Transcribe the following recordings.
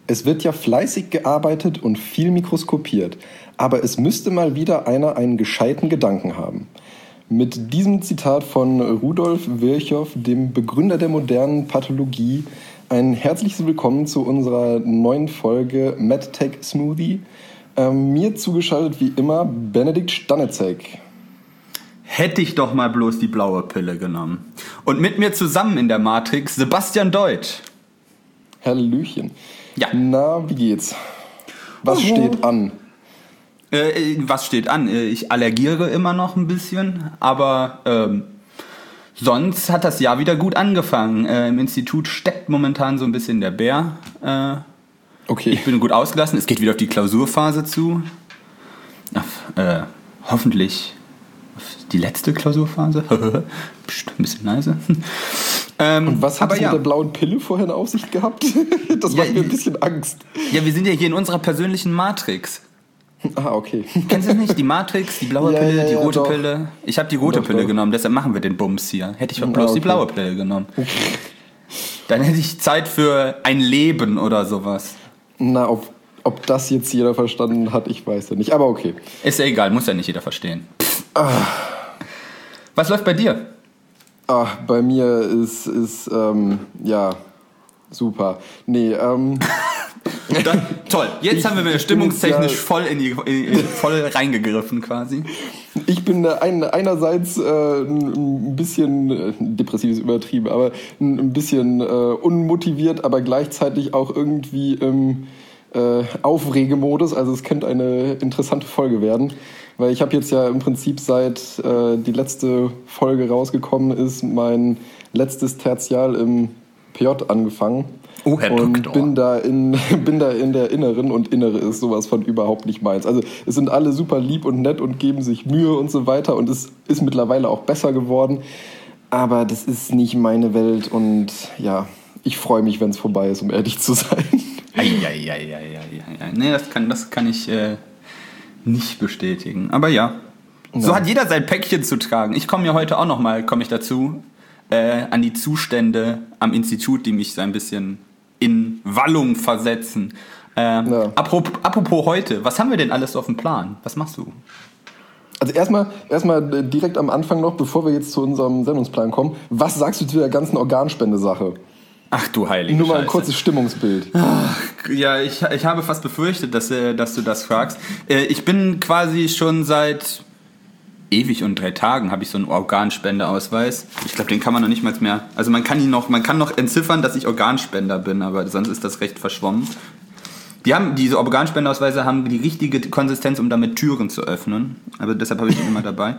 Es wird ja fleißig gearbeitet und viel mikroskopiert, aber es müsste mal wieder einer einen gescheiten Gedanken haben. Mit diesem Zitat von Rudolf Virchow, dem Begründer der modernen Pathologie, ein herzliches Willkommen zu unserer neuen Folge MedTech Smoothie. Mir zugeschaltet wie immer Benedikt Stanitzek. Hätte ich doch mal bloß die blaue Pille genommen. Und mit mir zusammen in der Matrix Sebastian Deutsch. Hallöchen. Ja. Na, wie geht's? Was steht an? Was steht an? Ich allergiere immer noch ein bisschen, aber sonst hat das Jahr wieder gut angefangen. Im Institut steckt momentan so ein bisschen der Bär. Okay. Ich bin gut ausgelassen. Es geht wieder auf die Klausurphase zu. Hoffentlich die letzte Klausurphase. Psst, ein bisschen leise. Und was hat es mit der blauen Pille vorhin auf sich gehabt? Das macht mir ein bisschen Angst. Ja, wir sind ja hier in unserer persönlichen Matrix. Ah, okay. Kennst du das nicht? Die Matrix, die blaue Pille, die rote Pille. Ich habe die rote Pille genommen, deshalb machen wir den Bums hier. Hätte ich doch bloß die blaue Pille genommen. Okay. Dann hätte ich Zeit für ein Leben oder sowas. Na, ob das jetzt jeder verstanden hat, ich weiß ja nicht. Aber okay. Ist ja egal, muss ja nicht jeder verstehen. Was läuft bei dir? Bei mir ist super. Nee, toll, jetzt haben wir stimmungstechnisch voll reingegriffen quasi. Ich bin einerseits ein bisschen, depressiv ist übertrieben, aber ein bisschen unmotiviert, aber gleichzeitig auch irgendwie im Aufregemodus. Also es könnte eine interessante Folge werden. Weil ich habe jetzt ja im Prinzip seit die letzte Folge rausgekommen ist, mein letztes Tertial im PJ angefangen. Oh, Herr und Doktor. bin da in der Inneren und Innere ist sowas von überhaupt nicht meins. Also es sind alle super lieb und nett und geben sich Mühe und so weiter und es ist mittlerweile auch besser geworden. Aber das ist nicht meine Welt und ja, ich freue mich, wenn es vorbei ist, um ehrlich zu sein. Nee, das kann ich nicht bestätigen. Aber ja, so hat jeder sein Päckchen zu tragen. Ich komme ja heute auch nochmal, dazu, an die Zustände am Institut, die mich so ein bisschen in Wallung versetzen. Apropos heute, was haben wir denn alles auf dem Plan? Was machst du? Also erstmal direkt am Anfang noch, bevor wir jetzt zu unserem Sendungsplan kommen, was sagst du zu der ganzen Organspendesache? Ach du heilige Nur mal ein Scheiße. Kurzes Stimmungsbild. Ja, ich habe fast befürchtet, dass du das fragst. Ich bin quasi schon seit ewig und 3 Tagen habe ich so einen Organspendeausweis. Ich glaube, den kann man noch nicht mal mehr. Also man kann noch entziffern, dass ich Organspender bin, aber sonst ist das recht verschwommen. Diese Organspendeausweise haben die richtige Konsistenz, um damit Türen zu öffnen. Aber deshalb habe ich ihn immer dabei.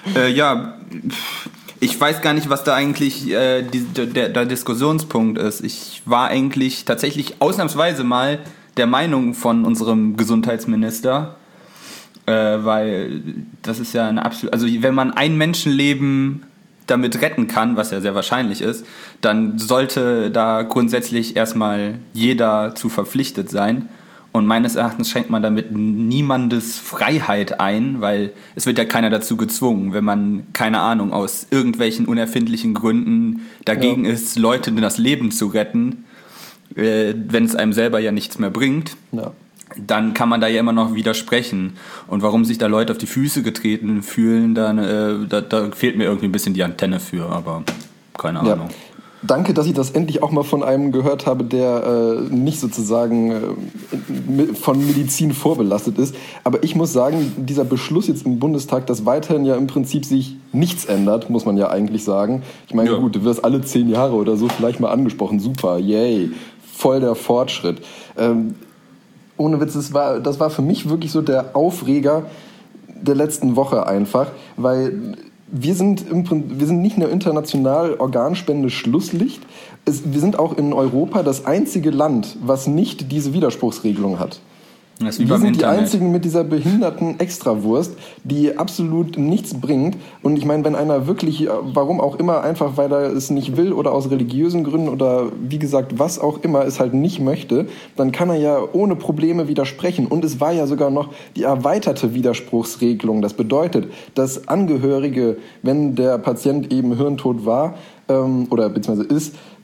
Ich weiß gar nicht, was da eigentlich der Diskussionspunkt ist. Ich war eigentlich tatsächlich ausnahmsweise mal der Meinung von unserem Gesundheitsminister, weil das ist ja eine absolute... Also wenn man ein Menschenleben damit retten kann, was ja sehr wahrscheinlich ist, dann sollte da grundsätzlich erstmal jeder zu verpflichtet sein. Und meines Erachtens schränkt man damit niemandes Freiheit ein, weil es wird ja keiner dazu gezwungen, wenn man, keine Ahnung, aus irgendwelchen unerfindlichen Gründen dagegen ist, Leuten das Leben zu retten, wenn es einem selber ja nichts mehr bringt, dann kann man da ja immer noch widersprechen. Und warum sich da Leute auf die Füße getreten fühlen, dann da fehlt mir irgendwie ein bisschen die Antenne für, aber keine Ahnung. Ja. Danke, dass ich das endlich auch mal von einem gehört habe, der nicht sozusagen von Medizin vorbelastet ist. Aber ich muss sagen, dieser Beschluss jetzt im Bundestag, dass weiterhin ja im Prinzip sich nichts ändert, muss man ja eigentlich sagen. Ich meine, gut, du wirst alle 10 Jahre oder so vielleicht mal angesprochen. Super, yay, voll der Fortschritt. Ohne Witz, das war für mich wirklich so der Aufreger der letzten Woche einfach, weil... Wir sind nicht nur international Organspende-Schlusslicht, wir sind auch in Europa das einzige Land, was nicht diese Widerspruchsregelung hat. Das ist wie wir sind Internet. Die einzigen mit dieser behinderten Extrawurst, die absolut nichts bringt. Und ich meine, wenn einer wirklich, warum auch immer, einfach weil er es nicht will oder aus religiösen Gründen oder wie gesagt, was auch immer, es halt nicht möchte, dann kann er ja ohne Probleme widersprechen. Und es war ja sogar noch die erweiterte Widerspruchsregelung. Das bedeutet, dass Angehörige, wenn der Patient eben hirntot war oder beziehungsweise ist,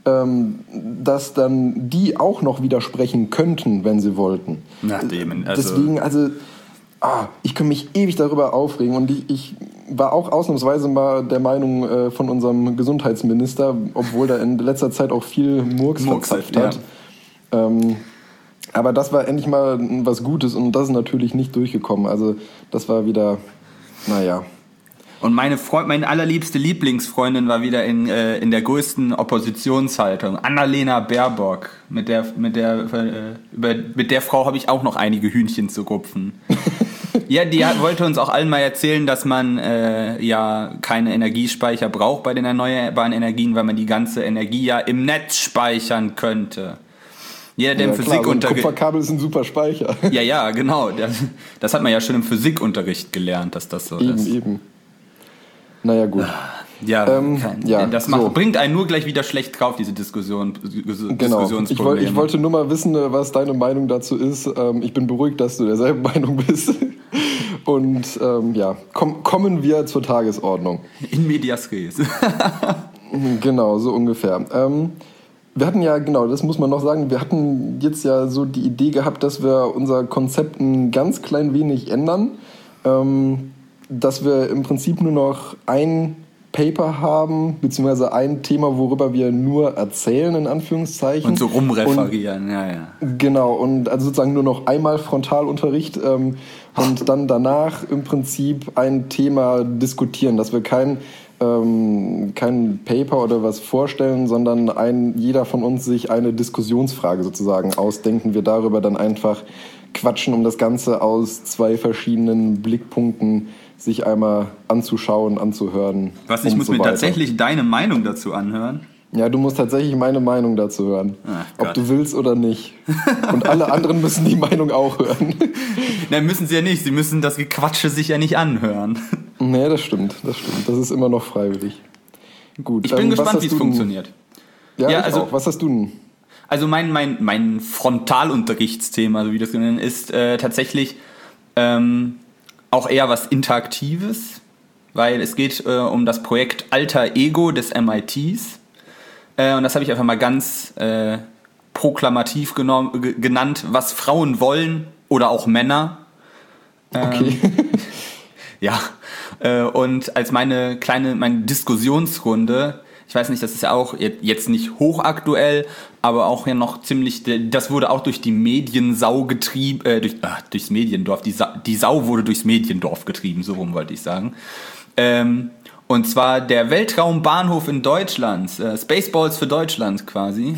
dass dann die auch noch widersprechen könnten, wenn sie wollten. Deswegen, ich kann mich ewig darüber aufregen und ich war auch ausnahmsweise mal der Meinung von unserem Gesundheitsminister, obwohl der in letzter Zeit auch viel Murks verzapft hat. Ja. Aber das war endlich mal was Gutes und das ist natürlich nicht durchgekommen. Also das war wieder, naja. Und meine allerliebste Lieblingsfreundin war wieder in der größten Oppositionshaltung. Annalena Baerbock. Mit der Frau habe ich auch noch einige Hühnchen zu rupfen. Ja, die wollte uns auch allen mal erzählen, dass man keine Energiespeicher braucht bei den erneuerbaren Energien, weil man die ganze Energie ja im Netz speichern könnte. Jeder, der im Physikunterricht... So ein Kupferkabel ist ein super Speicher. Ja, genau. Das hat man ja schon im Physikunterricht gelernt, dass das so ist. Eben. Naja, gut. Das bringt einen nur gleich wieder schlecht drauf, diese Diskussionsprobleme. Ich wollte nur mal wissen, was deine Meinung dazu ist. Ich bin beruhigt, dass du derselben Meinung bist. Und kommen wir zur Tagesordnung. In medias res. Genau, so ungefähr. Wir hatten ja, genau, das muss man noch sagen, wir hatten jetzt ja so die Idee gehabt, dass wir unser Konzept ein ganz klein wenig ändern. Dass wir im Prinzip nur noch ein Paper haben, beziehungsweise ein Thema, worüber wir nur erzählen, in Anführungszeichen. Und so rumreferieren, ja. Genau, und also sozusagen nur noch einmal Frontalunterricht und dann danach im Prinzip ein Thema diskutieren, dass wir kein Paper oder was vorstellen, sondern jeder von uns sich eine Diskussionsfrage sozusagen ausdenken. Wir darüber dann einfach quatschen, um das Ganze aus 2 verschiedenen Blickpunkten sich einmal anzuschauen, anzuhören. Ich muss mir tatsächlich deine Meinung dazu anhören? Ja, du musst tatsächlich meine Meinung dazu hören. Ob du willst oder nicht. Und alle anderen müssen die Meinung auch hören. Nein, müssen sie ja nicht. Sie müssen das Gequatsche sich ja nicht anhören. Nee, das stimmt. Das ist immer noch freiwillig. Gut. Ich bin gespannt, wie es funktioniert. Ja, ich auch. Was hast du denn? Also mein Frontalunterrichtsthema, so wie das genannt ist, tatsächlich auch eher was Interaktives, weil es geht um das Projekt Alter Ego des MITs. Und das habe ich einfach mal ganz proklamativ genannt, was Frauen wollen oder auch Männer. Okay. Ja, und als meine Diskussionsrunde, ich weiß nicht, das ist ja auch jetzt nicht hochaktuell, aber auch ja noch ziemlich, das wurde auch durch die Mediensau getrieben, durchs Mediendorf, die Sau wurde durchs Mediendorf getrieben, so rum wollte ich sagen. Und zwar der Weltraumbahnhof in Deutschland, Spaceballs für Deutschland quasi.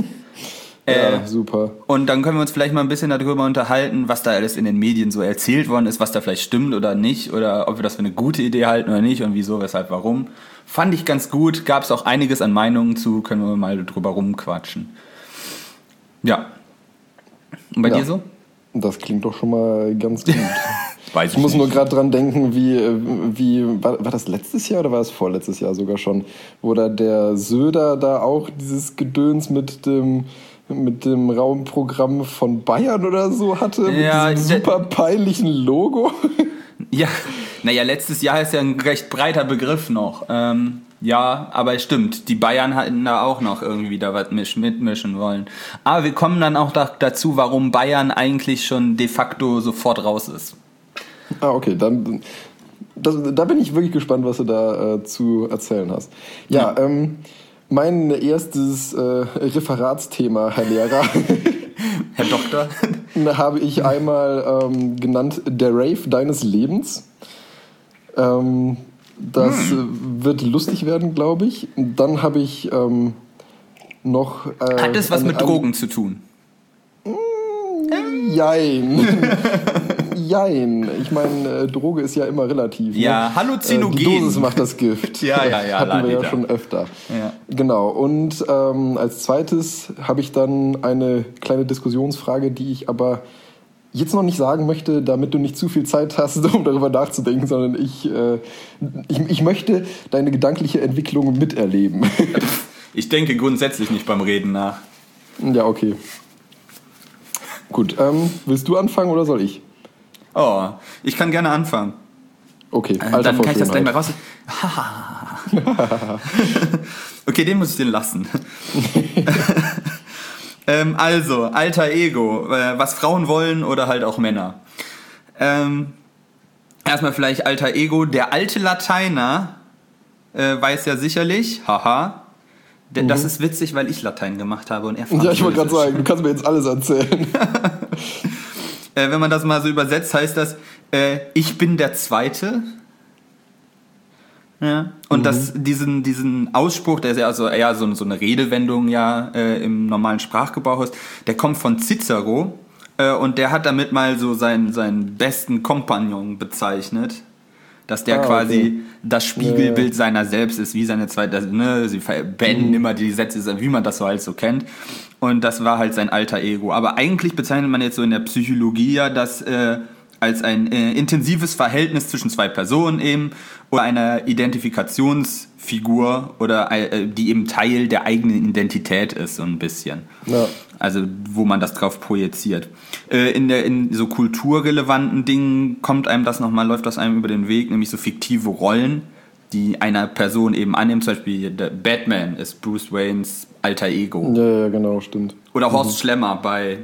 Ja, super. Und dann können wir uns vielleicht mal ein bisschen darüber unterhalten, was da alles in den Medien so erzählt worden ist, was da vielleicht stimmt oder nicht, oder ob wir das für eine gute Idee halten oder nicht und wieso, weshalb, warum. Fand ich ganz gut, gab es auch einiges an Meinungen zu, können wir mal drüber rumquatschen. Ja. Und bei dir so? Das klingt doch schon mal ganz gut. Ich muss nur gerade dran denken, wie war das letztes Jahr oder war es vorletztes Jahr sogar schon, wo da der Söder da auch dieses Gedöns mit dem Raumprogramm von Bayern oder so hatte, ja, mit diesem super peinlichen Logo. Ja, naja, letztes Jahr ist ja ein recht breiter Begriff noch. Ja, aber es stimmt, die Bayern hatten da auch noch irgendwie da was mitmischen wollen. Aber wir kommen dann auch dazu, warum Bayern eigentlich schon de facto sofort raus ist. Ah, okay, dann da bin ich wirklich gespannt, was du da zu erzählen hast. Ja, mein erstes Referatsthema, Herr Lehrer, Herr Doktor, habe ich einmal genannt, der Rave deines Lebens. Das wird lustig werden, glaube ich. Dann habe ich noch... Hat das was mit Drogen zu tun? Jein. Jein. Ich meine, Droge ist ja immer relativ. Ja, ne? Halluzinogen. Die Dosis macht das Gift. Ja. Hatten wir ja schon öfter. Ja. Genau. Und als zweites habe ich dann eine kleine Diskussionsfrage, die ich aber jetzt noch nicht sagen möchte, damit du nicht zu viel Zeit hast, um darüber nachzudenken, sondern ich möchte deine gedankliche Entwicklung miterleben. Ich denke grundsätzlich nicht beim Reden nach. Ja, okay. Gut, willst du anfangen oder soll ich? Oh, ich kann gerne anfangen. Okay, dann kann ich das gleich mal raus. Okay, den muss ich den lassen. Also, Alter Ego, was Frauen wollen oder halt auch Männer. Erstmal vielleicht Alter Ego. Der alte Lateiner weiß ja sicherlich, haha, das ist witzig, weil ich Latein gemacht habe und er Französisch. Ja, ich wollte gerade sagen, du kannst mir jetzt alles erzählen. Wenn man das mal so übersetzt, heißt das, ich bin der Zweite. Ja. Und diesen Ausspruch, der ist ja also eher so eine Redewendung ja im normalen Sprachgebrauch ist, der kommt von Cicero und der hat damit mal so seinen besten Kompagnon bezeichnet, dass der quasi das Spiegelbild seiner selbst ist, wie seine zweite, sie beenden immer die Sätze, wie man das so halt so kennt. Und das war halt sein alter Ego. Aber eigentlich bezeichnet man jetzt so in der Psychologie ja das als ein intensives Verhältnis zwischen zwei Personen eben oder einer Identifikationsfigur oder die eben Teil der eigenen Identität ist, so ein bisschen. Ja. Also wo man das drauf projiziert. In so kulturrelevanten Dingen läuft das einem über den Weg, nämlich so fiktive Rollen, die einer Person eben annimmt. Zum Beispiel der Batman ist Bruce Waynes alter Ego. Ja, genau, stimmt. Oder Horst Schlemmer bei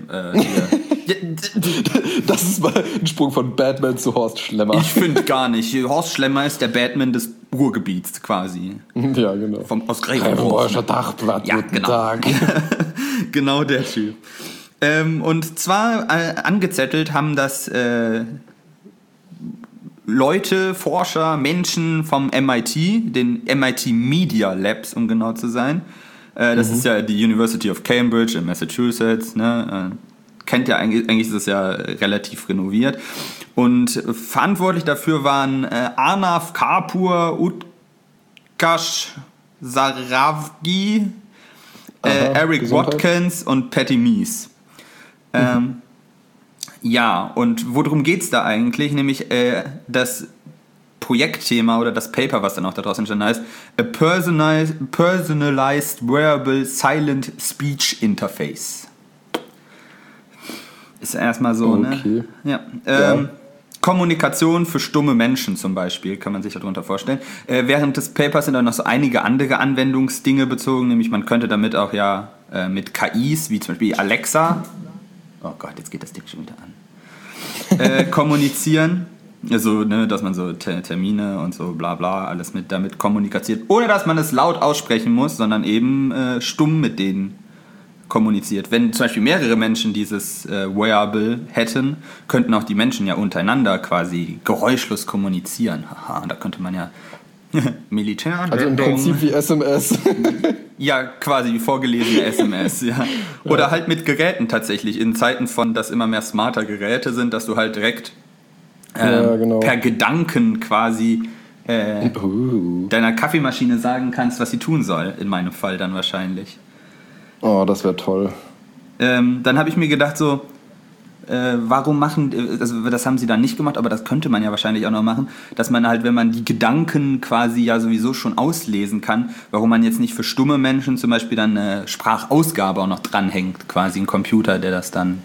Das ist mal ein Sprung von Batman zu Horst Schlemmer. Ich finde gar nicht. Horst Schlemmer ist der Batman des Ruhrgebiets quasi. Ja, genau. Aus Grevenbroich. Dachblatt, guten genau. Tag. Genau der Typ. Und zwar angezettelt haben das Leute, Forscher, Menschen vom MIT, den MIT Media Labs, um genau zu sein. Das ist ja die University of Cambridge in Massachusetts. Ne? Kennt ja eigentlich ist es ja relativ renoviert. Und verantwortlich dafür waren Arnav Kapur, Utkarsh Saravgi, Eric Gesundheit. Watkins und Patty Meese. Ja, und worum geht's da eigentlich? Nämlich das Projektthema oder das Paper, was dann auch daraus entstanden heißt, A Personalized Wearable Silent Speech Interface. Ist erstmal so, okay. Ne? Ja. Kommunikation für stumme Menschen zum Beispiel, kann man sich darunter vorstellen. Während des Papers sind dann noch so einige andere Anwendungsdinge bezogen, nämlich man könnte damit auch mit KIs, wie zum Beispiel Alexa, oh Gott, jetzt geht das Ding schon wieder an, kommunizieren. Also, ne, dass man so Termine und so bla bla alles damit kommuniziert, ohne dass man es laut aussprechen muss, sondern eben stumm mit denen kommuniziert. Wenn zum Beispiel mehrere Menschen dieses Wearable hätten, könnten auch die Menschen ja untereinander quasi geräuschlos kommunizieren. Haha, da könnte man ja Militär. Also im Prinzip wie SMS. Ja, quasi wie vorgelesene SMS, ja. Oder halt mit Geräten tatsächlich, in Zeiten von, dass immer mehr smarter Geräte sind, dass du halt direkt genau. Per Gedanken quasi deiner Kaffeemaschine sagen kannst, was sie tun soll, in meinem Fall dann wahrscheinlich. Oh, das wäre toll. Dann habe ich mir gedacht so, warum also das haben sie dann nicht gemacht, aber das könnte man ja wahrscheinlich auch noch machen, dass man halt, wenn man die Gedanken quasi ja sowieso schon auslesen kann, warum man jetzt nicht für stumme Menschen zum Beispiel dann eine Sprachausgabe auch noch dranhängt, quasi ein Computer, der das dann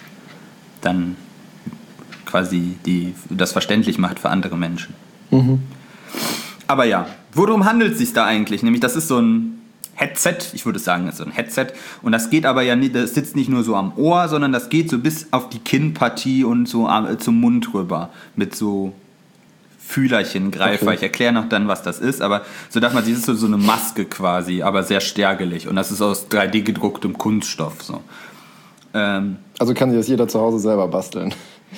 quasi das verständlich macht für andere Menschen. Aber ja, worum handelt es sich da eigentlich? Nämlich, das ist so ein Headset, ich würde sagen, das ist so ein Headset. Und das geht aber ja nicht, das sitzt nicht nur so am Ohr, sondern das geht so bis auf die Kinnpartie und so zum Mund rüber. Mit so Fühlerchen, Greifer. Okay. Ich erkläre noch dann, was das ist, aber so darf man sieht, es ist so eine Maske quasi, aber sehr stärkelig. Und das ist aus 3D gedrucktem Kunststoff. So. Also kann sich das jeder zu Hause selber basteln.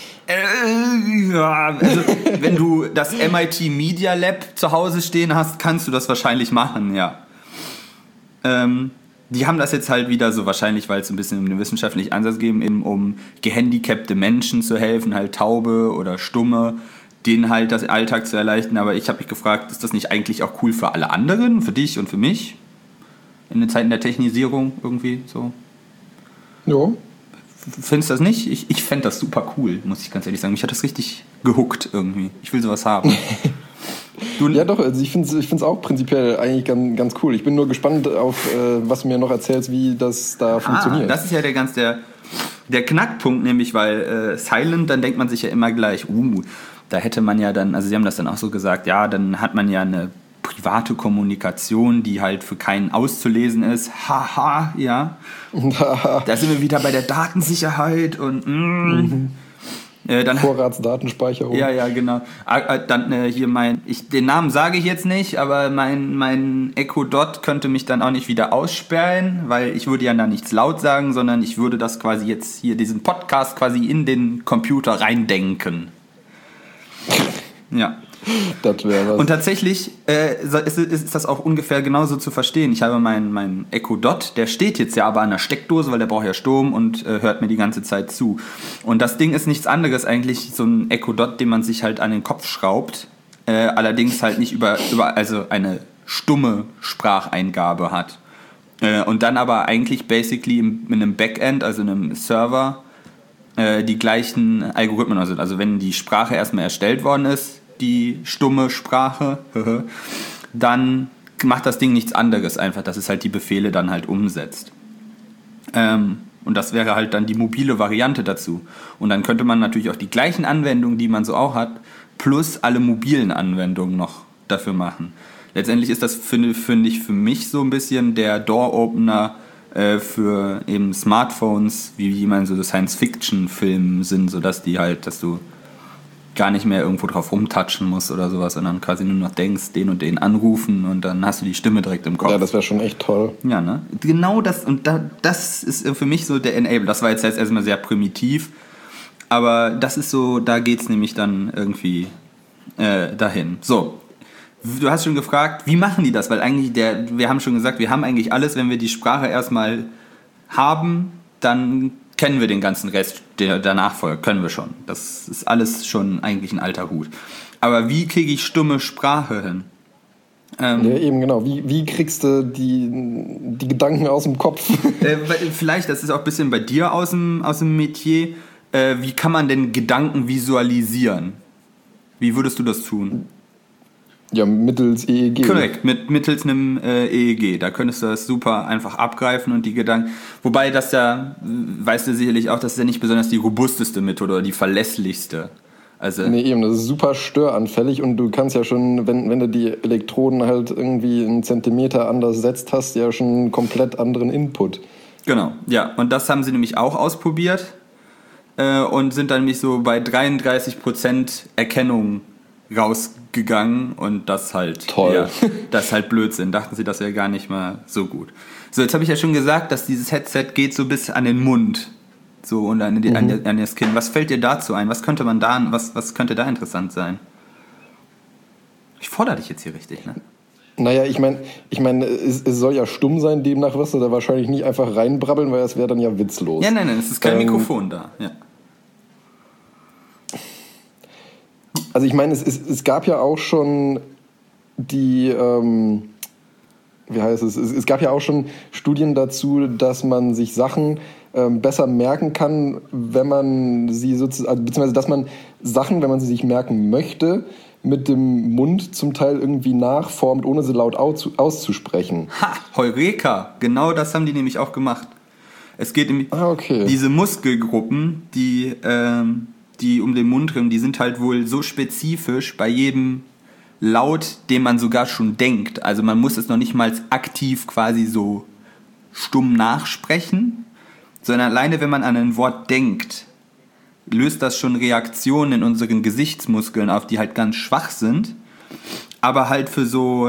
Ja, also wenn du das MIT Media Lab zu Hause stehen hast, kannst du das wahrscheinlich machen, ja. Die haben das jetzt halt wieder so wahrscheinlich, weil es ein bisschen um den wissenschaftlichen Ansatz geht, eben um gehandicapte Menschen zu helfen, halt Taube oder Stumme, denen halt das Alltag zu erleichtern. Aber ich habe mich gefragt, ist das nicht eigentlich auch cool für alle anderen, für dich und für mich? In den Zeiten der Technisierung irgendwie so? Ja. Findest du das nicht? Ich fände das super cool, muss ich ganz ehrlich sagen. Mich hat das richtig gehuckt irgendwie. Ich will sowas haben. Ja doch, also ich finde es auch prinzipiell eigentlich ganz cool. Ich bin nur gespannt auf, was du mir noch erzählst, wie das da funktioniert. Das ist ja der Knackpunkt, nämlich weil Silent, dann denkt man sich ja immer gleich, da hätte man ja dann, also sie haben das dann auch so gesagt, ja, dann hat man ja eine private Kommunikation, die halt für keinen auszulesen ist. Haha, ja. Da sind wir wieder bei der Datensicherheit und dann, Vorratsdatenspeicherung. Ja, genau. Dann hier den Namen sage ich jetzt nicht, aber mein Echo Dot könnte mich dann auch nicht wieder aussperren, weil ich würde ja da nichts laut sagen, sondern ich würde das quasi jetzt hier, diesen Podcast quasi in den Computer reindenken. Ja. Das wäre was. Und tatsächlich ist das auch ungefähr genauso zu verstehen. Ich habe meinen Echo Dot, der steht jetzt ja aber an der Steckdose, weil der braucht ja Strom und hört mir die ganze Zeit zu. Und das Ding ist nichts anderes eigentlich, so ein Echo Dot, den man sich halt an den Kopf schraubt, allerdings halt nicht über also eine stumme Spracheingabe hat. Und dann aber eigentlich basically in einem Backend, also in einem Server, die gleichen Algorithmen, also wenn die Sprache erstmal erstellt worden ist, die stumme Sprache, dann macht das Ding nichts anderes einfach, dass es halt die Befehle dann halt umsetzt. Und das wäre halt dann die mobile Variante dazu. Und dann könnte man natürlich auch die gleichen Anwendungen, die man so auch hat, plus alle mobilen Anwendungen noch dafür machen. Letztendlich ist das, finde ich, für mich so ein bisschen der Door-Opener für eben Smartphones, wie man so Science-Fiction-Filmen sind, sodass die halt, dass du gar nicht mehr irgendwo drauf rumtatschen musst oder sowas, sondern quasi nur noch denkst, den und den anrufen und dann hast du die Stimme direkt im Kopf. Ja, das wäre schon echt toll. Ja, ne? Genau das, und das ist für mich so der Enable. Das war jetzt erstmal sehr primitiv, aber das ist so, da geht's nämlich dann irgendwie dahin. So, du hast schon gefragt, wie machen die das? Weil eigentlich, wir haben schon gesagt, wir haben eigentlich alles, wenn wir die Sprache erstmal haben, dann kennen wir den ganzen Rest, der danach folgt, können wir schon. Das ist alles schon eigentlich ein alter Hut. Aber wie kriege ich stumme Sprache hin? Ja, eben genau. Wie kriegst du die Gedanken aus dem Kopf? Vielleicht, das ist auch ein bisschen bei dir aus dem Metier. Wie kann man denn Gedanken visualisieren? Wie würdest du das tun? Ja, mittels EEG. Korrekt, mittels einem EEG. Da könntest du das super einfach abgreifen und die Gedanken. Wobei das ja, weißt du sicherlich auch, das ist ja nicht besonders die robusteste Methode oder die verlässlichste. Also nee, eben, das ist super störanfällig und du kannst ja schon, wenn du die Elektroden halt irgendwie einen Zentimeter anders setzt, hast ja schon einen komplett anderen Input. Genau, ja. Und das haben sie nämlich auch ausprobiert und sind dann nämlich so bei 33% Erkennung rausgegangen und das halt toll. Ja, das ist halt Blödsinn. Dachten sie, das wäre gar nicht mal so gut. So, jetzt habe ich ja schon gesagt, dass dieses Headset geht so bis an den Mund, so und an das Kinn. Was fällt dir dazu ein? Was könnte man da, was könnte da interessant sein? Ich fordere dich jetzt hier richtig, ne? Naja, ich meine, es soll ja stumm sein, demnach wirst du da wahrscheinlich nicht einfach reinbrabbeln, weil das wäre dann ja witzlos. Ja, nein, es ist kein Mikrofon da, ja. Also ich meine, es gab ja auch schon es gab ja auch schon Studien dazu, dass man sich Sachen besser merken kann, wenn man sie sozusagen, beziehungsweise dass man Sachen, wenn man sie sich merken möchte, mit dem Mund zum Teil irgendwie nachformt, ohne sie laut auszusprechen. Ha, Heureka! Genau das haben die nämlich auch gemacht. Es geht um diese Muskelgruppen, die um den Mund rum, die sind halt wohl so spezifisch bei jedem Laut, den man sogar schon denkt. Also man muss es noch nicht mal aktiv quasi so stumm nachsprechen, sondern alleine, wenn man an ein Wort denkt, löst das schon Reaktionen in unseren Gesichtsmuskeln auf, die halt ganz schwach sind, aber halt für so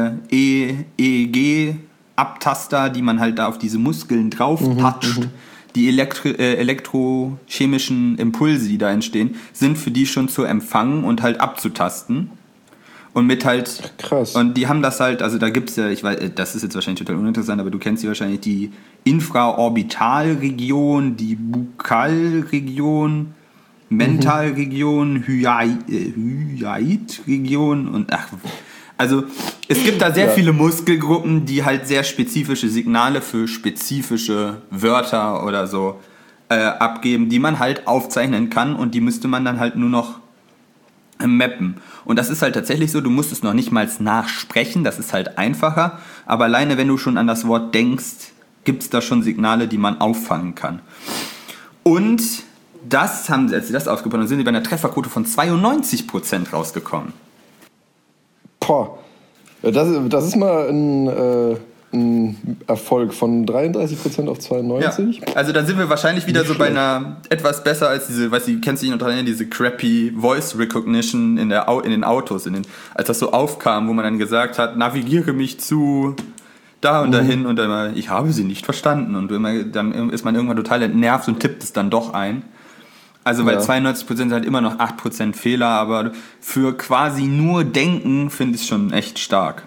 EEG-Abtaster, die man halt da auf diese Muskeln drauf toucht, die elektrochemischen Impulse, die da entstehen, sind für die schon zu empfangen und halt abzutasten. Und mit halt. Krass. Und die haben das halt, also da gibt's ja, ich weiß, das ist jetzt wahrscheinlich total uninteressant, aber du kennst ja wahrscheinlich die Infraorbitalregion, die Bukalregion, Mentalregion, Hyaidregion und also es gibt da sehr viele Muskelgruppen, die halt sehr spezifische Signale für spezifische Wörter oder so abgeben, die man halt aufzeichnen kann und die müsste man dann halt nur noch mappen. Und das ist halt tatsächlich so, du musst es noch nicht mal nachsprechen, das ist halt einfacher, aber alleine wenn du schon an das Wort denkst, gibt es da schon Signale, die man auffangen kann. Und das haben sie, als sie das aufgebaut haben, sind sie bei einer Trefferquote von 92% rausgekommen. Boah. Das ist mal ein Erfolg von 33% auf 92%. Ja, also dann sind wir wahrscheinlich wieder so bei einer etwas besser als diese, weißt du, kennst du dich noch dran erinnern, diese crappy Voice Recognition in den Autos, als das so aufkam, wo man dann gesagt hat, navigiere mich zu da und dahin und dann immer, ich habe sie nicht verstanden und dann ist man irgendwann total entnervt und tippt es dann doch ein. Also weil 92% sind halt immer noch 8% Fehler, aber für quasi nur Denken finde ich es schon echt stark.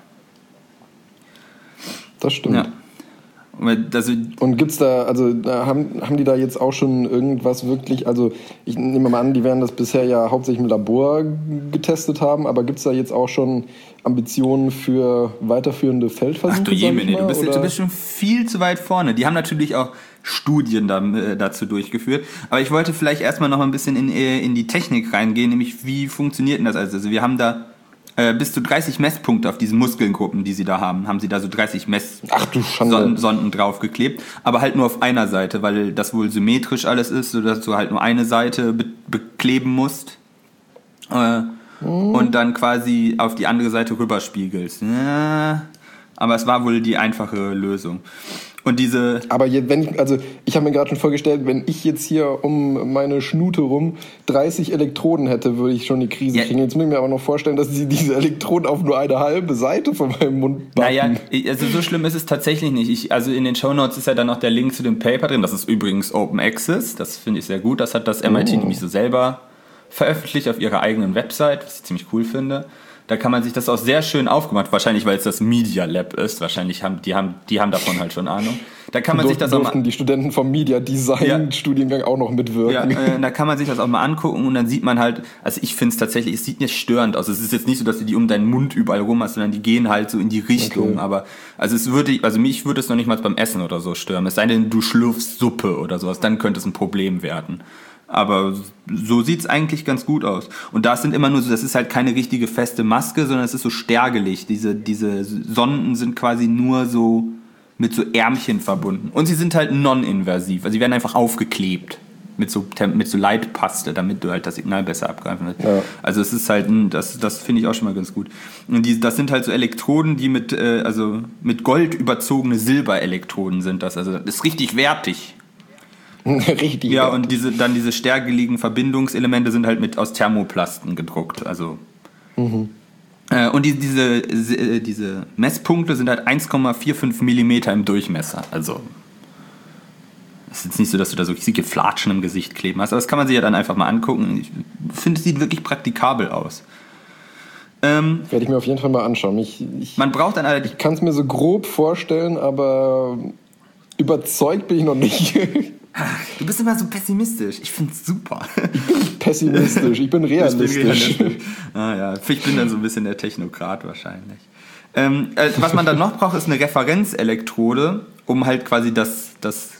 Das stimmt. Ja. Und gibt's da, also haben die da jetzt auch schon irgendwas wirklich, also ich nehme mal an, die werden das bisher ja hauptsächlich im Labor getestet haben, aber gibt's da jetzt auch schon Ambitionen für weiterführende Feldversuche? Ach du Jemine, du bist schon viel zu weit vorne. Die haben natürlich auch Studien dazu durchgeführt, aber ich wollte vielleicht erstmal noch ein bisschen in die Technik reingehen, nämlich wie funktioniert denn das alles? Also wir haben da bis zu 30 Messpunkte auf diesen Muskelgruppen, die sie da haben sie da so 30 Sonden draufgeklebt, aber halt nur auf einer Seite, weil das wohl symmetrisch alles ist, sodass du halt nur eine Seite bekleben musst und dann quasi auf die andere Seite rüberspiegelst. Ja, aber es war wohl die einfache Lösung. Und aber ich habe mir gerade schon vorgestellt, wenn ich jetzt hier um meine Schnute rum 30 Elektroden hätte, würde ich schon die Krise kriegen. Jetzt muss ich mir aber noch vorstellen, dass sie diese Elektroden auf nur eine halbe Seite von meinem Mund backen. Naja, also so schlimm ist es tatsächlich nicht. Also in den Shownotes ist ja dann noch der Link zu dem Paper drin. Das ist übrigens Open Access. Das finde ich sehr gut. Das hat das MIT nämlich so selber veröffentlicht auf ihrer eigenen Website, was ich ziemlich cool finde. Da kann man sich das auch sehr schön aufgemacht, wahrscheinlich weil es das Media Lab ist, wahrscheinlich haben die davon halt schon Ahnung. Da kann man sich das auch mal, die Studenten vom Media Design Studiengang auch noch mitwirken. Ja, da kann man sich das auch mal angucken und dann sieht man halt, also ich finde es tatsächlich, es sieht nicht störend aus. Es ist jetzt nicht so, dass du die um deinen Mund überall rum hast, sondern die gehen halt so in die Richtung. Okay. Aber mich würde es noch nicht mal beim Essen oder so stören. Es sei denn, du schlürfst Suppe oder sowas, dann könnte es ein Problem werden. Aber so sieht's eigentlich ganz gut aus. Und das sind immer nur so, das ist halt keine richtige feste Maske, sondern es ist so Stärkelicht. Diese Sonden sind quasi nur so mit so Ärmchen verbunden. Und sie sind halt non-invasiv. Also sie werden einfach aufgeklebt mit so Leitpaste, damit du halt das Signal besser abgreifen willst. Ja. Also es ist halt, das finde ich auch schon mal ganz gut. Und das sind halt so Elektroden, die mit Gold überzogene Silberelektroden sind das. Also das ist richtig wertig. Richtig. Ja, und diese stärkeligen Verbindungselemente sind halt aus Thermoplasten gedruckt. Also. Und diese Messpunkte sind halt 1,45 Millimeter im Durchmesser. Also. Es ist jetzt nicht so, dass du da so riesige Flatschen im Gesicht kleben hast, aber das kann man sich ja dann einfach mal angucken. Ich finde, es sieht wirklich praktikabel aus. Werde ich mir auf jeden Fall mal anschauen. Man braucht dann allerdings. Ich kann es mir so grob vorstellen, aber überzeugt bin ich noch nicht. Du bist immer so pessimistisch. Ich finde es super. Ich bin nicht pessimistisch, ich bin realistisch. Ich bin dann so ein bisschen der Technokrat wahrscheinlich. Was man dann noch braucht, ist eine Referenzelektrode, um halt quasi das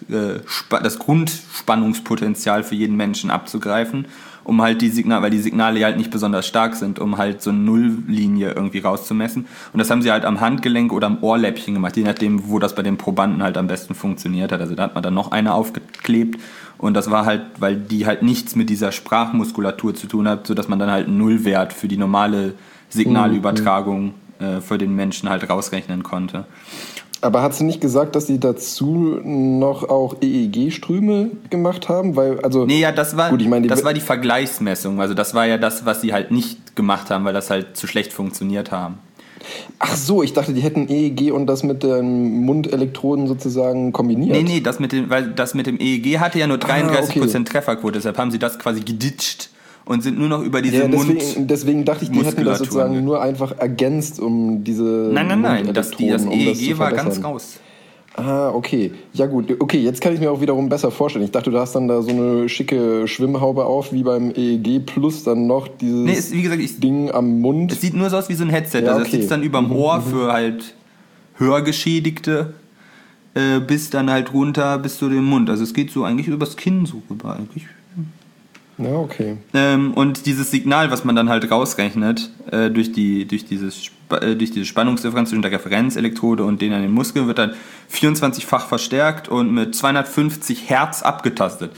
Grundspannungspotenzial für jeden Menschen abzugreifen, um halt weil die Signale halt nicht besonders stark sind, um halt so eine Nulllinie irgendwie rauszumessen. Und das haben sie halt am Handgelenk oder am Ohrläppchen gemacht, je nachdem, wo das bei den Probanden halt am besten funktioniert hat. Also da hat man dann noch eine aufgeklebt und das war halt, weil die halt nichts mit dieser Sprachmuskulatur zu tun hat, sodass man dann halt einen Nullwert für die normale Signalübertragung für den Menschen halt rausrechnen konnte. Aber hat sie nicht gesagt, dass sie dazu noch auch EEG-Ströme gemacht haben? Das war die Vergleichsmessung. Also das war ja das, was sie halt nicht gemacht haben, weil das halt zu schlecht funktioniert haben. Ach so, ich dachte, die hätten EEG und das mit den Mundelektroden sozusagen kombiniert. Nee, weil das mit dem EEG hatte ja nur 33% Trefferquote, deshalb haben sie das quasi geditscht und sind nur noch über diese deswegen dachte ich, die hätten das sozusagen nur einfach ergänzt, um diese Nein, das EEG war ganz raus. Ah, okay. Ja gut, okay, jetzt kann ich mir auch wiederum besser vorstellen. Ich dachte, du hast dann da so eine schicke Schwimmhaube auf, wie beim EEG, plus dann noch dieses Ding am Mund. Es sieht nur so aus wie so ein Headset. Ja, also das sitzt dann überm Ohr für halt Hörgeschädigte, bis dann halt runter bis zu dem Mund. Also es geht so eigentlich übers Kinn so rüber eigentlich. Ja, okay. Und dieses Signal, was man dann halt rausrechnet, durch diese Spannungsdifferenz zwischen der Referenzelektrode und den an den Muskeln, wird dann 24-fach verstärkt und mit 250 Hertz abgetastet.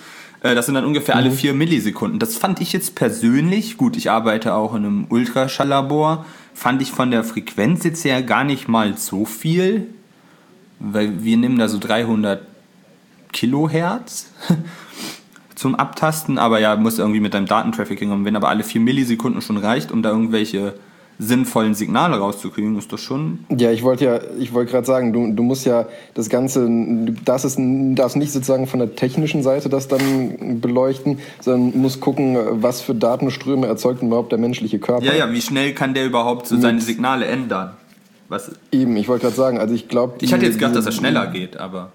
Das sind dann ungefähr alle 4 Millisekunden. Das fand ich jetzt persönlich, gut, ich arbeite auch in einem Ultraschalllabor, fand ich von der Frequenz jetzt her gar nicht mal so viel, weil wir nehmen da so 300 Kilohertz zum Abtasten, aber ja, muss irgendwie mit deinem Datentrafficking und wenn aber alle 4 Millisekunden schon reicht, um da irgendwelche sinnvollen Signale rauszukriegen, ist das schon... Ja, ich wollte gerade sagen, du musst ja das Ganze, du darfst nicht sozusagen von der technischen Seite das dann beleuchten, sondern musst gucken, was für Datenströme erzeugt überhaupt der menschliche Körper. Ja, wie schnell kann der überhaupt so seine Signale ändern? Eben, ich wollte gerade sagen, also ich glaube... Ich hatte jetzt gedacht, dass er schneller geht, aber...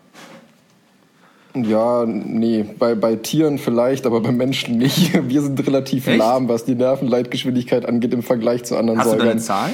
Ja, nee, bei Tieren vielleicht, aber bei Menschen nicht. Wir sind relativ lahm, was die Nervenleitgeschwindigkeit angeht im Vergleich zu anderen Säugern. Hast du da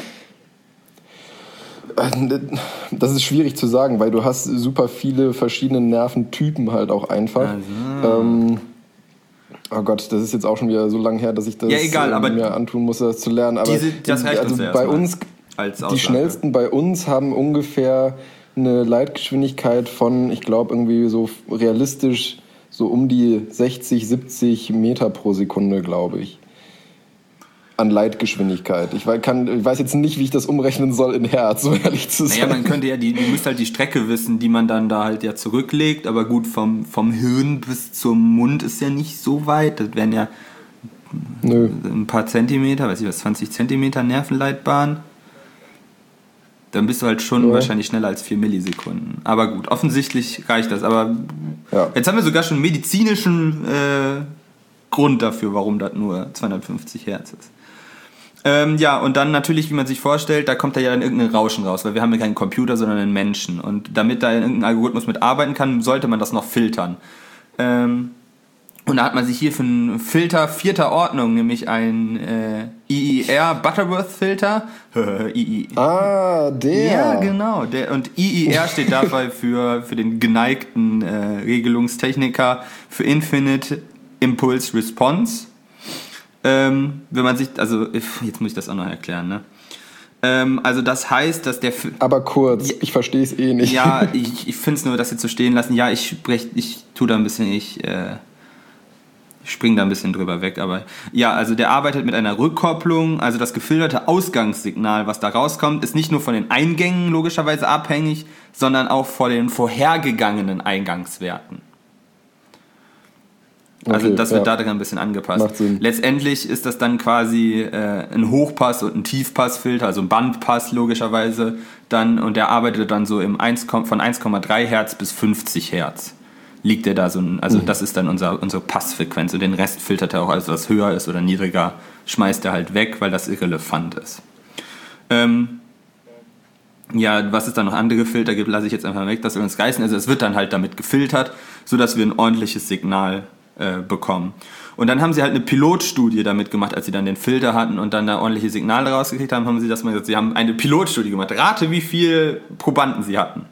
eine Zahl? Das ist schwierig zu sagen, weil du hast super viele verschiedene Nerventypen halt auch einfach. Also. Oh Gott, das ist jetzt auch schon wieder so lange her, dass ich das mir antun muss, das zu lernen. Aber das reicht also uns bei uns, die schnellsten bei uns haben ungefähr eine Leitgeschwindigkeit von, ich glaube, irgendwie so realistisch so um die 60, 70 Meter pro Sekunde, glaube ich. An Leitgeschwindigkeit. Ich weiß jetzt nicht, wie ich das umrechnen soll in Hertz, so ehrlich zu sein. Naja, man könnte ja, du müsst halt die Strecke wissen, die man dann da halt ja zurücklegt, aber gut, vom Hirn bis zum Mund ist ja nicht so weit. Das wären ja ein paar Zentimeter, 20 Zentimeter Nervenleitbahn. Dann bist du halt schon wahrscheinlich schneller als 4 Millisekunden. Aber gut, offensichtlich reicht das. Aber jetzt haben wir sogar schon einen medizinischen Grund dafür, warum das nur 250 Hertz ist. Und dann natürlich, wie man sich vorstellt, da kommt da ja dann irgendein Rauschen raus, weil wir haben ja keinen Computer, sondern einen Menschen. Und damit da irgendein Algorithmus mitarbeiten kann, sollte man das noch filtern. Und da hat man sich hier für einen Filter 4. Ordnung, nämlich ein IIR Butterworth-Filter. Ah, der. Ja, genau. Und IIR steht dabei für den geneigten Regelungstechniker für Infinite Impulse Response. Wenn man sich, also jetzt muss ich das auch noch erklären, ne? Also das heißt, dass der... Aber kurz, ich verstehe es eh nicht. Ja, ich finde es nur, dass Sie so stehen lassen. Ja, ich tue da ein bisschen, ich springe da ein bisschen drüber weg, aber ja, also der arbeitet mit einer Rückkopplung, also das gefilterte Ausgangssignal, was da rauskommt, ist nicht nur von den Eingängen logischerweise abhängig, sondern auch von den vorhergegangenen Eingangswerten. Also das wird da ein bisschen angepasst. Macht Sinn. Letztendlich ist das dann quasi ein Hochpass- und ein Tiefpassfilter, also ein Bandpass logischerweise dann, und der arbeitet dann so von 1,3 Hertz bis 50 Hertz. Liegt er da so, also das ist dann unsere Passfrequenz, und den Rest filtert er auch, also was höher ist oder niedriger, schmeißt er halt weg, weil das irrelevant ist. Was es dann noch andere Filter gibt, lasse ich jetzt einfach weg, das soll uns reißen. Also es wird dann halt damit gefiltert, sodass wir ein ordentliches Signal bekommen. Und dann haben sie halt eine Pilotstudie damit gemacht, als sie dann den Filter hatten und dann da ordentliche Signale rausgekriegt haben, haben sie das mal gesagt, sie haben eine Pilotstudie gemacht. Rate, wie viele Probanden sie hatten.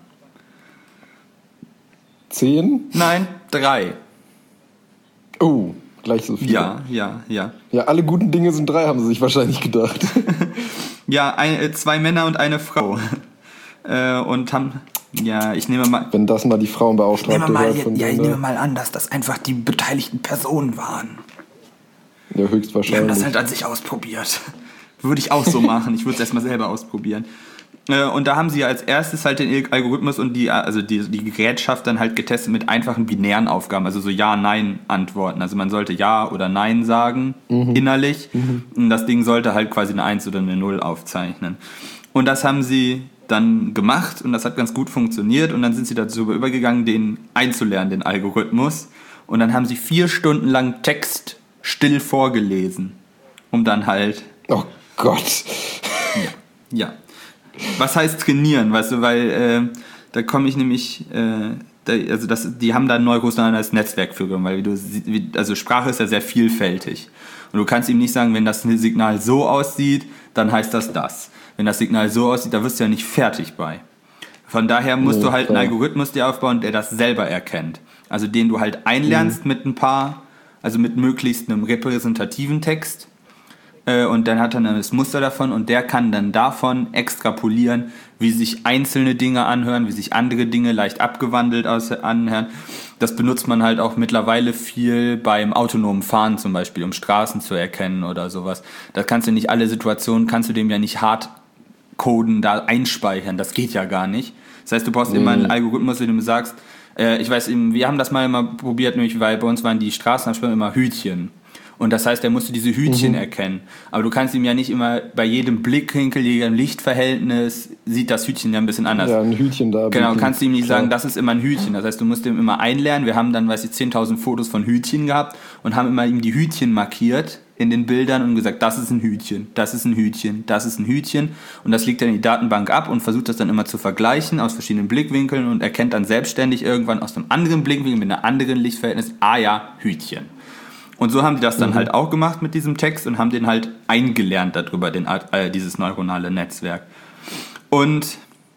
10? Nein, 3. Oh, gleich so viel. Ja. Ja, alle guten Dinge sind 3, haben sie sich wahrscheinlich gedacht. Ja, 2 Männer und eine Frau. Und haben, ich nehme mal... Wenn das mal die Frauenbeauftragte hört von ich nehme mal an, dass das einfach die beteiligten Personen waren. Ja, höchstwahrscheinlich. Die haben das halt an sich ausprobiert. Würde ich auch so machen. Ich würde es erstmal selber ausprobieren. Und da haben sie als erstes halt den Algorithmus und die Gerätschaft dann halt getestet mit einfachen binären Aufgaben, also so Ja-Nein-Antworten. Also man sollte Ja oder Nein sagen, innerlich. Und das Ding sollte halt quasi eine 1 oder eine 0 aufzeichnen. Und das haben sie dann gemacht und das hat ganz gut funktioniert. Und dann sind sie dazu übergegangen, den einzulernen, den Algorithmus. Und dann haben sie 4 Stunden lang Text still vorgelesen, um dann halt... Oh Gott. Ja. Was heißt trainieren, weißt du, weil da komme ich nämlich, die haben da ein neuronales Netzwerk für, weil also Sprache ist ja sehr vielfältig und du kannst ihm nicht sagen, wenn das Signal so aussieht, dann heißt das. Wenn das Signal so aussieht, da wirst du ja nicht fertig bei. Von daher musst du halt einen Algorithmus dir aufbauen, der das selber erkennt. Also den du halt einlernst mit ein paar, also mit möglichst einem repräsentativen Text. und dann hat er das Muster davon und der kann dann davon extrapolieren, wie sich einzelne Dinge anhören, wie sich andere Dinge leicht abgewandelt anhören. Das benutzt man halt auch mittlerweile viel beim autonomen Fahren zum Beispiel, um Straßen zu erkennen oder sowas. Da kannst du nicht alle Situationen, kannst du dem ja nicht hart coden, da einspeichern, das geht ja gar nicht. Das heißt, du brauchst immer einen Algorithmus, den du sagst, ich weiß, wir haben das mal immer probiert, nämlich weil bei uns waren die Straßenabsperrungen immer Hütchen. Und das heißt, er musste diese Hütchen erkennen. Aber du kannst ihm ja nicht immer bei jedem Blickwinkel, jedem Lichtverhältnis, sieht das Hütchen ja ein bisschen anders. Ja, ein Hütchen da. Genau, kannst du ihm nicht sagen, das ist immer ein Hütchen. Das heißt, du musst ihm immer einlernen. Wir haben dann, 10.000 Fotos von Hütchen gehabt und haben immer ihm die Hütchen markiert in den Bildern und gesagt, das ist ein Hütchen, das ist ein Hütchen, das ist ein Hütchen. Und das liegt dann in die Datenbank ab und versucht das dann immer zu vergleichen aus verschiedenen Blickwinkeln und erkennt dann selbstständig irgendwann aus einem anderen Blickwinkel mit einem anderen Lichtverhältnis, Hütchen. Und so haben die das dann halt auch gemacht mit diesem Text und haben den halt eingelernt darüber, dieses neuronale Netzwerk. Und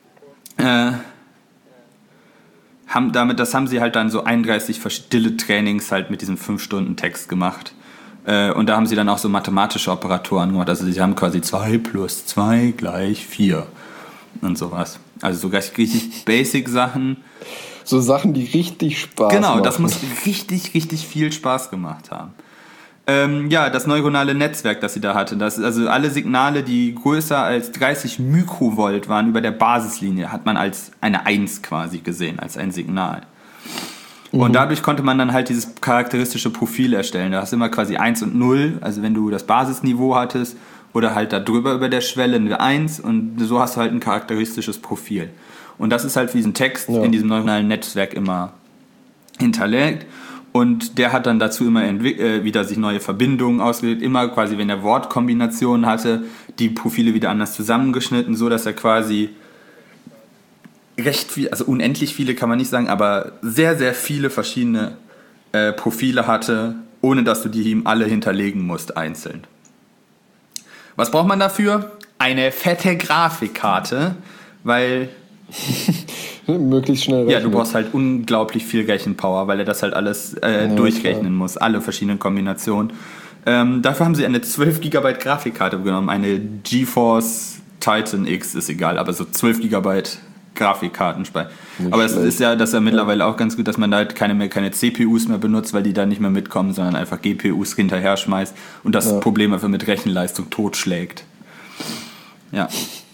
das haben sie halt dann so 31 stille Trainings halt mit diesem 5-Stunden-Text gemacht. Und da haben sie dann auch so mathematische Operatoren gemacht. Also sie haben quasi 2 + 2 = 4 und sowas. Also so richtig Basic-Sachen. So Sachen, die richtig Spaß machen. Genau, das muss richtig, richtig viel Spaß gemacht haben. Das neuronale Netzwerk, das sie da hatte, also alle Signale, die größer als 30 Mikrovolt waren über der Basislinie, hat man als eine 1 quasi gesehen, als ein Signal. Und dadurch konnte man dann halt dieses charakteristische Profil erstellen. Da hast du immer quasi 1 und 0, also wenn du das Basisniveau hattest, oder halt da drüber über der Schwelle eine 1 und so hast du halt ein charakteristisches Profil. Und das ist halt für diesen Text in diesem neuronalen Netzwerk immer hinterlegt. Und der hat dann dazu immer wieder sich neue Verbindungen ausgewählt. Immer quasi, wenn er Wortkombinationen hatte, die Profile wieder anders zusammengeschnitten, so dass er quasi recht viel, also unendlich viele kann man nicht sagen, aber sehr, sehr viele verschiedene Profile hatte, ohne dass du die ihm alle hinterlegen musst einzeln. Was braucht man dafür? Eine fette Grafikkarte, weil möglichst schnell rechnen. Ja, du brauchst halt unglaublich viel Rechenpower, weil er das halt alles durchrechnen muss, alle verschiedenen Kombinationen. Dafür haben sie eine 12 GB Grafikkarte genommen, eine GeForce Titan X, ist egal, aber so 12 GB Grafikkartenspeicher. Aber es ist ja mittlerweile auch ganz gut, dass man da halt keine CPUs mehr benutzt, weil die da nicht mehr mitkommen, sondern einfach GPUs hinterher schmeißt und das Problem einfach mit Rechenleistung totschlägt. Ja.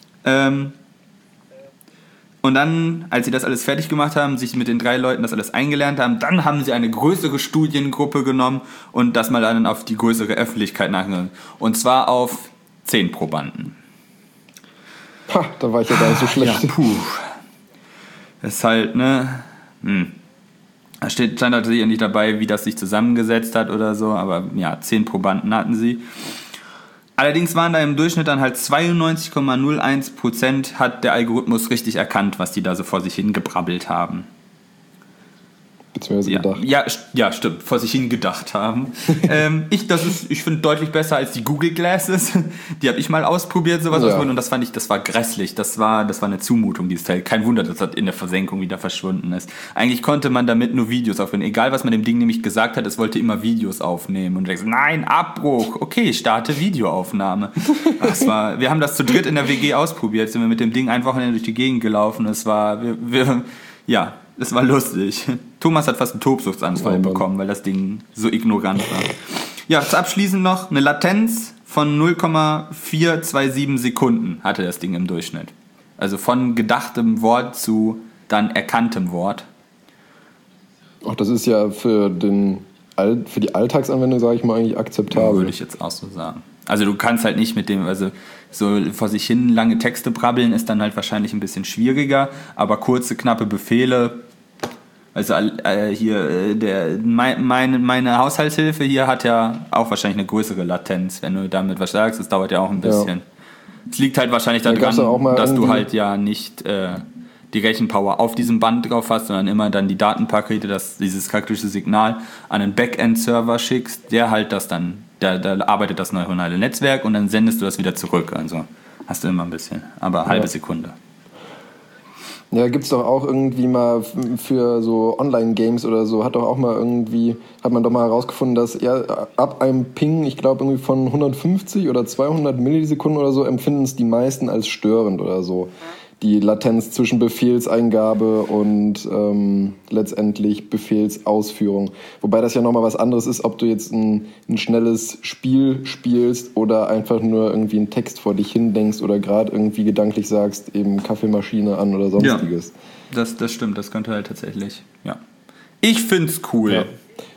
Und dann, als sie das alles fertig gemacht haben, sich mit den 3 Leuten das alles eingelernt haben, dann haben sie eine größere Studiengruppe genommen und das mal dann auf die größere Öffentlichkeit nachgegangen. Und zwar auf 10 Probanden. Ha, da war ich ja gar nicht so schlecht. Ja, puh. Das ist halt, ne? Da stand natürlich nicht dabei, wie das sich zusammengesetzt hat oder so, aber ja, 10 Probanden hatten sie. Allerdings waren da im Durchschnitt dann halt 92,01% hat der Algorithmus richtig erkannt, was die da so vor sich hin gebrabbelt haben. Beziehungsweise gedacht. Ja, stimmt, vor sich hin gedacht haben. Ich finde deutlich besser als die Google Glasses. Die habe ich mal ausprobiert, sowas ausprobiert, und das war grässlich. Das war eine Zumutung, dieses Teil. Kein Wunder, dass das in der Versenkung wieder verschwunden ist. Eigentlich konnte man damit nur Videos aufnehmen. Egal, was man dem Ding nämlich gesagt hat, es wollte immer Videos aufnehmen. Und ich dachte, nein, Abbruch. Okay, starte Videoaufnahme. Wir haben das zu dritt in der WG ausprobiert. Sind wir mit dem Ding ein Wochenende durch die Gegend gelaufen. Es war lustig. Thomas hat fast einen Tobsuchtsanfall bekommen, weil das Ding so ignorant war. Ja, abschließend noch eine Latenz von 0,427 Sekunden hatte das Ding im Durchschnitt. Also von gedachtem Wort zu dann erkanntem Wort. Ach, das ist ja für die Alltagsanwendung, sage ich mal, eigentlich akzeptabel. Ja, würde ich jetzt auch so sagen. Also du kannst halt nicht mit dem, also so vor sich hin lange Texte brabbeln ist dann halt wahrscheinlich ein bisschen schwieriger, aber kurze, knappe Befehle, also meine Haushaltshilfe hier hat ja auch wahrscheinlich eine größere Latenz, wenn du damit was sagst, das dauert ja auch ein bisschen. Es liegt halt wahrscheinlich daran, dass du halt ja nicht die Rechenpower auf diesem Band drauf hast, sondern immer dann die Datenpakete, dieses charakteristische Signal an einen Backend-Server schickst, der halt das dann, da arbeitet das neuronale Netzwerk und dann sendest du das wieder zurück. Also hast du immer ein bisschen, aber halbe Sekunde. Ja, gibt's doch auch irgendwie mal für so Online-Games oder so, hat man doch mal herausgefunden, dass ab einem Ping, ich glaube irgendwie von 150 oder 200 Millisekunden oder so, empfinden es die meisten als störend oder so. Die Latenz zwischen Befehlseingabe und letztendlich Befehlsausführung. Wobei das ja nochmal was anderes ist, ob du jetzt ein schnelles Spiel spielst oder einfach nur irgendwie einen Text vor dich hindenkst oder gerade irgendwie gedanklich sagst, eben Kaffeemaschine an oder sonstiges. Ja, das stimmt, das könnte halt tatsächlich, ja. Ich find's cool. Ja.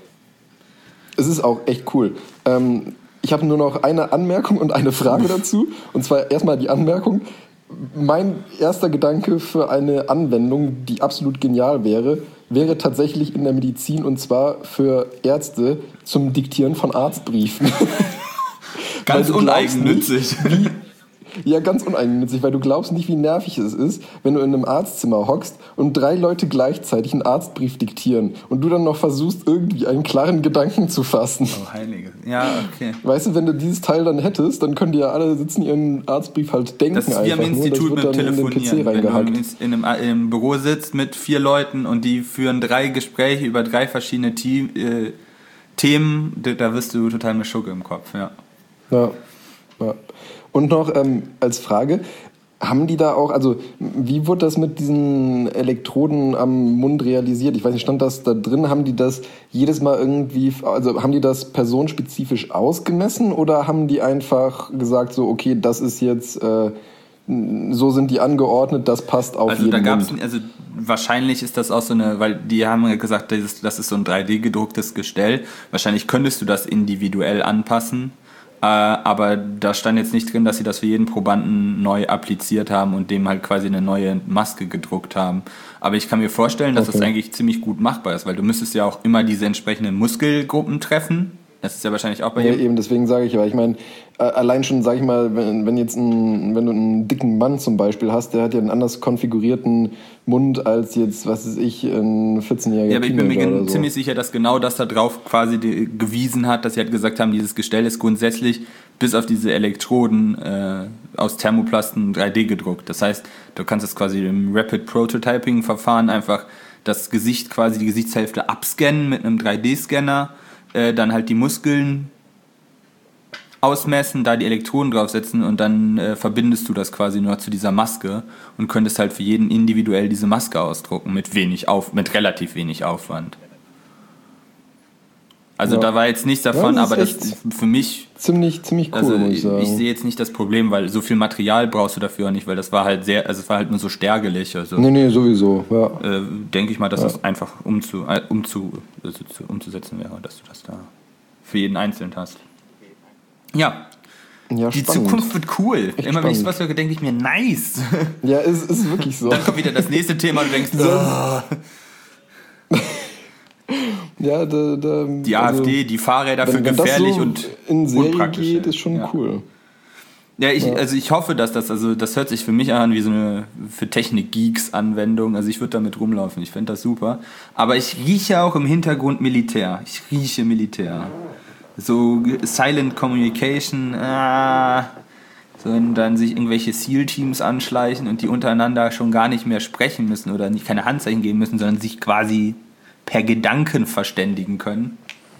Es ist auch echt cool. Ich habe nur noch eine Anmerkung und eine Frage dazu. Und zwar erstmal die Anmerkung. Mein erster Gedanke für eine Anwendung, die absolut genial wäre tatsächlich in der Medizin, und zwar für Ärzte zum Diktieren von Arztbriefen. Ganz uneigennützig. Ja, ganz uneigennützig, weil du glaubst nicht, wie nervig es ist, wenn du in einem Arztzimmer hockst und 3 Leute gleichzeitig einen Arztbrief diktieren und du dann noch versuchst, irgendwie einen klaren Gedanken zu fassen. Oh, Heilige. Ja, okay. Weißt du, wenn du dieses Teil dann hättest, dann können die ja alle sitzen, ihren Arztbrief halt denken. Das ist wie am Institut mit Telefonieren. Wenn du in einem Büro sitzt mit 4 Leuten und die führen 3 Gespräche über 3 verschiedene Themen, da wirst du total mit Schucke im Kopf, ja. Ja. Und noch als Frage, haben die da auch, also wie wurde das mit diesen Elektroden am Mund realisiert? Ich weiß nicht, stand das da drin? Haben die das jedes Mal irgendwie, also haben die das personenspezifisch ausgemessen oder haben die einfach gesagt so, okay, das ist jetzt, so sind die angeordnet, das passt auf jeden Mund? Also wahrscheinlich ist das auch so eine, weil die haben ja gesagt, das ist so ein 3D-gedrucktes Gestell. Wahrscheinlich könntest du das individuell anpassen. Aber da stand jetzt nicht drin, dass sie das für jeden Probanden neu appliziert haben und dem halt quasi eine neue Maske gedruckt haben. Aber ich kann mir vorstellen, dass das eigentlich ziemlich gut machbar ist, weil du müsstest ja auch immer diese entsprechenden Muskelgruppen treffen. Das ist ja wahrscheinlich auch bei jedem. Ja, eben, deswegen sage ich, aber ich meine, allein schon, sag ich mal, wenn du einen dicken Mann zum Beispiel hast, der hat ja einen anders konfigurierten Mund als jetzt, was weiß ich, ein 14-jähriger. Ja, aber ich bin mir ziemlich sicher, dass genau das da drauf quasi gewiesen hat, dass sie halt gesagt haben, dieses Gestell ist grundsätzlich bis auf diese Elektroden aus Thermoplasten 3D gedruckt. Das heißt, du kannst das quasi im Rapid Prototyping Verfahren einfach das Gesicht, quasi die Gesichtshälfte abscannen mit einem 3D-Scanner, dann halt die Muskeln ausmessen, da die Elektroden draufsetzen und dann verbindest du das quasi nur zu dieser Maske und könntest halt für jeden individuell diese Maske ausdrucken mit relativ wenig Aufwand. Also da war jetzt nichts davon, aber das ist für mich ziemlich cool, also muss ich sagen. Ich sehe jetzt nicht das Problem, weil so viel Material brauchst du dafür auch nicht, weil das war halt es war halt nur so stärkelig. Also, nee, sowieso, ja. Denke ich mal, dass das einfach umzusetzen wäre, dass du das da für jeden einzeln hast. Ja, die spannend. Zukunft wird cool. Echt immer wenn ich sowas höre, denke ich mir, nice. Ja, es ist wirklich so. Dann kommt wieder das nächste Thema und du denkst, ja, die AfD, die Fahrräder für gefährlich und in Serie unpraktisch geht, ist schon cool. Ja, also ich hoffe, dass das hört sich für mich an wie so eine für Technik-Geeks-Anwendung. Also ich würde damit rumlaufen, ich fände das super. Aber ich rieche auch im Hintergrund Militär. Ich rieche Militär. So Silent Communication, so dann sich irgendwelche SEAL-Teams anschleichen und die untereinander schon gar nicht mehr sprechen müssen oder nicht keine Handzeichen geben müssen, sondern sich quasi per Gedanken verständigen können.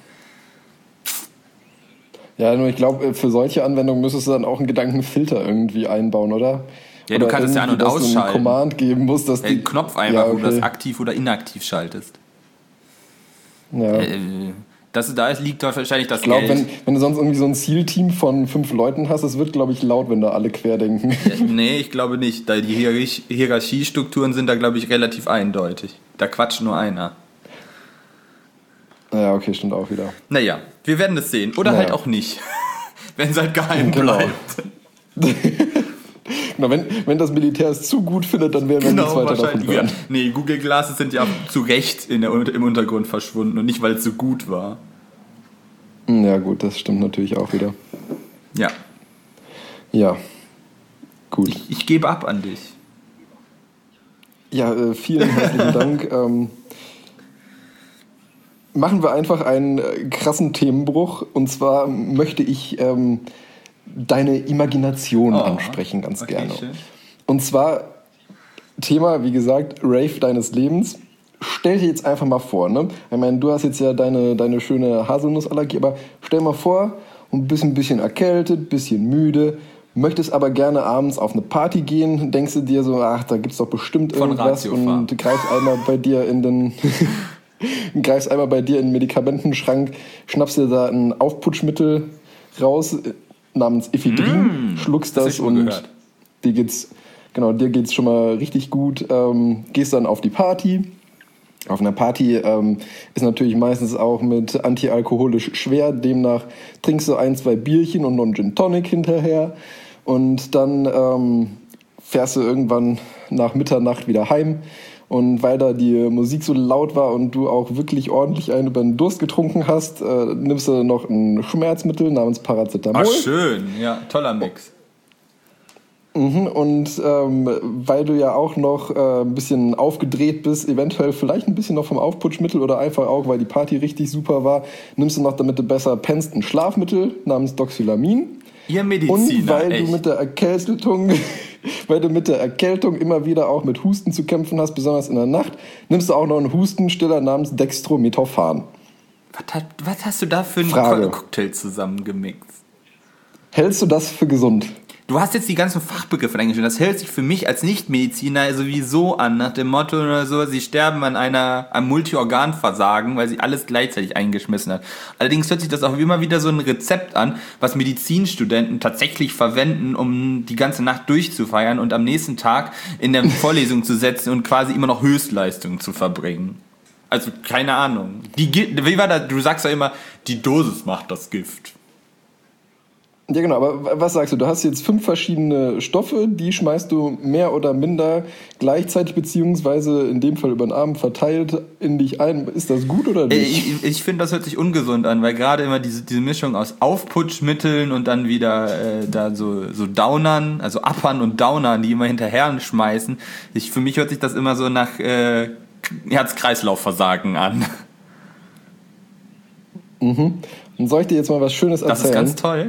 Ja, nur ich glaube, für solche Anwendungen müsstest du dann auch einen Gedankenfilter irgendwie einbauen, oder? Ja, du kannst es ja an- und ausschalten. Dass du einen Command geben musst, dass einen Knopf einfach, wo du das aktiv oder inaktiv schaltest. Ja. Da liegt doch wahrscheinlich das Geld. Ich glaube, Geld. wenn du sonst irgendwie so ein Zielteam von 5 Leuten hast, das wird, glaube ich, laut, wenn da alle querdenken. Nee, ich glaube nicht. Da die Hierarchiestrukturen sind da, glaube ich, relativ eindeutig. Da quatscht nur einer. Ja, okay, stimmt auch wieder. Naja, wir werden es sehen. Oder halt auch nicht. Wenn es halt geheim bleibt. Genau, wenn das Militär es zu gut findet, dann werden wir nichts weiter davon hören. Ja. Nee, Google Glasses sind ja zu Recht im Untergrund verschwunden und nicht, weil es so gut war. Ja gut, das stimmt natürlich auch wieder. Ja. Ja, gut. Ich gebe ab an dich. Ja, vielen herzlichen Dank. Machen wir einfach einen krassen Themenbruch. Und zwar möchte ich deine Imagination ansprechen, ganz gerne. Schön. Und zwar Thema, wie gesagt, Rave deines Lebens. Stell dir jetzt einfach mal vor, ne? Ich meine, du hast jetzt ja deine schöne Haselnussallergie, aber stell mal vor, du bist ein bisschen erkältet, bisschen müde, möchtest aber gerne abends auf eine Party gehen, denkst du dir so, ach, da gibt's doch bestimmt irgendwas und du greifst einmal bei dir in den Medikamentenschrank, schnappst dir da ein Aufputschmittel raus namens Ephedrin, schluckst das und dir geht's schon mal richtig gut, gehst dann auf die Party. Auf einer Party ist natürlich meistens auch mit antialkoholisch schwer, demnach trinkst du 1-2 Bierchen und noch einen Gin Tonic hinterher und dann fährst du irgendwann nach Mitternacht wieder heim und weil da die Musik so laut war und du auch wirklich ordentlich einen über den Durst getrunken hast, nimmst du noch ein Schmerzmittel namens Paracetamol. Ach schön, ja, toller Mix. Und weil du ja auch noch ein bisschen aufgedreht bist, eventuell vielleicht ein bisschen noch vom Aufputschmittel oder einfach auch, weil die Party richtig super war, nimmst du noch, damit du besser pennst, ein Schlafmittel namens Doxylamin. Ihr Mediziner, und weil du mit der Erkältung immer wieder auch mit Husten zu kämpfen hast, besonders in der Nacht, nimmst du auch noch einen Hustenstiller namens Dextrometophan. Was hast du da für einen Cocktail zusammengemixt? Hältst du das für gesund? Du hast jetzt die ganzen Fachbegriffe eingestellt. Das hört sich für mich als Nichtmediziner sowieso an, nach dem Motto oder so, sie sterben am Multiorganversagen, weil sie alles gleichzeitig eingeschmissen hat. Allerdings hört sich das auch immer wieder so ein Rezept an, was Medizinstudenten tatsächlich verwenden, um die ganze Nacht durchzufeiern und am nächsten Tag in der Vorlesung zu setzen und quasi immer noch Höchstleistungen zu verbringen. Also, keine Ahnung. Wie war das? Du sagst ja immer, die Dosis macht das Gift. Ja, genau, aber was sagst du? Du hast jetzt 5 verschiedene Stoffe, die schmeißt du mehr oder minder gleichzeitig beziehungsweise in dem Fall über den Abend verteilt in dich ein. Ist das gut oder nicht? Ich finde, das hört sich ungesund an, weil gerade immer diese Mischung aus Aufputschmitteln und dann wieder da so Downern, also Uppern und Downern, die immer hinterher schmeißen. Für mich hört sich das immer so nach Herz-Kreislauf-Versagen an. Mhm. Und soll ich dir jetzt mal was Schönes erzählen? Das ist ganz toll.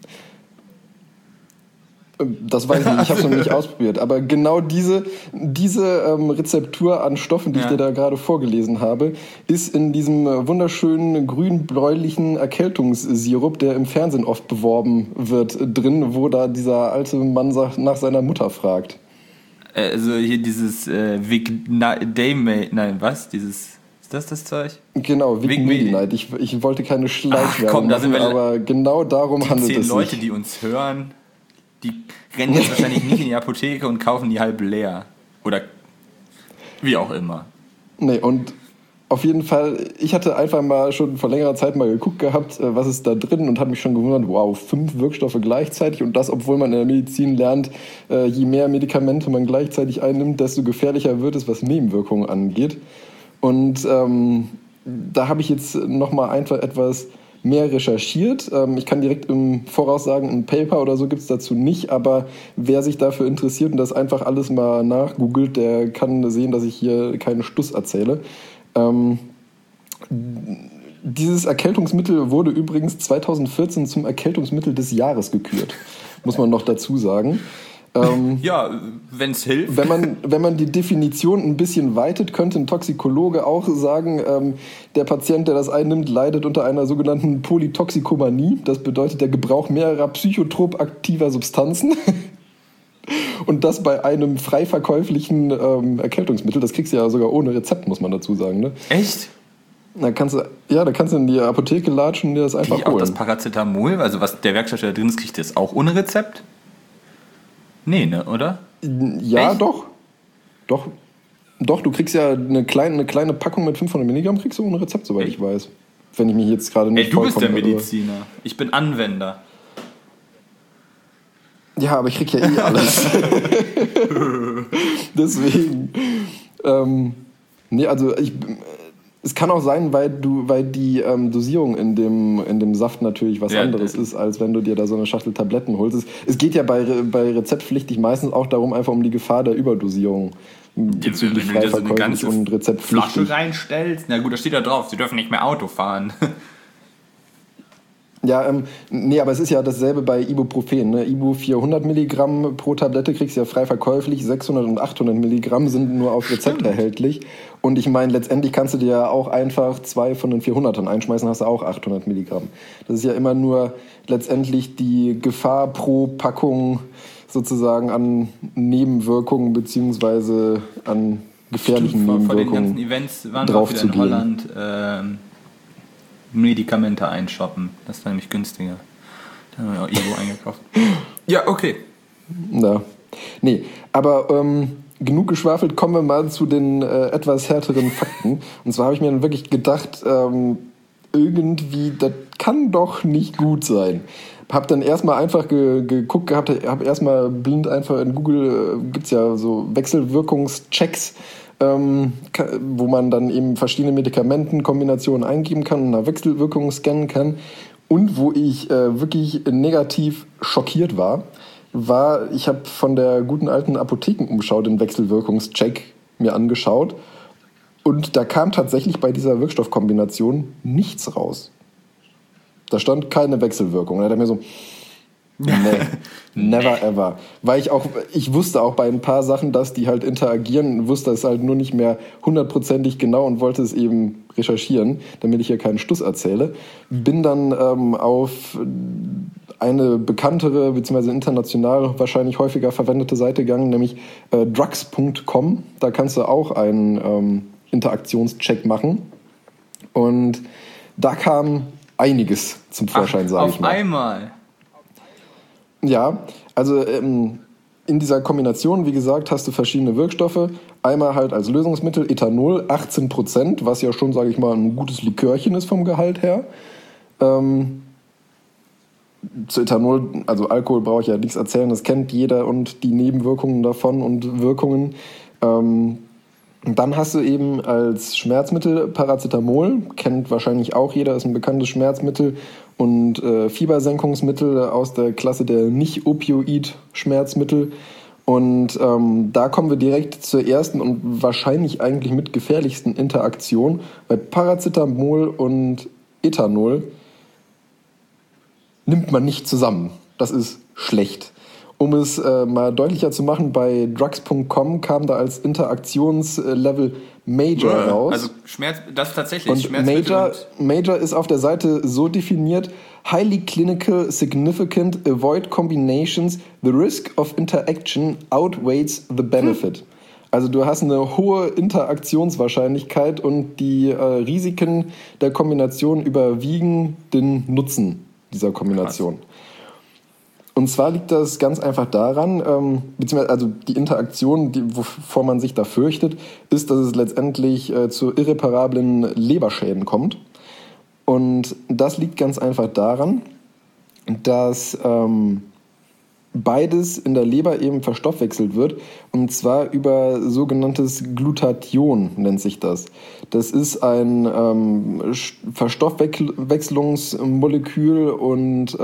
Das weiß ich nicht, ich habe es noch nicht ausprobiert. Aber genau diese Rezeptur an Stoffen, die ich dir da gerade vorgelesen habe, ist in diesem wunderschönen grün-bläulichen Erkältungssirup, der im Fernsehen oft beworben wird, drin, wo da dieser alte Mann nach seiner Mutter fragt. Also hier dieses Ist das Zeug? Genau, Vic Medi-Night. Ich wollte keine Schleichwerbung machen, aber genau darum handelt es sich. 10 Leute, die uns hören, die rennen jetzt wahrscheinlich nicht in die Apotheke und kaufen die halb leer. Oder wie auch immer. Nee, und auf jeden Fall, ich hatte einfach mal schon vor längerer Zeit mal geguckt gehabt, was ist da drin und habe mich schon gewundert, wow, 5 Wirkstoffe gleichzeitig und das, obwohl man in der Medizin lernt, je mehr Medikamente man gleichzeitig einnimmt, desto gefährlicher wird es, was Nebenwirkungen angeht. Und da habe ich jetzt nochmal einfach etwas mehr recherchiert. Ich kann direkt im Voraus sagen, ein Paper oder so gibt es dazu nicht, aber wer sich dafür interessiert und das einfach alles mal nachgoogelt, der kann sehen, dass ich hier keinen Stuss erzähle. Dieses Erkältungsmittel wurde übrigens 2014 zum Erkältungsmittel des Jahres gekürt, muss man noch dazu sagen. Ja, wenn es hilft. Wenn man die Definition ein bisschen weitet, könnte ein Toxikologe auch sagen, der Patient, der das einnimmt, leidet unter einer sogenannten Polytoxikomanie. Das bedeutet der Gebrauch mehrerer psychotrop aktiver Substanzen. Und das bei einem frei verkäuflichen Erkältungsmittel. Das kriegst du ja sogar ohne Rezept, muss man dazu sagen. Ne? Echt? Da kannst du in die Apotheke latschen und dir das einfach holen. Auch das Paracetamol, also was der Werkstoff da drin ist, kriegt ihr das auch ohne Rezept? Nee, ne, oder? Ja, echt? Doch, du kriegst ja eine kleine Packung mit 500 Milligramm, kriegst du ohne Rezept, soweit ich weiß. Wenn ich mich jetzt gerade nicht du bist der Mediziner. Ich bin Anwender. Ja, aber ich krieg ja alles. Deswegen. Es kann auch sein, weil die Dosierung in dem Saft natürlich was anderes ist, als wenn du dir da so eine Schachtel Tabletten holst. Es geht ja bei rezeptpflichtig meistens auch darum, einfach um die Gefahr der Überdosierung. Bezüglich wenn du dir so eine ganze und rezeptpflichtig. Flasche reinstellst, na gut, da steht da drauf, sie dürfen nicht mehr Auto fahren. Ja, nee, aber es ist ja dasselbe bei Ibuprofen. Ne? Ibu 400 Milligramm pro Tablette kriegst du ja frei verkäuflich, 600 und 800 Milligramm sind nur auf Rezept erhältlich. Und ich meine, letztendlich kannst du dir ja auch einfach 2 von den 400ern einschmeißen, hast du auch 800 Milligramm. Das ist ja immer nur letztendlich die Gefahr pro Packung sozusagen an Nebenwirkungen beziehungsweise an gefährlichen Nebenwirkungen vor den ganzen Events waren wir auch wieder in Holland Medikamente einshoppen. Das ist nämlich günstiger. Da haben wir auch Ibu eingekauft. Ja, okay. Ja. Nee, aber genug geschwafelt, kommen wir mal zu den etwas härteren Fakten. Und zwar habe ich mir dann wirklich gedacht, irgendwie, das kann doch nicht gut sein. Hab dann erstmal einfach geguckt gehabt, habe erstmal blind einfach in Google, gibt's ja so Wechselwirkungschecks, wo man dann eben verschiedene Medikamentenkombinationen eingeben kann und nach Wechselwirkungen scannen kann. Und wo ich wirklich negativ schockiert war, ich habe von der guten alten Apothekenumschau den Wechselwirkungscheck mir angeschaut und da kam tatsächlich bei dieser Wirkstoffkombination nichts raus. Da stand keine Wechselwirkung. Da hat er mir so, nee, never ever. Weil ich wusste auch bei ein paar Sachen, dass die halt interagieren, wusste es halt nur nicht mehr 100%ig genau und wollte es eben recherchieren, damit ich hier keinen Stuss erzähle. Bin dann auf eine bekanntere, beziehungsweise international wahrscheinlich häufiger verwendete Seite gegangen, nämlich drugs.com. Da kannst du auch einen Interaktionscheck machen. Und da kam einiges zum Vorschein, sage ich mal. Auf einmal? Ja, also in dieser Kombination, wie gesagt, hast du verschiedene Wirkstoffe. Einmal halt als Lösungsmittel Ethanol, 18%, was ja schon, sage ich mal, ein gutes Likörchen ist vom Gehalt her. Zu Ethanol, also Alkohol brauche ich ja nichts erzählen, das kennt jeder und die Nebenwirkungen davon und Wirkungen. Dann hast du eben als Schmerzmittel Paracetamol, kennt wahrscheinlich auch jeder, ist ein bekanntes Schmerzmittel und Fiebersenkungsmittel aus der Klasse der Nicht-Opioid-Schmerzmittel. Und da kommen wir direkt zur ersten und wahrscheinlich eigentlich mit gefährlichsten Interaktion. Bei Paracetamol und Ethanol nimmt man nicht zusammen. Das ist schlecht. Um es mal deutlicher zu machen, bei drugs.com kam da als Interaktionslevel Major raus. Also das ist tatsächlich und Schmerzmittel. Major ist auf der Seite so definiert: highly clinical significant, avoid combinations, the risk of interaction outweighs the benefit. Also du hast eine hohe Interaktionswahrscheinlichkeit und die Risiken der Kombination überwiegen den Nutzen dieser Kombination. Krass. Und zwar liegt das ganz einfach daran, beziehungsweise also die Interaktion, wovor man sich da fürchtet, ist, dass es letztendlich zu irreparablen Leberschäden kommt. Und das liegt ganz einfach daran, dass beides in der Leber eben verstoffwechselt wird, und zwar über sogenanntes Glutathion nennt sich das. Das ist ein Verstoffwechslungsmolekül und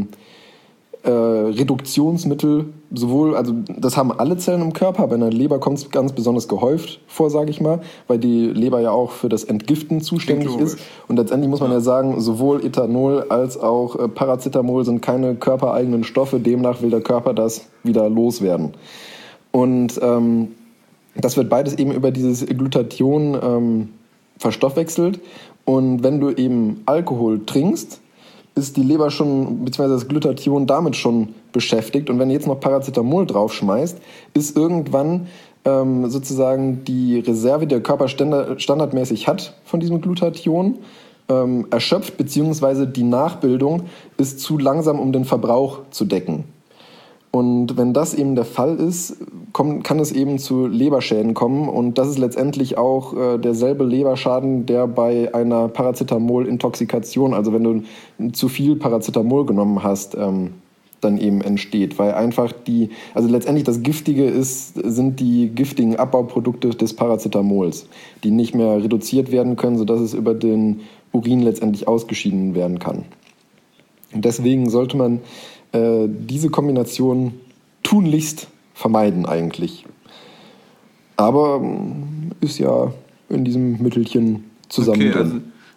Reduktionsmittel, sowohl, also das haben alle Zellen im Körper, aber in der Leber kommt es ganz besonders gehäuft vor, sage ich mal, weil die Leber ja auch für das Entgiften zuständig ist. Und letztendlich muss man ja sagen, sowohl Ethanol als auch Paracetamol sind keine körpereigenen Stoffe, demnach will der Körper das wieder loswerden. Und das wird beides eben über dieses Glutathion verstoffwechselt. Und wenn du eben Alkohol trinkst, ist die Leber schon, beziehungsweise das Glutathion damit schon beschäftigt. Und wenn du jetzt noch Paracetamol draufschmeißt, ist irgendwann sozusagen die Reserve, die der Körper standardmäßig hat von diesem Glutathion, erschöpft, beziehungsweise die Nachbildung ist zu langsam, um den Verbrauch zu decken. Und wenn das eben der Fall ist, kann es eben zu Leberschäden kommen. Und das ist letztendlich auch derselbe Leberschaden, der bei einer Paracetamol-Intoxikation, also wenn du zu viel Paracetamol genommen hast, dann eben entsteht. Weil einfach also letztendlich das Giftige sind die giftigen Abbauprodukte des Paracetamols, die nicht mehr reduziert werden können, sodass es über den Urin letztendlich ausgeschieden werden kann. Und deswegen sollte man diese Kombination tunlichst vermeiden eigentlich. Aber ist ja in diesem Mittelchen zusammen drin.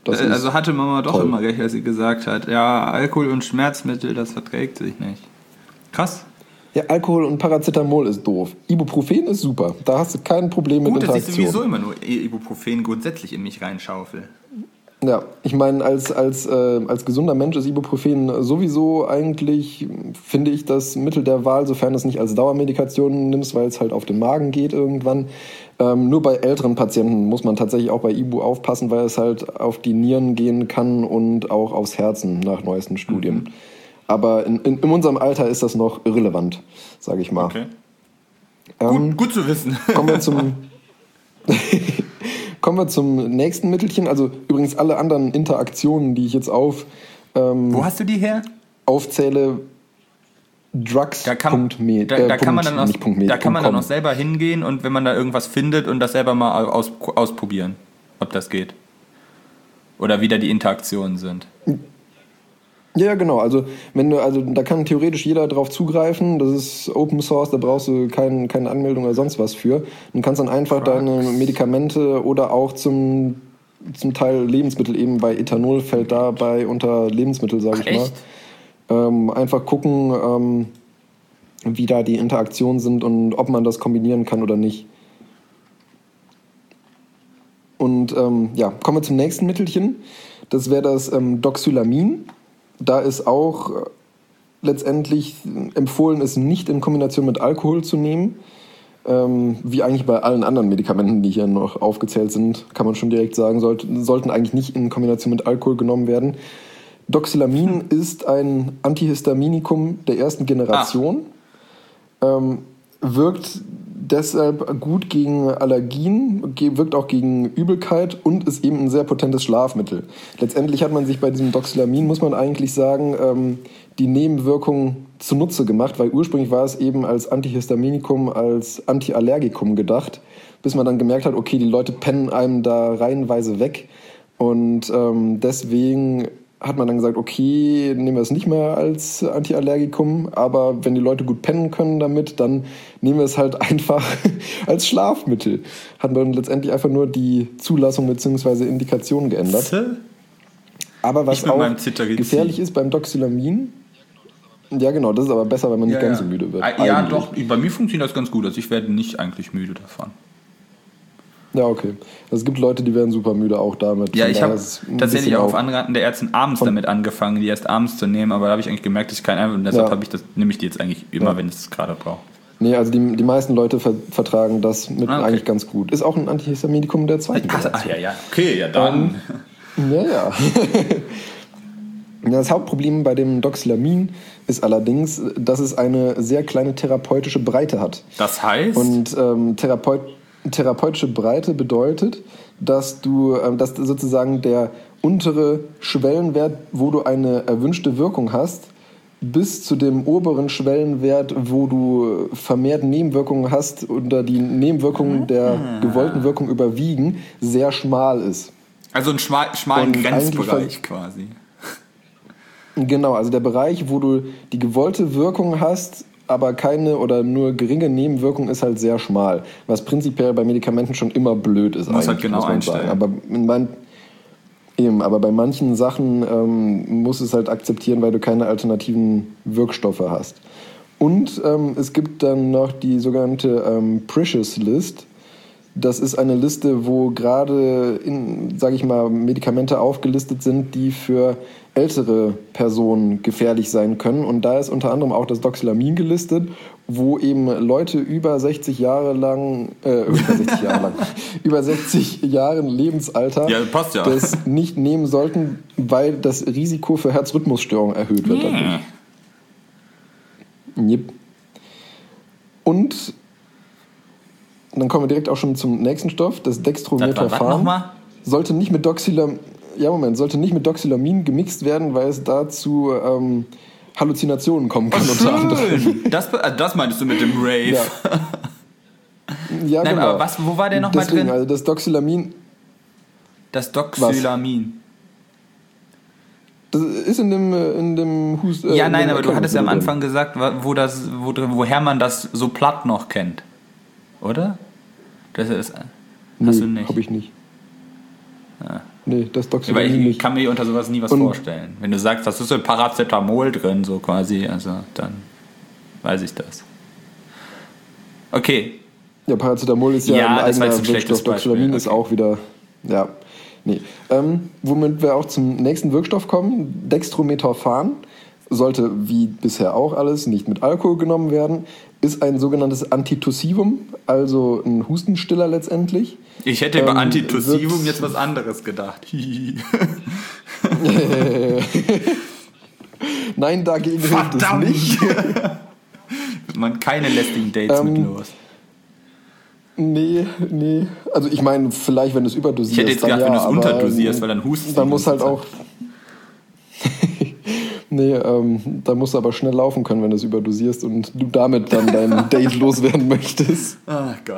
Also hatte Mama doch toll. immer recht, als sie gesagt hat, ja, Alkohol und Schmerzmittel, das verträgt sich nicht. Krass. Ja, Alkohol und Paracetamol ist doof. Ibuprofen ist super. Da hast du kein Problem mit Gut, dass ich Interaktion. sowieso immer nur Ibuprofen grundsätzlich in mich reinschaufel. Ja, ich meine, als gesunder Mensch ist Ibuprofen sowieso eigentlich, finde ich, das Mittel der Wahl, sofern du es nicht als Dauermedikation nimmst, weil es halt auf den Magen geht irgendwann. Nur bei älteren Patienten muss man tatsächlich auch bei Ibu aufpassen, weil es halt auf die Nieren gehen kann und auch aufs Herzen nach neuesten Studien. Mhm. Aber in unserem Alter ist das noch irrelevant, sage ich mal. Okay. Gut zu wissen. Kommen wir zum nächsten Mittelchen. Also übrigens alle anderen Interaktionen, die ich jetzt Wo hast du die her? aufzähle, drugs.me. Da kann man dann auch selber hingehen und wenn man da irgendwas findet und das selber mal ausprobieren, ob das geht. Oder wie da die Interaktionen sind. Ja, genau. Also da kann theoretisch jeder drauf zugreifen. Das ist Open Source, da brauchst du keine Anmeldung oder sonst was für. Du kannst dann einfach deine Medikamente oder auch zum Teil Lebensmittel, eben bei Ethanol fällt dabei unter Lebensmittel, sage ich echt? mal. Einfach gucken, wie da die Interaktionen sind und ob man das kombinieren kann oder nicht. Und kommen wir zum nächsten Mittelchen. Das wäre das Doxylamin. Da ist auch letztendlich empfohlen, es nicht in Kombination mit Alkohol zu nehmen. Wie eigentlich bei allen anderen Medikamenten, die hier noch aufgezählt sind, kann man schon direkt sagen, sollten eigentlich nicht in Kombination mit Alkohol genommen werden. Doxylamin ist ein Antihistaminikum der ersten Generation. Wirkt deshalb gut gegen Allergien, wirkt auch gegen Übelkeit und ist eben ein sehr potentes Schlafmittel. Letztendlich hat man sich bei diesem Doxylamin, muss man eigentlich sagen, die Nebenwirkungen zunutze gemacht, weil ursprünglich war es eben als Antihistaminikum, als Antiallergikum gedacht, bis man dann gemerkt hat, okay, die Leute pennen einem da reihenweise weg und deswegen hat man dann gesagt, okay, nehmen wir es nicht mehr als Antiallergikum, aber wenn die Leute gut pennen können damit, dann nehmen wir es halt einfach als Schlafmittel. Hat man letztendlich einfach nur die Zulassung bzw. Indikation geändert. Aber was auch gefährlich ist beim Doxylamin, ja genau, das ist aber besser, wenn man nicht ganz so müde wird. Ja, doch, bei mir funktioniert das ganz gut, also ich werde nicht eigentlich müde davon. Ja, okay. Also es gibt Leute, die werden super müde auch damit. Ja, ich habe tatsächlich auch auf Anraten der Ärztin abends damit angefangen, die erst abends zu nehmen, aber da habe ich eigentlich gemerkt, dass ich keinen und deshalb nehme ich die jetzt eigentlich immer, wenn ich es gerade brauche. Nee, also die meisten Leute vertragen das mit eigentlich ganz gut. Ist auch ein Antihistaminikum der zweiten Generation. Okay, ja dann. Ja. Das Hauptproblem bei dem Doxylamin ist allerdings, dass es eine sehr kleine therapeutische Breite hat. Das heißt? Und therapeutische Breite bedeutet, dass sozusagen der untere Schwellenwert, wo du eine erwünschte Wirkung hast, bis zu dem oberen Schwellenwert, wo du vermehrt Nebenwirkungen hast oder die Nebenwirkungen der gewollten Wirkung überwiegen, sehr schmal ist. Also einen schmalen Grenzbereich quasi. Genau, also der Bereich, wo du die gewollte Wirkung hast, aber keine oder nur geringe Nebenwirkung, ist halt sehr schmal. Was prinzipiell bei Medikamenten schon immer blöd ist. Muss halt genau einstellen. Aber bei manchen Sachen musst du es halt akzeptieren, weil du keine alternativen Wirkstoffe hast. Und es gibt dann noch die sogenannte Precious List. Das ist eine Liste, wo gerade, Medikamente aufgelistet sind, die für ältere Personen gefährlich sein können. Und da ist unter anderem auch das Doxylamin gelistet, wo eben Leute über 60 Jahren Lebensalter das nicht nehmen sollten, weil das Risiko für Herzrhythmusstörungen erhöht wird dadurch. Yep. Und dann kommen wir direkt auch schon zum nächsten Stoff, das Dextrometaphan. Sollte nicht mit Doxylamin gemixt werden, weil es dazu Halluzinationen kommen kann. Unter anderem. Das meinst du mit dem Rave? Ja, nein, genau. Aber wo war der nochmal drin? Also das Doxylamin. Das Doxylamin. Das ist in dem Husten. Aber du hattest ja am Anfang gesagt, woher man das so platt noch kennt. Oder? Hast du nicht? Hab ich nicht. Nee, das Doxylamine nicht. Ich kann mir unter sowas nie was vorstellen. Wenn du sagst, das ist so Paracetamol drin, so quasi, also dann weiß ich das. Okay. Ja, Paracetamol ist ja ein eigener Wirkstoff. Doxylamin ist auch wieder, ja, nee. Womit wir auch zum nächsten Wirkstoff kommen, Dextrometaphan, sollte wie bisher auch alles nicht mit Alkohol genommen werden, ist ein sogenanntes Antitussivum, also ein Hustenstiller letztendlich. Ich hätte über Antitussivum jetzt was anderes gedacht. Nein, dagegen hilft es nicht. Man keine lästigen Dates mit los. Nee. Also ich meine, vielleicht, wenn du es überdosierst. Ich hätte jetzt gedacht, wenn du es unterdosierst, weil dann hustest du. Dann muss halt auch... Nee, da musst du aber schnell laufen können, wenn du es überdosierst und du damit dann dein Date loswerden möchtest. Ach Gott.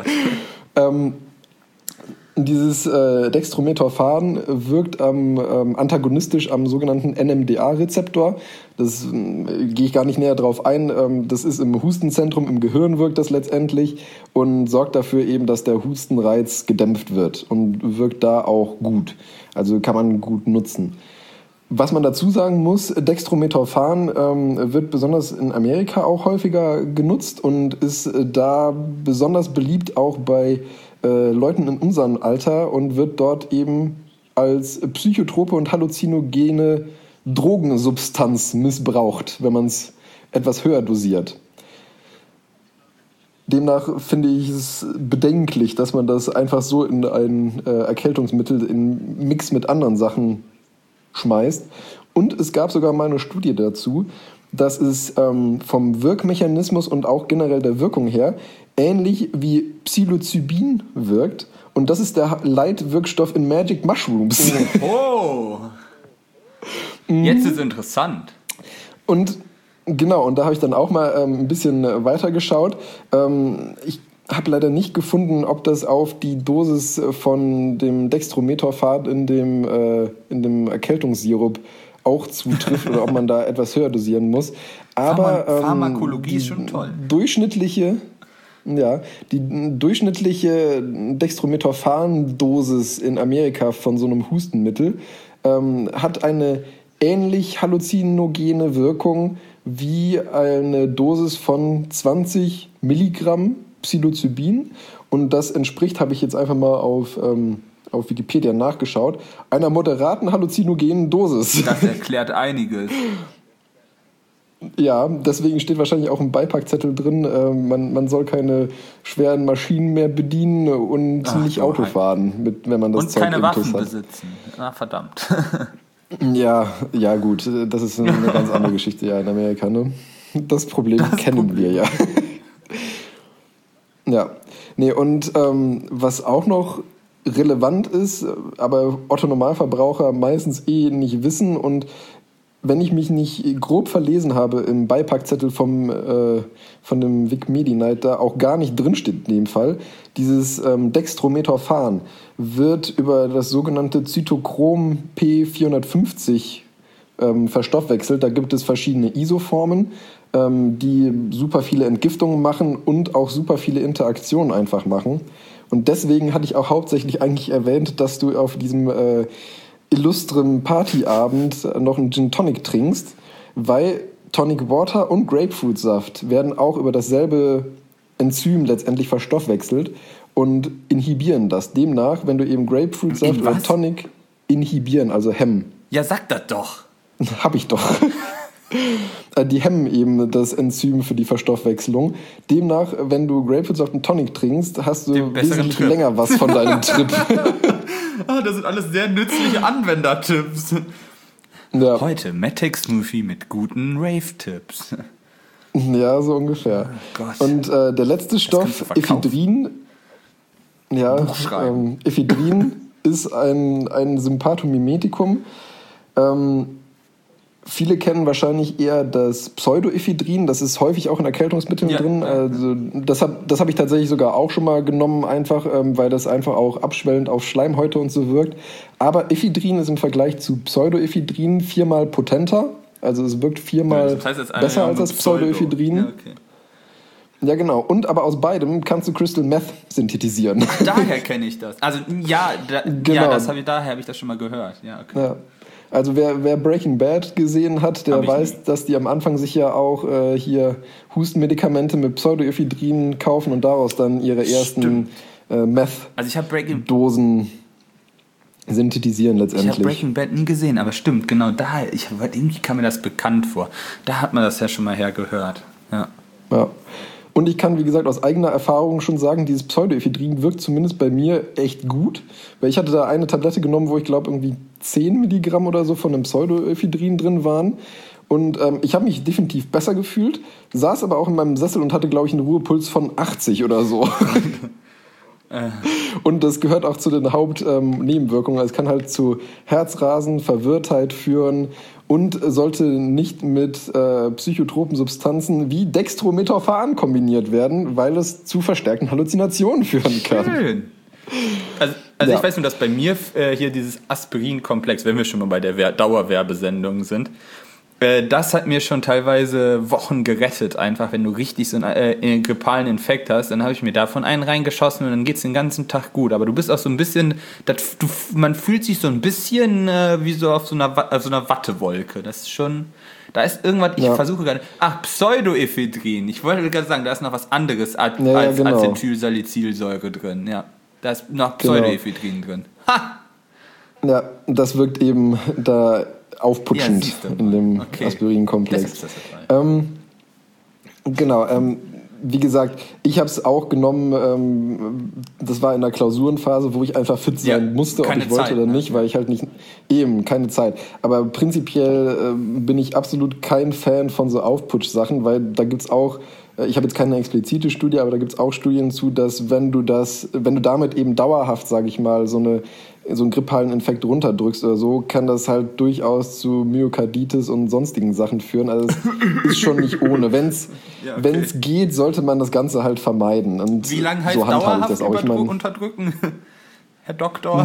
Dieses Dextrometaphan wirkt antagonistisch am sogenannten NMDA-Rezeptor. Das gehe ich gar nicht näher drauf ein. Das ist im Hustenzentrum im Gehirn, wirkt das letztendlich und sorgt dafür eben, dass der Hustenreiz gedämpft wird und wirkt da auch gut. Also kann man gut nutzen. Was man dazu sagen muss, Dextrometaphan wird besonders in Amerika auch häufiger genutzt und ist da besonders beliebt auch bei Leuten in unserem Alter und wird dort eben als psychotrope und halluzinogene Drogensubstanz missbraucht, wenn man es etwas höher dosiert. Demnach finde ich es bedenklich, dass man das einfach so in ein Erkältungsmittel in Mix mit anderen Sachen schmeißt. Und es gab sogar mal eine Studie dazu, dass es vom Wirkmechanismus und auch generell der Wirkung her ähnlich wie Psilocybin wirkt. Und das ist der Leitwirkstoff in Magic Mushrooms. Oh! Jetzt ist es interessant. Und genau, und da habe ich dann auch mal ein bisschen weiter geschaut. Ich habe leider nicht gefunden, ob das auf die Dosis von dem Dextrometaphan in dem Erkältungssirup auch zutrifft oder ob man da etwas höher dosieren muss. Aber Pharmakologie ist schon toll. Die durchschnittliche Dextrometaphan-Dosis in Amerika von so einem Hustenmittel hat eine ähnlich halluzinogene Wirkung wie eine Dosis von 20 Milligramm Psilocybin. Und das entspricht, habe ich jetzt einfach mal auf Wikipedia nachgeschaut, einer moderaten halluzinogenen Dosis. Das erklärt einiges. Ja, deswegen steht wahrscheinlich auch im Beipackzettel drin, man soll keine schweren Maschinen mehr bedienen und nicht Auto fahren, wenn man das und Zeug keine Waffen hat. besitzen. Na, verdammt. Ja, gut, das ist eine ganz andere Geschichte ja in Amerika, ne? Das Problem kennen wir ja. Ja, nee, und was auch noch relevant ist, aber Otto-Normalverbraucher meistens nicht wissen und wenn ich mich nicht grob verlesen habe im Beipackzettel von dem Vic Medi-Night da auch gar nicht drinsteht in dem Fall, dieses Dextrometaphan wird über das sogenannte Zytochrom P450 verstoffwechselt. Da gibt es verschiedene Isoformen, die super viele Entgiftungen machen und auch super viele Interaktionen einfach machen. Und deswegen hatte ich auch hauptsächlich eigentlich erwähnt, dass du auf diesem illustren Partyabend noch einen Gin Tonic trinkst, weil Tonic Water und Grapefruitsaft werden auch über dasselbe Enzym letztendlich verstoffwechselt und inhibieren das. Demnach, wenn du eben Grapefruitsaft oder Tonic inhibieren, also hemmen. Ja, sag das doch. Hab ich doch. Die hemmen eben das Enzym für die Verstoffwechslung. Demnach, wenn du Grapefruitsaft und Tonic trinkst, hast du wesentlich länger was von deinem Trip. Das sind alles sehr nützliche Anwendertipps. Ja. Heute Matic Smoothie mit guten Rave-Tipps. Ja, so ungefähr. Oh Gott. Und der letzte Stoff, Ephedrin. Ja, Ephedrin ist ein Sympathomimetikum. Viele kennen wahrscheinlich eher das Pseudoephedrin, das ist häufig auch in Erkältungsmitteln drin. Also das hab ich tatsächlich sogar auch schon mal genommen, einfach, weil das einfach auch abschwellend auf Schleimhäute und so wirkt. Aber Ephedrin ist im Vergleich zu Pseudoephedrin 4-mal potenter, also es wirkt 4-mal besser als das Pseudoephedrin. Ja, okay. Ja, genau. Und aber aus beidem kannst du Crystal Meth synthetisieren. Daher kenne ich das. Also, ja, Genau. daher habe ich das schon mal gehört. Ja, okay. Ja. Also wer Breaking Bad gesehen hat, der weiß, dass die am Anfang sich ja auch hier Hustenmedikamente mit Pseudoephedrin kaufen und daraus dann ihre ersten Meth-Dosen synthetisieren letztendlich. Ich habe Breaking Bad nie gesehen, aber stimmt, genau daher. Irgendwie kam mir das bekannt vor. Da hat man das ja schon mal hergehört. Ja. Und ich kann, wie gesagt, aus eigener Erfahrung schon sagen, dieses Pseudoephedrin wirkt zumindest bei mir echt gut. Weil ich hatte da eine Tablette genommen, wo ich glaube irgendwie 10 Milligramm oder so von einem Pseudoephedrin drin waren. Und ich habe mich definitiv besser gefühlt, saß aber auch in meinem Sessel und hatte, glaube ich, einen Ruhepuls von 80 oder so. Und das gehört auch zu den Hauptnebenwirkungen. Es kann halt zu Herzrasen, Verwirrtheit führen und sollte nicht mit psychotropen Substanzen wie Dextrometaphan kombiniert werden, weil es zu verstärkten Halluzinationen führen kann. Schön. Also ich weiß nur, dass bei mir hier dieses Aspirin-Komplex, wenn wir schon mal bei der Dauerwerbesendung sind, das hat mir schon teilweise Wochen gerettet, einfach wenn du richtig so einen grippalen Infekt hast, dann habe ich mir davon einen reingeschossen und dann geht's den ganzen Tag gut. Aber du bist auch so ein bisschen, man fühlt sich so ein bisschen wie so auf so einer Wattewolke. Das ist schon, da ist irgendwas, ich versuche gerade, Pseudoephedrin. Ich wollte gerade sagen, da ist noch was anderes als Acetylsalicylsäure drin. Ja, da ist noch Pseudoephedrin drin. Ha! Ja, das wirkt eben da aufputschend in dem Aspirin-Komplex. Wie gesagt, ich habe es auch genommen, das war in der Klausurenphase, wo ich einfach fit sein musste, ob ich wollte oder nicht, weil ich halt nicht, keine Zeit. Aber prinzipiell bin ich absolut kein Fan von so Aufputsch-Sachen, weil da gibt's auch, ich habe jetzt keine explizite Studie, aber da gibt's auch Studien zu, dass wenn du damit eben dauerhaft, sage ich mal, so einen grippalen Infekt runterdrückst oder so, kann das halt durchaus zu Myokarditis und sonstigen Sachen führen. Also es ist schon nicht ohne. Wenn's geht, sollte man das Ganze halt vermeiden. Und wie lange heißt so dauerhaft das auch? Unterdrücken? Herr Doktor?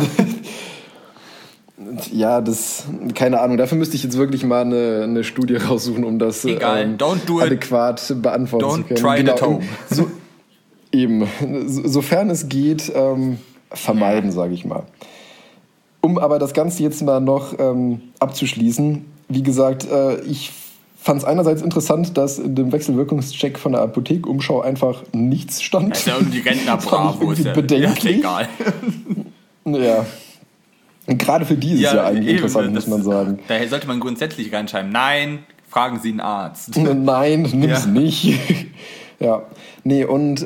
Ja, keine Ahnung. Dafür müsste ich jetzt wirklich mal eine Studie raussuchen, um das adäquat beantworten zu können. Don't try it at home. Sofern es geht, vermeiden, sage ich mal. Um aber das Ganze jetzt mal noch abzuschließen, wie gesagt, ich fand es einerseits interessant, dass in dem Wechselwirkungscheck von der Apothekenumschau einfach nichts stand. Das ist ja die Rentner-Bravo. Ist ja bedenklich. Egal. Ja. Und gerade für die ist es ja eigentlich interessant, muss man sagen. Daher sollte man grundsätzlich reinschreiben, nein, fragen Sie einen Arzt. Nein, nimm's nicht. Ja. Nee, und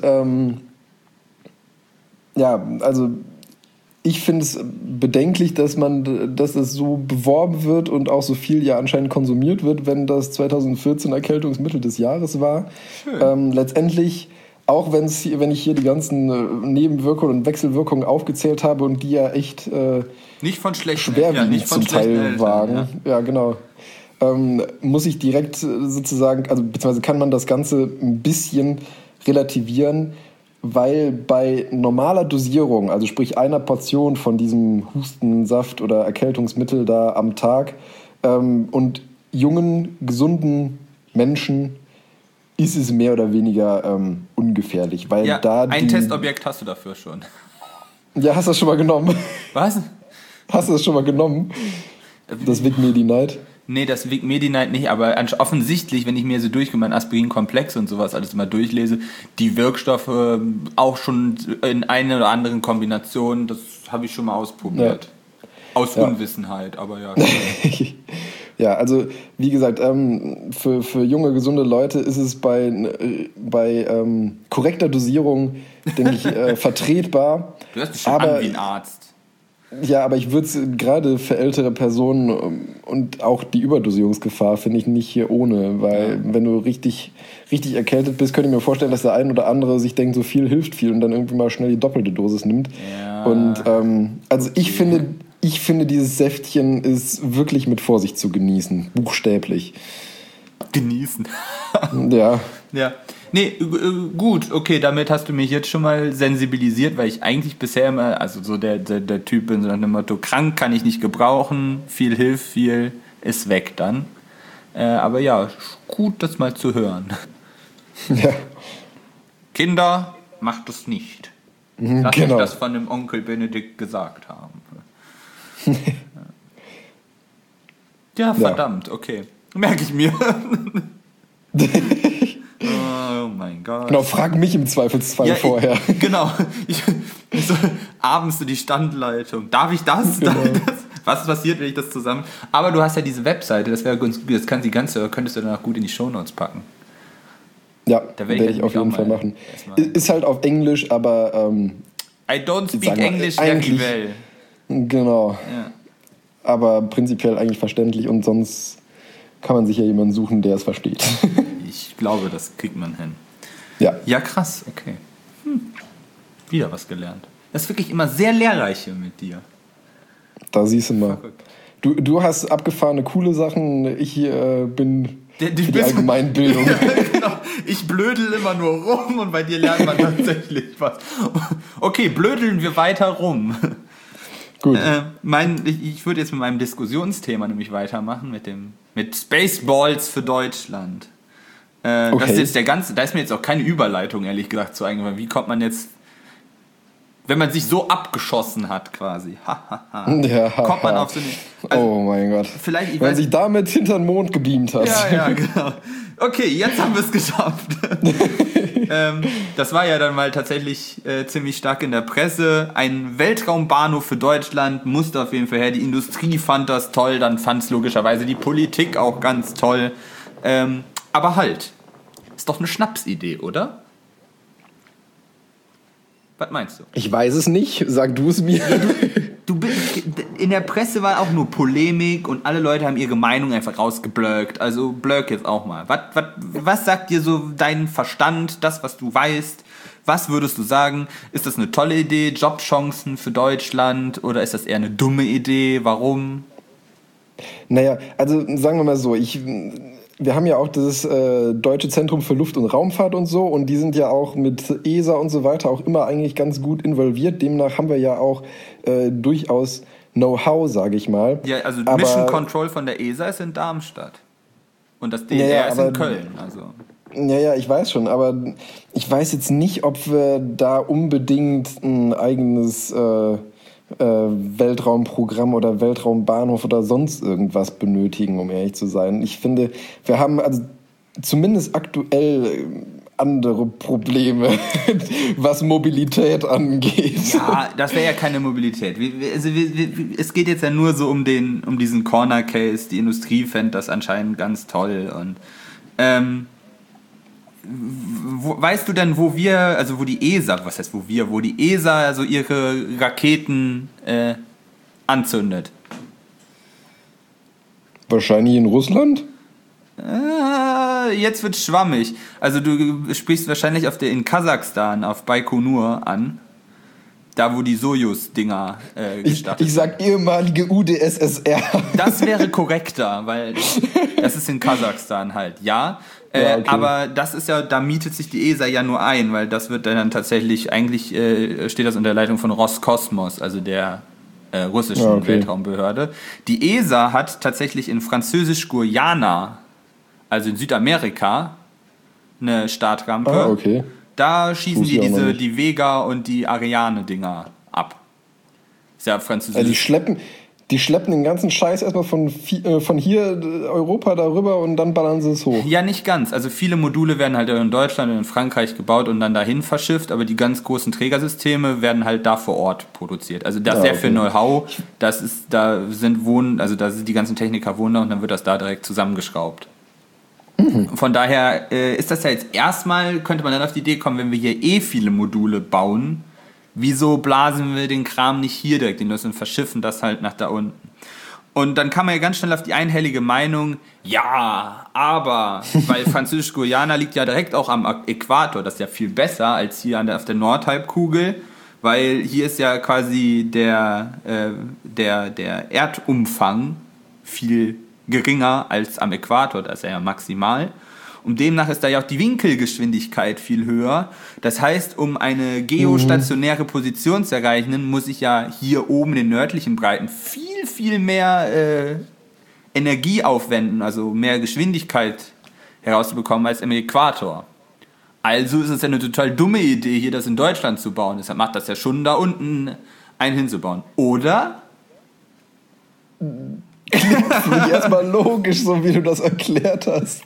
also ich finde es bedenklich, dass es so beworben wird und auch so viel ja anscheinend konsumiert wird, wenn das 2014 Erkältungsmittel des Jahres war. Letztendlich, auch wenn ich hier die ganzen Nebenwirkungen und Wechselwirkungen aufgezählt habe und die ja echt nicht von schwerwiegend zum Teil wagen. Ja, genau. Muss ich direkt sozusagen, also beziehungsweise kann man das Ganze ein bisschen relativieren, weil bei normaler Dosierung, also sprich einer Portion von diesem Hustensaft oder Erkältungsmittel da am Tag und jungen, gesunden Menschen ist es mehr oder weniger ungefährlich. Weil ein Testobjekt hast du dafür schon. Ja, hast du das schon mal genommen? Was? Hast du das schon mal genommen? Das Vicmedinide? Nee, das Vicmedinide nicht, aber offensichtlich, wenn ich mir so mein Aspirin-Komplex und sowas alles mal durchlese, die Wirkstoffe auch schon in einer oder anderen Kombination, das habe ich schon mal ausprobiert. Ja. Aus Unwissenheit, aber ja. Ja, also wie gesagt, für junge, gesunde Leute ist es bei korrekter Dosierung, denke ich, vertretbar. Du hörst dich schon an wie ein Arzt. Ja, aber ich würde es gerade für ältere Personen und auch die Überdosierungsgefahr finde ich nicht hier ohne, weil wenn du richtig erkältet bist, könnte ich mir vorstellen, dass der ein oder andere sich denkt, so viel hilft viel und dann irgendwie mal schnell die doppelte Dosis nimmt. Ja, und also ich finde, dieses Säftchen ist wirklich mit Vorsicht zu genießen, buchstäblich. Genießen. Ja. Ja. Nee, gut, okay, damit hast du mich jetzt schon mal sensibilisiert, weil ich eigentlich bisher immer, also so der Typ bin, so nach dem Motto, krank kann ich nicht gebrauchen, viel hilft, viel ist weg dann. Aber ja, gut, das mal zu hören. Ja. Kinder, macht es nicht. Lass Genau. mich das von dem Onkel Benedikt gesagt haben. Ja, verdammt, okay. Merke ich mir. Oh mein Gott. Genau, frag mich im Zweifelsfall vorher. Genau. So, abends so die Standleitung. Darf ich das? Genau. Was passiert, wenn ich das zusammen... Aber du hast ja diese Webseite, das wäre ganz gut. Das könntest du danach gut in die Shownotes packen. Ja, Da werde ich auf jeden Fall machen. Ist halt auf Englisch, aber... I don't speak English very well. Genau. Ja. Aber prinzipiell eigentlich verständlich und sonst kann man sich ja jemanden suchen, der es versteht. Ich glaube, das kriegt man hin. Ja. Ja, krass, okay. Wieder was gelernt. Das ist wirklich immer sehr lehrreich hier mit dir. Da siehst du mal. Du hast abgefahrene, coole Sachen, ich bin für die Allgemeinbildung. Genau. Ich blödel immer nur rum und bei dir lernt man tatsächlich was. Okay, blödeln wir weiter rum. Gut. Ich würde jetzt mit meinem Diskussionsthema nämlich weitermachen, mit Spaceballs für Deutschland. Okay. Das ist jetzt da ist mir jetzt auch keine Überleitung, ehrlich gesagt, zu eingefallen. Wie kommt man jetzt, wenn man sich so abgeschossen hat, quasi, Ja, kommt man auf so eine... oh mein Gott. Vielleicht, wenn man sich damit hinter den Mond gebeamt hat. Ja, genau. Okay, jetzt haben wir es geschafft. Das war ja dann mal tatsächlich ziemlich stark in der Presse. Ein Weltraumbahnhof für Deutschland musste auf jeden Fall her. Die Industrie fand das toll, dann fand es logischerweise die Politik auch ganz toll. Aber halt, ist doch eine Schnapsidee, oder? Was meinst du? Ich weiß es nicht, sag du es mir. In der Presse war auch nur Polemik und alle Leute haben ihre Meinung einfach rausgeblöckt. Also blöck jetzt auch mal. Was sagt dir so dein Verstand, das, was du weißt? Was würdest du sagen? Ist das eine tolle Idee, Jobchancen für Deutschland? Oder ist das eher eine dumme Idee? Warum? Naja, also sagen wir mal so, wir haben ja auch das Deutsche Zentrum für Luft- und Raumfahrt und so und die sind ja auch mit ESA und so weiter auch immer eigentlich ganz gut involviert. Demnach haben wir ja auch durchaus Know-how, sage ich mal. Ja, also Mission Control von der ESA ist in Darmstadt und das DLR ist in Köln. Also. Ja, ich weiß schon, aber ich weiß jetzt nicht, ob wir da unbedingt ein eigenes Weltraumprogramm oder Weltraumbahnhof oder sonst irgendwas benötigen, um ehrlich zu sein. Ich finde, wir haben also zumindest aktuell andere Probleme, was Mobilität angeht. Ja, das wäre ja keine Mobilität. Es geht jetzt ja nur so um diesen Corner Case. Die Industrie fände das anscheinend ganz toll. Und weißt du denn, wo die ESA also ihre Raketen anzündet? Wahrscheinlich in Russland? Jetzt wird's schwammig. Also du sprichst wahrscheinlich in Kasachstan auf Baikonur an. Da, wo die Sojus-Dinger gestartet sind. Ich sag ehemalige UdSSR. Das wäre korrekter, weil das ist in Kasachstan halt, ja. Okay. Aber das ist ja, da mietet sich die ESA ja nur ein, weil das wird dann tatsächlich, eigentlich steht das unter der Leitung von Roskosmos, also der russischen Weltraumbehörde. Die ESA hat tatsächlich in Französisch-Guyana, also in Südamerika, eine Startrampe. Okay. Da schießen die Vega und die Ariane-Dinger ab. Ist ja französisch. Also die schleppen den ganzen Scheiß erstmal von hier Europa darüber und dann ballern sie es hoch. Ja, nicht ganz. Also viele Module werden halt in Deutschland und in Frankreich gebaut und dann dahin verschifft, aber die ganz großen Trägersysteme werden halt da vor Ort produziert. Also das sehr viel Know-how, da sind die ganzen Techniker wohnen da und dann wird das da direkt zusammengeschraubt. Von daher ist das ja jetzt erstmal, könnte man dann auf die Idee kommen, wenn wir hier viele Module bauen, wieso blasen wir den Kram nicht hier direkt in das und verschiffen das halt nach da unten? Und dann kam man ja ganz schnell auf die einhellige Meinung, ja, aber, weil Französisch-Guyana liegt ja direkt auch am Äquator, das ist ja viel besser als hier auf der Nordhalbkugel, weil hier ist ja quasi der Erdumfang viel geringer als am Äquator, das ist ja maximal. Und demnach ist da ja auch die Winkelgeschwindigkeit viel höher. Das heißt, um eine geostationäre Position zu erreichen, muss ich ja hier oben in den nördlichen Breiten viel, viel mehr Energie aufwenden, also mehr Geschwindigkeit herauszubekommen als im Äquator. Also ist es ja eine total dumme Idee, hier das in Deutschland zu bauen. Deshalb macht das ja schon da unten einen hinzubauen. Oder? Klingt für mich erstmal logisch, so wie du das erklärt hast.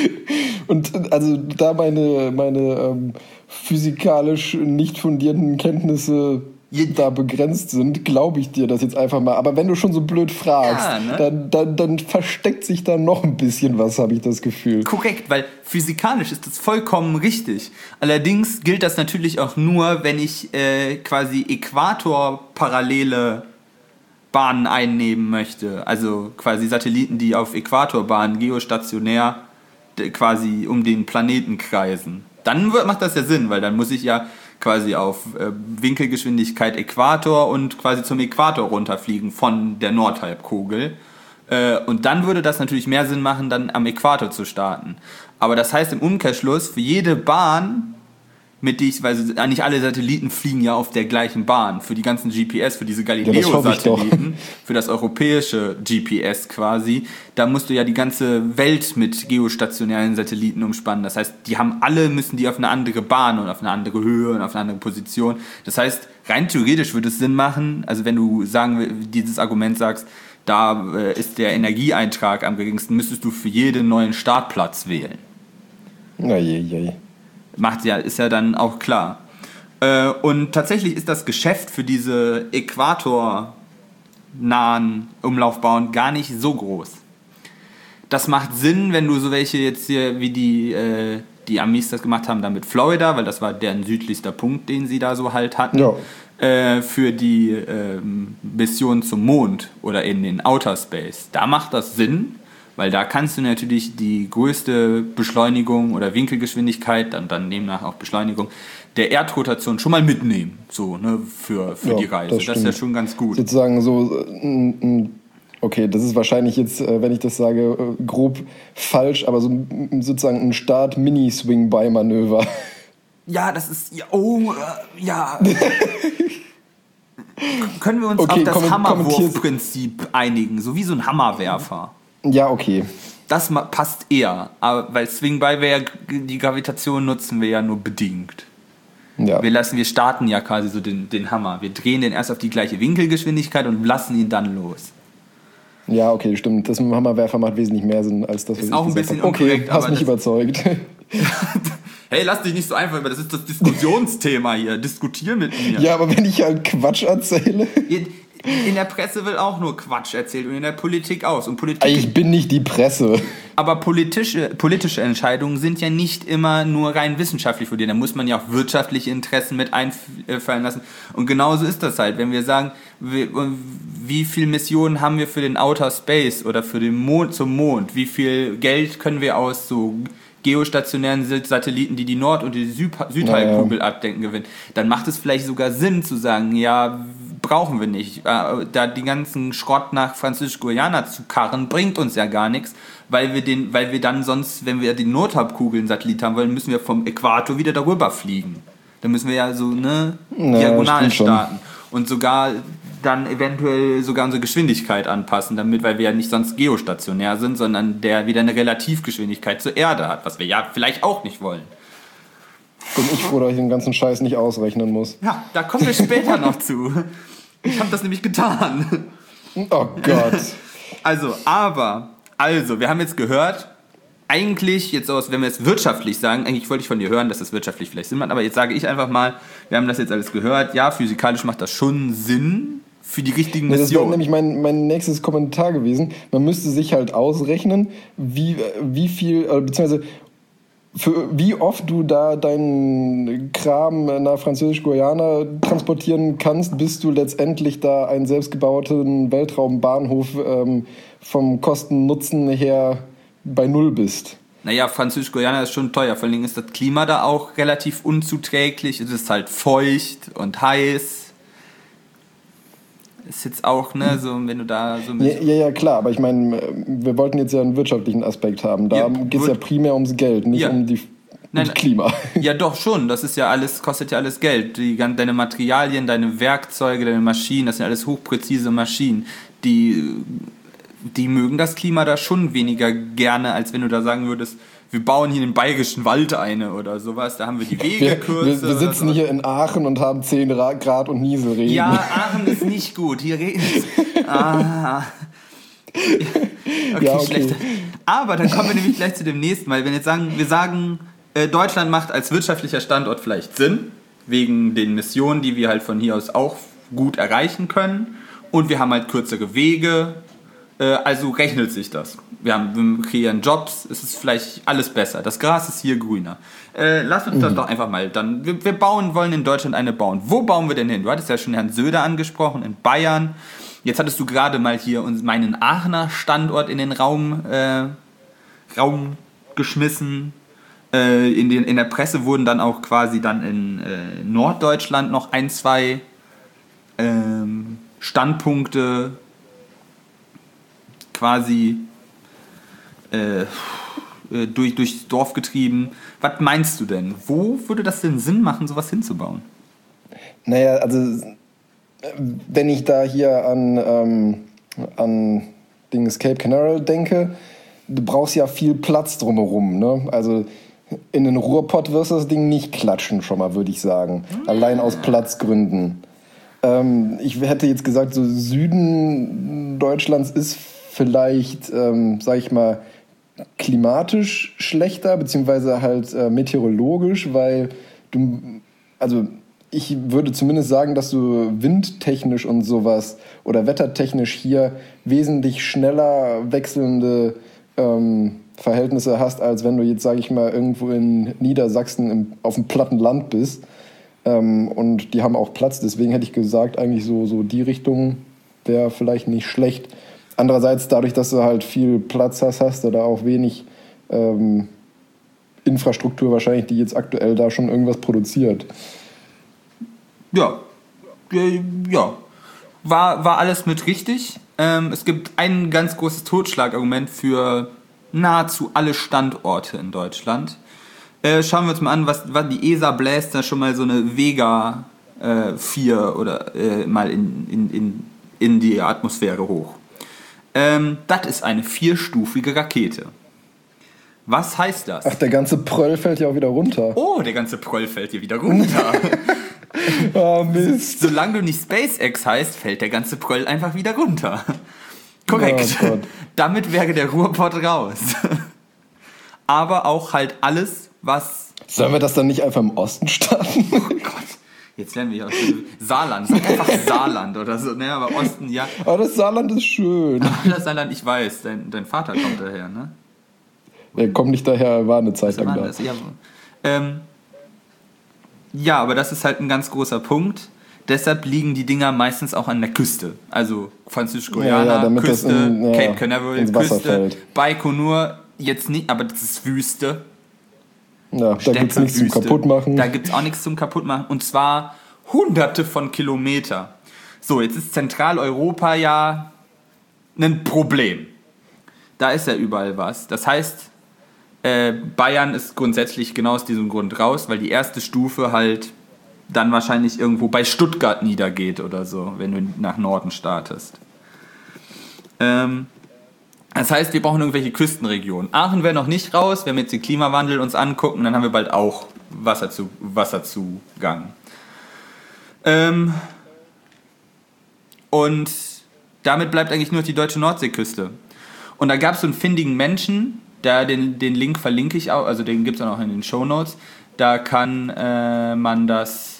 Und also da meine physikalisch nicht fundierten Kenntnisse da begrenzt sind, glaube ich dir das jetzt einfach mal. Aber wenn du schon so blöd fragst, ja, ne? dann versteckt sich da noch ein bisschen was, habe ich das Gefühl. Korrekt, weil physikalisch ist das vollkommen richtig. Allerdings gilt das natürlich auch nur, wenn ich quasi äquatorparallele Bahnen einnehmen möchte. Also quasi Satelliten, die auf Äquatorbahnen geostationär quasi um den Planeten kreisen. Dann macht das ja Sinn, weil dann muss ich ja quasi auf Winkelgeschwindigkeit Äquator und quasi zum Äquator runterfliegen von der Nordhalbkugel. Und dann würde das natürlich mehr Sinn machen, dann am Äquator zu starten. Aber das heißt im Umkehrschluss, für jede Bahn, weil nicht alle Satelliten fliegen ja auf der gleichen Bahn. Für die ganzen GPS, für diese Galileo-Satelliten, für das europäische GPS quasi, da musst du ja die ganze Welt mit geostationären Satelliten umspannen. Das heißt, müssen die auf eine andere Bahn und auf eine andere Höhe und auf eine andere Position. Das heißt, rein theoretisch würde es Sinn machen, also wenn du dieses Argument sagst, da ist der Energieeintrag am geringsten, müsstest du für jeden neuen Startplatz wählen. Na je. Ist ja dann auch klar. Und tatsächlich ist das Geschäft für diese äquatornahen Umlaufbahnen gar nicht so groß. Das macht Sinn, wenn du so welche jetzt hier, wie die Amis das gemacht haben, da mit Florida, weil das war deren südlichster Punkt, den sie da so halt hatten, ja. Für die Mission zum Mond oder in den Outer Space. Da macht das Sinn, weil da kannst du natürlich die größte Beschleunigung oder Winkelgeschwindigkeit, dann demnach auch Beschleunigung, der Erdrotation schon mal mitnehmen, so, ne, für die Reise. Das ist ja schon ganz gut. Sozusagen so, okay, das ist wahrscheinlich jetzt, wenn ich das sage, grob falsch, aber so sozusagen ein Start-Mini-Swing-By-Manöver. Ja, das ist, ja. Können wir uns auf das Hammerwurfprinzip einigen, so wie so ein Hammerwerfer. Ja, okay. Das passt eher, aber weil Swing-By die Gravitation nutzen wir ja nur bedingt. Ja. Wir starten ja quasi so den Hammer. Wir drehen den erst auf die gleiche Winkelgeschwindigkeit und lassen ihn dann los. Ja, okay, stimmt. Das mit dem Hammerwerfer macht wesentlich mehr Sinn als das, was ist auch ein bisschen unkorrekt. Okay, hast mich überzeugt. Hey, lass dich nicht so einfach über, das ist das Diskussionsthema hier. Diskutier mit mir. Ja, aber wenn ich halt Quatsch erzähle... In der Presse wird auch nur Quatsch erzählt und in der Politik auch. Und ich bin nicht die Presse. Aber politische Entscheidungen sind ja nicht immer nur rein wissenschaftlich fundiert. Da muss man ja auch wirtschaftliche Interessen mit einfallen lassen. Und genauso ist das halt. Wenn wir sagen, wie viele Missionen haben wir für den Outer Space oder für den Mond zum Mond? Wie viel Geld können wir aus so geostationären Satelliten, die Nord- und die Südhalbkugel abdecken, gewinnen? Dann macht es vielleicht sogar Sinn zu sagen, ja, brauchen wir nicht. Da die ganzen Schrott nach Französisch-Guyana zu karren, bringt uns ja gar nichts, weil wir dann sonst, wenn wir den Nordhalbkugeln-Satellit haben wollen, müssen wir vom Äquator wieder darüber fliegen. Dann müssen wir ja so diagonal starten. Und sogar dann eventuell sogar unsere Geschwindigkeit anpassen, weil wir ja nicht sonst geostationär sind, sondern der wieder eine Relativgeschwindigkeit zur Erde hat, was wir ja vielleicht auch nicht wollen. Bin ich froh, dass ich den ganzen Scheiß nicht ausrechnen muss. Ja, da kommen wir später noch zu. Ich habe das nämlich getan. Oh Gott. Also, wir haben jetzt gehört, eigentlich, jetzt wenn wir es wirtschaftlich sagen, eigentlich wollte ich von dir hören, dass das wirtschaftlich vielleicht Sinn macht, aber jetzt sage ich einfach mal, wir haben das jetzt alles gehört, ja, physikalisch macht das schon Sinn für die richtigen Missionen. Das wäre nämlich mein nächstes Kommentar gewesen. Man müsste sich halt ausrechnen, wie viel, beziehungsweise für wie oft du da deinen Kram nach Französisch-Guyana transportieren kannst, bis du letztendlich da einen selbstgebauten Weltraumbahnhof vom Kosten-Nutzen her bei Null bist. Naja, Französisch-Guyana ist schon teuer. Vor allen Dingen ist das Klima da auch relativ unzuträglich. Es ist halt feucht und heiß. Ist jetzt auch, ne, so, wenn du da so mit... Ja, klar, aber ich meine, wir wollten jetzt ja einen wirtschaftlichen Aspekt haben. Da geht es ja primär ums Geld, nicht um ums Klima. Ja, doch schon. Das ist ja alles, kostet ja alles Geld. Deine Materialien, deine Werkzeuge, deine Maschinen, das sind alles hochpräzise Maschinen. Die mögen das Klima da schon weniger gerne, als wenn du da sagen würdest, wir bauen hier in den Bayerischen Wald eine oder sowas, da haben wir die Wege kürzer. Wir sitzen hier in Aachen und haben 10 Grad und Nieselregen. Ja, Aachen ist nicht gut, hier regnet es. Okay, ja, okay. Schlecht. Aber dann kommen wir nämlich gleich zu dem nächsten, weil wenn wir sagen, Deutschland macht als wirtschaftlicher Standort vielleicht Sinn, wegen den Missionen, die wir halt von hier aus auch gut erreichen können, und wir haben halt kürzere Wege, also rechnet sich das. Wir kreieren Jobs, es ist vielleicht alles besser. Das Gras ist hier grüner. Lass uns das doch einfach mal dann. Wir wollen in Deutschland eine bauen. Wo bauen wir denn hin? Du hattest ja schon Herrn Söder angesprochen, in Bayern. Jetzt hattest du gerade mal hier meinen Aachener Standort in den Raum geschmissen. In der Presse wurden dann auch quasi dann in Norddeutschland noch 1, 2 Standpunkte quasi durchs Dorf getrieben. Was meinst du denn? Wo würde das denn Sinn machen, sowas hinzubauen? Naja, also wenn ich da hier an Cape Canaveral denke, du brauchst ja viel Platz drumherum, ne? Also in den Ruhrpott wirst du das Ding nicht klatschen, schon mal, würde ich sagen. Allein aus Platzgründen. Ich hätte jetzt gesagt, so Süden Deutschlands ist vielleicht, sag ich mal, klimatisch schlechter, beziehungsweise halt meteorologisch, weil ich würde zumindest sagen, dass du windtechnisch und sowas oder wettertechnisch hier wesentlich schneller wechselnde Verhältnisse hast, als wenn du jetzt, sage ich mal, irgendwo in Niedersachsen auf dem platten Land bist. Und die haben auch Platz, deswegen hätte ich gesagt, eigentlich so die Richtung wäre vielleicht nicht schlecht. Andererseits, dadurch, dass du halt viel Platz hast du da auch wenig Infrastruktur wahrscheinlich, die jetzt aktuell da schon irgendwas produziert. Ja. War alles mit richtig. Es gibt ein ganz großes Totschlagargument für nahezu alle Standorte in Deutschland. Schauen wir uns mal an, was die ESA bläst da schon mal so eine Vega 4 oder mal in die Atmosphäre hoch. Das ist eine 4-stufige Rakete. Was heißt das? Ach, der ganze Pröll fällt ja auch wieder runter. Oh, der ganze Pröll fällt hier wieder runter. Oh, Mist. Solange du nicht SpaceX heißt, fällt der ganze Pröll einfach wieder runter. Korrekt. Oh Gott. Damit wäre der Ruhrpott raus. Aber auch halt alles, was... Sollen wir das dann nicht einfach im Osten starten? Oh Gott. Jetzt lernen wir ja Saarland. Sag einfach Saarland oder so. Ne, aber Osten, ja. Aber das Saarland ist schön. Das Saarland, ich weiß. Dein Vater kommt daher, ne? Er kommt nicht daher, er war eine Zeit lang da. Ja, aber das ist halt ein ganz großer Punkt. Deshalb liegen die Dinger meistens auch an der Küste. Also Französisch-Guyana, Küste, Cape Canaveral, Küste, Baikonur, jetzt nicht, aber das ist Wüste. Ja, da gibt es nichts zum Kaputtmachen. Da gibt es auch nichts zum Kaputtmachen. Und zwar hunderte von Kilometer. So, jetzt ist Zentraleuropa ja ein Problem. Da ist ja überall was. Das heißt, Bayern ist grundsätzlich genau aus diesem Grund raus, weil die erste Stufe halt dann wahrscheinlich irgendwo bei Stuttgart niedergeht oder so, wenn du nach Norden startest. Das heißt, wir brauchen irgendwelche Küstenregionen. Aachen wäre noch nicht raus, wenn wir jetzt den Klimawandel uns angucken, dann haben wir bald auch Wasserzugang. Und damit bleibt eigentlich nur die deutsche Nordseeküste. Und da gab es so einen findigen Menschen, den Link verlinke ich auch, also den gibt es auch noch in den Shownotes. Da kann man das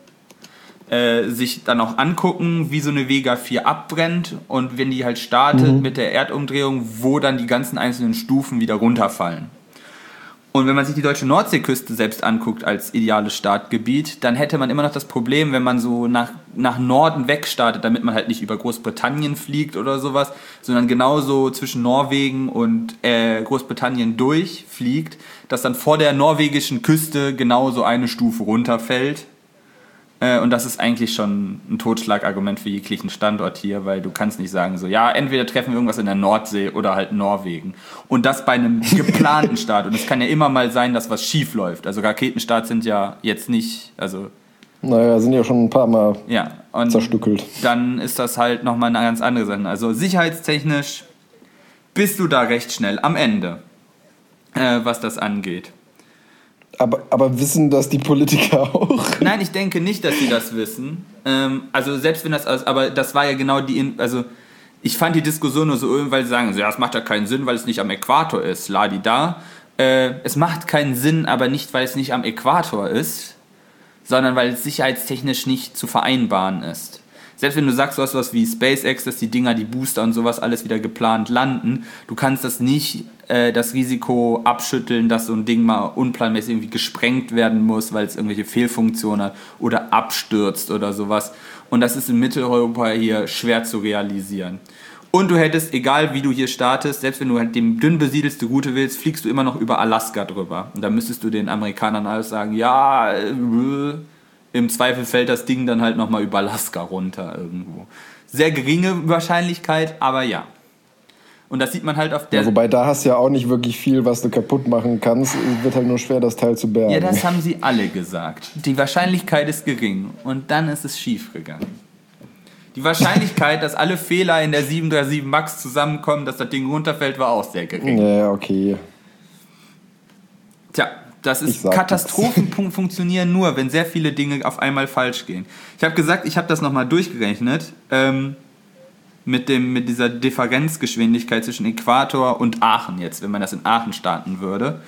sich dann auch angucken, wie so eine Vega 4 abbrennt und wenn die halt startet mit der Erdumdrehung, wo dann die ganzen einzelnen Stufen wieder runterfallen. Und wenn man sich die deutsche Nordseeküste selbst anguckt als ideales Startgebiet, dann hätte man immer noch das Problem, wenn man so nach Norden weg startet, damit man halt nicht über Großbritannien fliegt oder sowas, sondern genauso zwischen Norwegen und Großbritannien durchfliegt, dass dann vor der norwegischen Küste genauso eine Stufe runterfällt. Und das ist eigentlich schon ein Totschlagargument für jeglichen Standort hier, weil du kannst nicht sagen so, ja, entweder treffen wir irgendwas in der Nordsee oder halt Norwegen. Und das bei einem geplanten Start. Und es kann ja immer mal sein, dass was schief läuft. Also Raketenstarts sind ja jetzt nicht, also... Naja, sind ja schon ein paar Mal zerstückelt. Dann ist das halt nochmal eine ganz andere Sache. Also sicherheitstechnisch bist du da recht schnell am Ende. was das angeht. Aber wissen das die Politiker auch? Nein, ich denke nicht, dass sie das wissen. Also selbst wenn aber das war ja genau also ich fand die Diskussion nur so öde, weil sie sagen, so, ja, es macht ja keinen Sinn, weil es nicht am Äquator ist, ladi-da. Es macht keinen Sinn, aber nicht, weil es nicht am Äquator ist, sondern weil es sicherheitstechnisch nicht zu vereinbaren ist. Selbst wenn du sagst, du hast was wie SpaceX, dass die Dinger, die Booster und sowas alles wieder geplant landen, du kannst das nicht das Risiko abschütteln, dass so ein Ding mal unplanmäßig irgendwie gesprengt werden muss, weil es irgendwelche Fehlfunktionen hat oder abstürzt oder sowas. Und das ist in Mitteleuropa hier schwer zu realisieren. Und du hättest, egal wie du hier startest, selbst wenn du halt die dünn besiedelste Route willst, fliegst du immer noch über Alaska drüber. Und da müsstest du den Amerikanern alles sagen, ja, im Zweifel fällt das Ding dann halt nochmal über Alaska runter irgendwo. Sehr geringe Wahrscheinlichkeit, aber ja. Und das sieht man halt auf der... Ja, wobei da hast du ja auch nicht wirklich viel, was du kaputt machen kannst. Es wird halt nur schwer, das Teil zu bergen. Ja, das haben sie alle gesagt. Die Wahrscheinlichkeit ist gering. Und dann ist es schief gegangen. Die Wahrscheinlichkeit, dass alle Fehler in der 737 MAX zusammenkommen, dass das Ding runterfällt, war auch sehr gering. Ja, okay. Tja, Katastrophen funktionieren nur, wenn sehr viele Dinge auf einmal falsch gehen. Ich habe gesagt, ich habe das nochmal durchgerechnet, mit dieser Differenzgeschwindigkeit zwischen Äquator und Aachen jetzt, wenn man das in Aachen starten würde.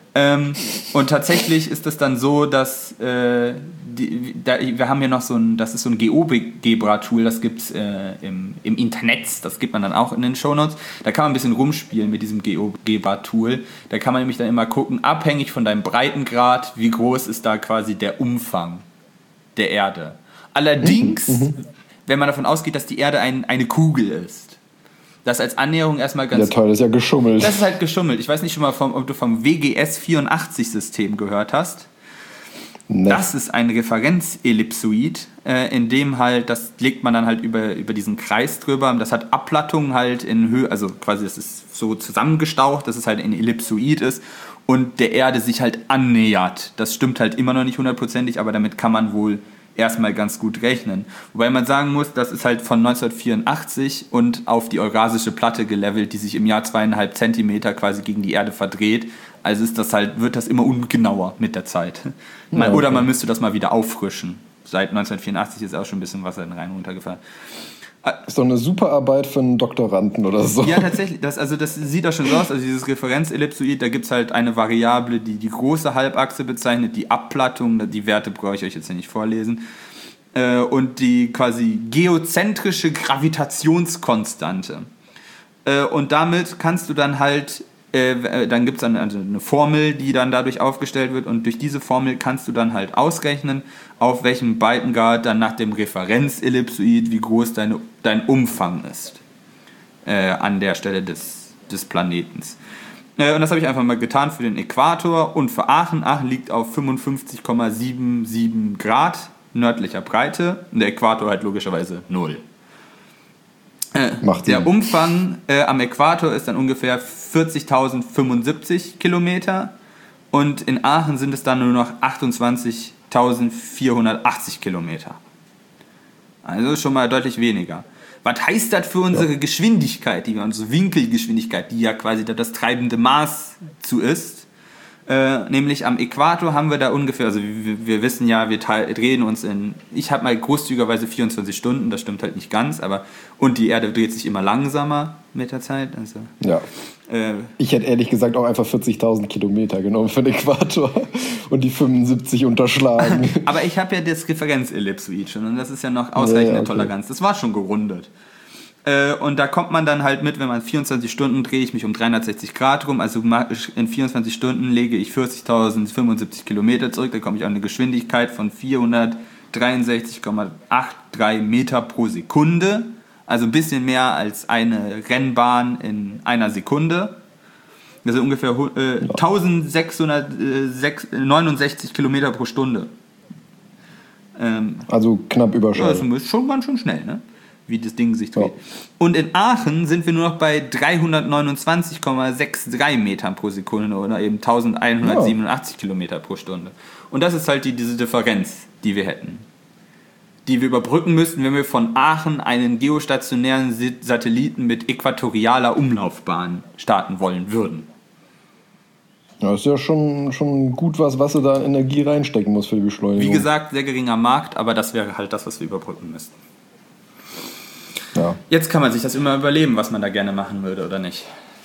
Und tatsächlich ist es dann so, dass wir haben hier noch das ist so ein GeoGebra-Tool, das gibt es im Internet, das gibt man dann auch in den Shownotes. Da kann man ein bisschen rumspielen mit diesem GeoGebra-Tool. Da kann man nämlich dann immer gucken, abhängig von deinem Breitengrad, wie groß ist da quasi der Umfang der Erde. Allerdings, wenn man davon ausgeht, dass die Erde eine Kugel ist, das als Annäherung erstmal ganz... Ja toll, das ist ja geschummelt. Das ist halt geschummelt. Ich weiß nicht schon mal, ob du vom WGS-84-System gehört hast. Nee. Das ist ein Referenzellipsoid, in dem halt, das legt man dann halt über diesen Kreis drüber. Das hat Abplattungen halt in Höhe, also quasi das ist so zusammengestaucht, dass es halt ein Ellipsoid ist und der Erde sich halt annähert. Das stimmt halt immer noch nicht hundertprozentig, aber damit kann man wohl erstmal ganz gut rechnen. Wobei man sagen muss, das ist halt von 1984 und auf die Eurasische Platte gelevelt, die sich im Jahr 2,5 Zentimeter quasi gegen die Erde verdreht. Also wird das immer ungenauer mit der Zeit. Okay. Oder man müsste das mal wieder auffrischen. Seit 1984 ist auch schon ein bisschen Wasser in den Rhein runtergefallen. Ist doch eine super Arbeit für einen Doktoranden oder so. Ja, tatsächlich. Das sieht doch schon so aus. Also dieses Referenzellipsoid, da gibt es halt eine Variable, die die große Halbachse bezeichnet, die Abplattung, die Werte brauche ich euch jetzt nicht vorlesen, und die quasi geozentrische Gravitationskonstante. Und damit kannst du dann halt, dann gibt es dann also eine Formel, die dann dadurch aufgestellt wird, und durch diese Formel kannst du dann halt ausrechnen, auf welchem Breitengrad dann nach dem Referenzellipsoid, wie groß dein Umfang ist an der Stelle des Planetens. Und das habe ich einfach mal getan für den Äquator und für Aachen. Aachen liegt auf 55,77 Grad nördlicher Breite und der Äquator halt logischerweise 0. Der Umfang am Äquator ist dann ungefähr 40.075 Kilometer und in Aachen sind es dann nur noch 28.480 Kilometer. Also schon mal deutlich weniger. Was heißt das für unsere Geschwindigkeit, unsere Winkelgeschwindigkeit, die ja quasi das treibende Maß zu ist? Nämlich am Äquator haben wir da ungefähr, also wir wissen ja, wir drehen uns ich habe mal großzügigerweise 24 Stunden, das stimmt halt nicht ganz, und die Erde dreht sich immer langsamer mit der Zeit. Also, ja. Ich hätte ehrlich gesagt auch einfach 40.000 Kilometer genommen für den Äquator und die 75 unterschlagen. Aber ich habe ja das Referenzellipsoid schon und das ist ja noch ausreichende Toleranz. Das war schon gerundet. Und da kommt man dann halt mit, wenn man 24 Stunden drehe ich mich um 360 Grad rum, also in 24 Stunden lege ich 40.075 Kilometer zurück, da komme ich auf eine Geschwindigkeit von 463,83 Meter pro Sekunde, also ein bisschen mehr als eine Rennbahn in einer Sekunde. Das sind ungefähr 1669 Kilometer pro Stunde. Also knapp überschaubar. Ja, das ist schon ganz schön schnell, ne? Wie das Ding sich dreht. Ja. Und in Aachen sind wir nur noch bei 329,63 Metern pro Sekunde oder eben 1187 Kilometer pro Stunde. Und das ist halt diese Differenz, die wir hätten. Die wir überbrücken müssten, wenn wir von Aachen einen geostationären Satelliten mit äquatorialer Umlaufbahn starten wollen würden. Ja, ist ja schon gut was du da an Energie reinstecken musst für die Beschleunigung. Wie gesagt, sehr geringer Markt, aber das wäre halt das, was wir überbrücken müssten. Ja. Jetzt kann man sich das immer überlegen, was man da gerne machen würde oder nicht.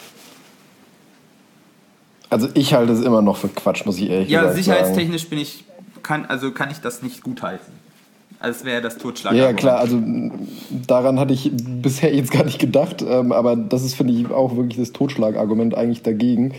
Also ich halte es immer noch für Quatsch, muss ich ehrlich gesagt sagen. Ja, sicherheitstechnisch kann ich das nicht gutheißen. Also es wäre das Totschlag. Ja, klar, also daran hatte ich bisher jetzt gar nicht gedacht, aber das ist, finde ich, auch wirklich das Totschlagargument eigentlich dagegen.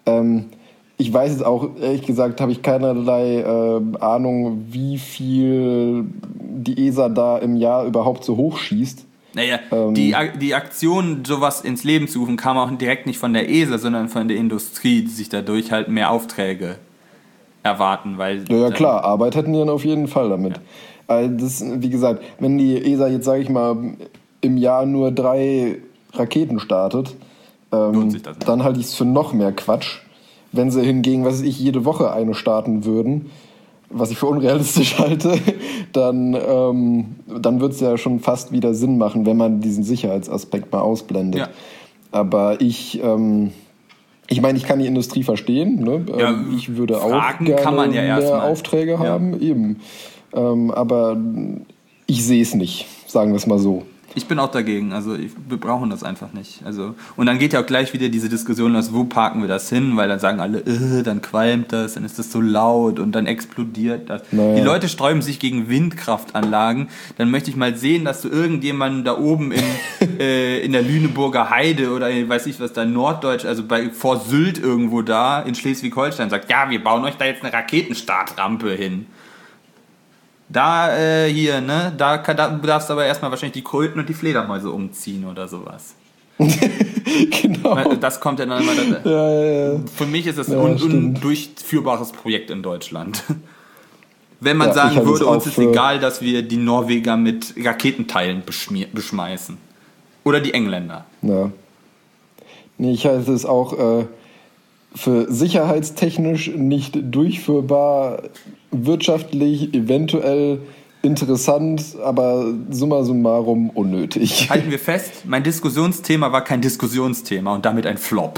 Ich weiß jetzt auch, ehrlich gesagt, habe ich keinerlei Ahnung, wie viel die ESA da im Jahr überhaupt so hochschießt. Naja, die Aktion, sowas ins Leben zu rufen, kam auch direkt nicht von der ESA, sondern von der Industrie, die sich dadurch halt mehr Aufträge erwarten. Weil ja, klar, Arbeit hätten die dann auf jeden Fall damit. Ja. Das, wie gesagt, wenn die ESA jetzt, sage ich mal, im Jahr nur 3 Raketen startet, lohnt sich das nicht. Dann halte ich es für noch mehr Quatsch. Wenn sie hingegen, was weiß ich, jede Woche eine starten würden, was ich für unrealistisch halte, dann wird es ja schon fast wieder Sinn machen, wenn man diesen Sicherheitsaspekt mal ausblendet. Ja. Aber ich meine, ich kann die Industrie verstehen. Ne? Ja, ich würde auch gerne mehr Aufträge haben. Eben. Aber ich sehe es nicht, sagen wir es mal so. Ich bin auch dagegen, also wir brauchen das einfach nicht. Also, und dann geht ja auch gleich wieder diese Diskussion los, wo parken wir das hin, weil dann sagen alle, dann qualmt das, dann ist das so laut und dann explodiert das. Naja. Die Leute sträuben sich gegen Windkraftanlagen, dann möchte ich mal sehen, dass du irgendjemanden da oben in der Lüneburger Heide oder weiß ich was, da Norddeutsch, also vor Sylt irgendwo da in Schleswig-Holstein sagt, ja, wir bauen euch da jetzt eine Raketenstartrampe hin. Da da darfst du aber erstmal wahrscheinlich die Kröten und die Fledermäuse umziehen oder sowas. Genau. Weil das kommt ja dann immer. Ja. Für mich ist das ein undurchführbares Projekt in Deutschland. Wenn man sagen würde, uns ist egal, dass wir die Norweger mit Raketenteilen beschmeißen. Oder die Engländer. Ja. Nee, ich halte es auch für sicherheitstechnisch nicht durchführbar, wirtschaftlich eventuell interessant, aber summa summarum unnötig. Halten wir fest, mein Diskussionsthema war kein Diskussionsthema und damit ein Flop.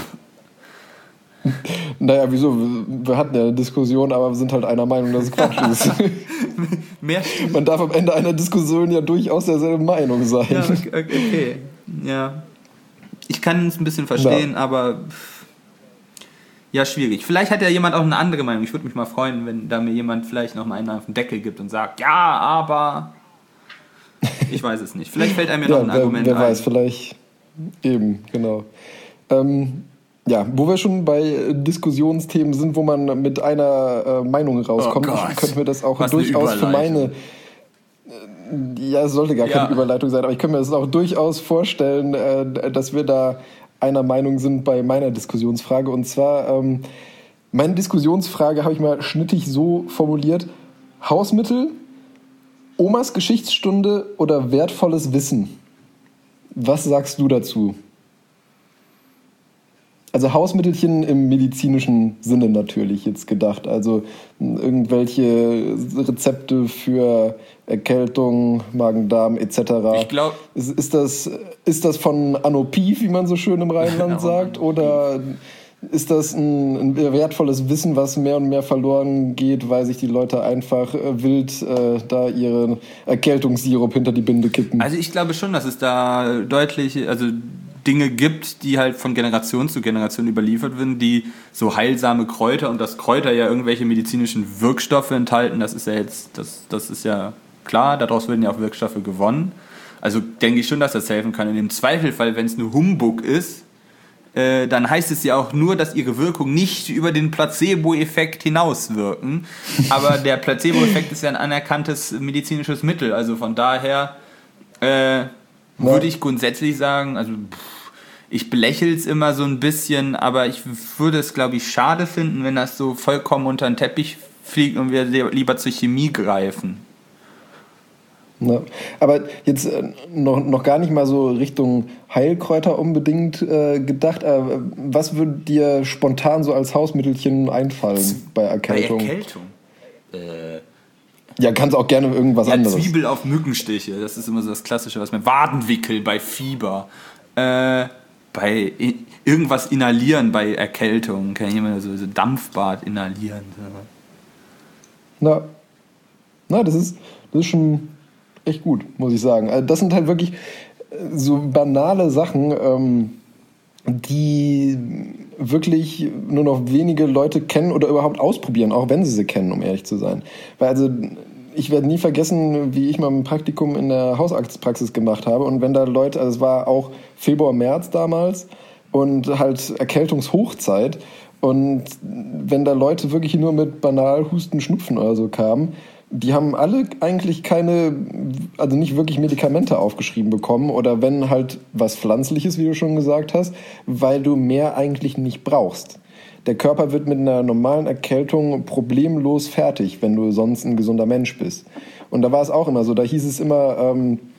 Naja, wieso? Wir hatten ja eine Diskussion, aber wir sind halt einer Meinung, dass es Quatsch ist. Man darf am Ende einer Diskussion ja durchaus derselben Meinung sein. Ja, okay. Ja. Ich kann es ein bisschen verstehen, aber ja, schwierig. Vielleicht hat ja jemand auch eine andere Meinung. Ich würde mich mal freuen, wenn da mir jemand vielleicht noch mal einen auf den Deckel gibt und sagt, ja, aber ich weiß es nicht. Vielleicht fällt einem ja noch ein Argument ein. Wer weiß, vielleicht eben, genau. Wo wir schon bei Diskussionsthemen sind, wo man mit einer Meinung rauskommt, könnten wir das auch durchaus für meine... es sollte gar keine Überleitung sein, aber ich könnte mir das auch durchaus vorstellen, dass wir da einer Meinung sind bei meiner Diskussionsfrage. Und zwar, meine Diskussionsfrage habe ich mal schnittig so formuliert: Hausmittel, Omas Geschichtsstunde oder wertvolles Wissen? Was sagst du dazu? Also Hausmittelchen im medizinischen Sinne natürlich jetzt gedacht. Also irgendwelche Rezepte für Erkältung, Magen-Darm etc. Ich glaube... Ist das von Anno Pief, wie man so schön im Rheinland sagt? Oder ist das ein wertvolles Wissen, was mehr und mehr verloren geht, weil sich die Leute einfach wild da ihren Erkältungssirup hinter die Binde kippen? Also ich glaube schon, dass es da deutlich... Dinge gibt, die halt von Generation zu Generation überliefert werden, die so heilsame Kräuter und dass Kräuter ja irgendwelche medizinischen Wirkstoffe enthalten, das ist ja jetzt, das ist ja klar, daraus werden ja auch Wirkstoffe gewonnen. Also denke ich schon, dass das helfen kann. In dem Zweifelfall, wenn es nur Humbug ist, dann heißt es ja auch nur, dass ihre Wirkung nicht über den Placebo-Effekt hinauswirken. Aber der Placebo-Effekt ist ja ein anerkanntes medizinisches Mittel, also von daher würde ich grundsätzlich sagen, also ich belächle es immer so ein bisschen, aber ich würde es, glaube ich, schade finden, wenn das so vollkommen unter den Teppich fliegt und wir lieber zur Chemie greifen. Ja, aber jetzt noch gar nicht mal so Richtung Heilkräuter unbedingt gedacht. Was würde dir spontan so als Hausmittelchen einfallen bei Erkältung? Bei Erkältung? Ja, kannst auch gerne irgendwas anderes. Zwiebel auf Mückenstiche, das ist immer so das Klassische, was mir Wadenwickel bei Fieber. bei irgendwas inhalieren bei Erkältung. Kann ich immer so Dampfbad inhalieren. Na, das ist schon echt gut, muss ich sagen. Also das sind halt wirklich so banale Sachen, die wirklich nur noch wenige Leute kennen oder überhaupt ausprobieren, auch wenn sie kennen, um ehrlich zu sein. Weil also ich werde nie vergessen, wie ich mal ein Praktikum in der Hausarztpraxis gemacht habe und wenn da Leute, also es war auch Februar, März damals und halt Erkältungshochzeit und wenn da Leute wirklich nur mit banal Husten, Schnupfen oder so kamen, die haben alle eigentlich also nicht wirklich Medikamente aufgeschrieben bekommen oder wenn halt was Pflanzliches, wie du schon gesagt hast, weil du mehr eigentlich nicht brauchst. Der Körper wird mit einer normalen Erkältung problemlos fertig, wenn du sonst ein gesunder Mensch bist. Und da war es auch immer so, da hieß es immer,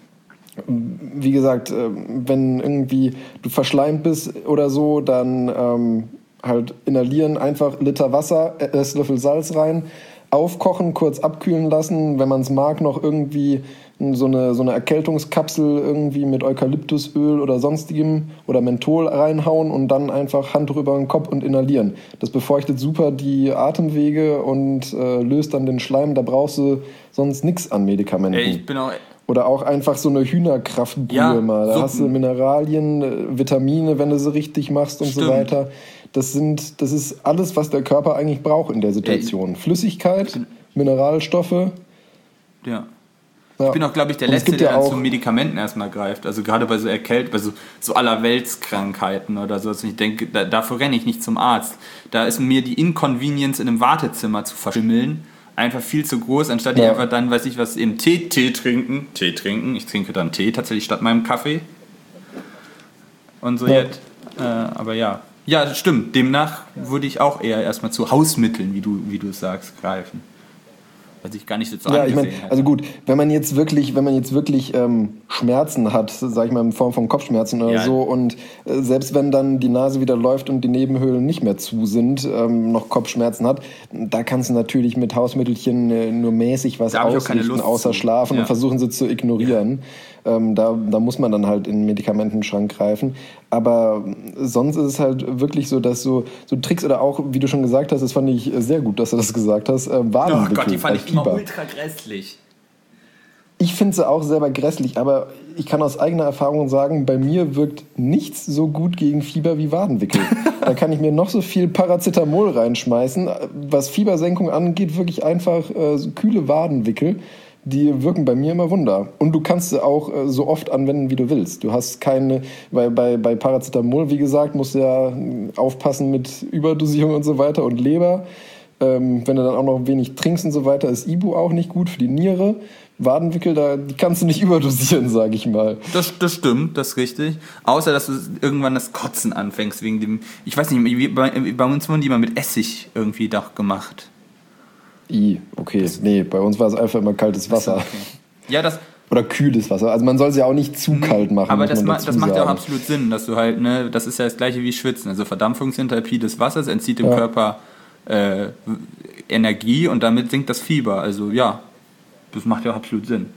wie gesagt, wenn irgendwie du verschleimt bist oder so, dann halt inhalieren, einfach Liter Wasser, Esslöffel Salz rein, aufkochen, kurz abkühlen lassen, wenn man es mag, noch irgendwie so eine Erkältungskapsel irgendwie mit Eukalyptusöl oder sonstigem oder Menthol reinhauen und dann einfach Handtuch über den Kopf und inhalieren. Das befeuchtet super die Atemwege und löst dann den Schleim, da brauchst du sonst nichts an Medikamenten. Ich bin auch oder auch einfach so eine Hühnerkraftbrühe mal. Da hast du Mineralien, Vitamine, wenn du sie richtig machst und so weiter. Das ist alles, was der Körper eigentlich braucht in der Situation. Flüssigkeit, Mineralstoffe. Ja. Ich bin auch, glaube ich, der Letzte, der zu Medikamenten erstmal greift. Also gerade bei so bei so Allerweltskrankheiten oder so. Also ich denke, dafür renne ich nicht zum Arzt. Da ist mir die Inconvenience in einem Wartezimmer zu verschimmeln einfach viel zu groß, anstatt ich einfach dann, weiß ich was, eben Tee trinken. Ich trinke dann Tee tatsächlich statt meinem Kaffee. Und so jetzt. Aber ja. Ja, stimmt. Demnach würde ich auch eher erstmal zu Hausmitteln, wie du sagst, greifen. Was ich gar nicht so angesehen ich meine, also gut, wenn man jetzt wirklich Schmerzen hat, sag ich mal in Form von Kopfschmerzen oder so und selbst wenn dann die Nase wieder läuft und die Nebenhöhlen nicht mehr zu sind, noch Kopfschmerzen hat, da kannst du natürlich mit Hausmittelchen nur mäßig was ausrichten, außer schlafen und versuchen sie zu ignorieren. Da muss man dann halt in den Medikamentenschrank greifen. Aber sonst ist es halt wirklich so, dass so Tricks oder auch, wie du schon gesagt hast, das fand ich sehr gut, dass du das gesagt hast, Wadenwickel. Oh Gott, die fand ich immer ultra grässlich. Ich finde sie auch selber grässlich, aber ich kann aus eigener Erfahrung sagen, bei mir wirkt nichts so gut gegen Fieber wie Wadenwickel. Da kann ich mir noch so viel Paracetamol reinschmeißen. Was Fiebersenkung angeht, wirklich einfach so kühle Wadenwickel. Die wirken bei mir immer Wunder. Und du kannst sie auch so oft anwenden, wie du willst. Du hast keine, weil bei Paracetamol, wie gesagt, musst du ja aufpassen mit Überdosierung und so weiter und Leber. Wenn du dann auch noch wenig trinkst und so weiter, ist Ibu auch nicht gut für die Niere. Wadenwickel, die kannst du nicht überdosieren, sag ich mal. Das stimmt, das ist richtig. Außer, dass du irgendwann das Kotzen anfängst wegen dem, ich weiß nicht, bei uns wurden die mal mit Essig irgendwie doch gemacht. Okay. Nee, bei uns war es einfach immer kaltes Wasser. Okay. Ja, oder kühles Wasser. Also man soll es ja auch nicht zu kalt machen. Aber das macht ja auch absolut Sinn, dass du halt, ne, das ist ja das gleiche wie Schwitzen. Also Verdampfungsenthalpie des Wassers entzieht dem Körper Energie und damit sinkt das Fieber. Also ja, das macht ja auch absolut Sinn.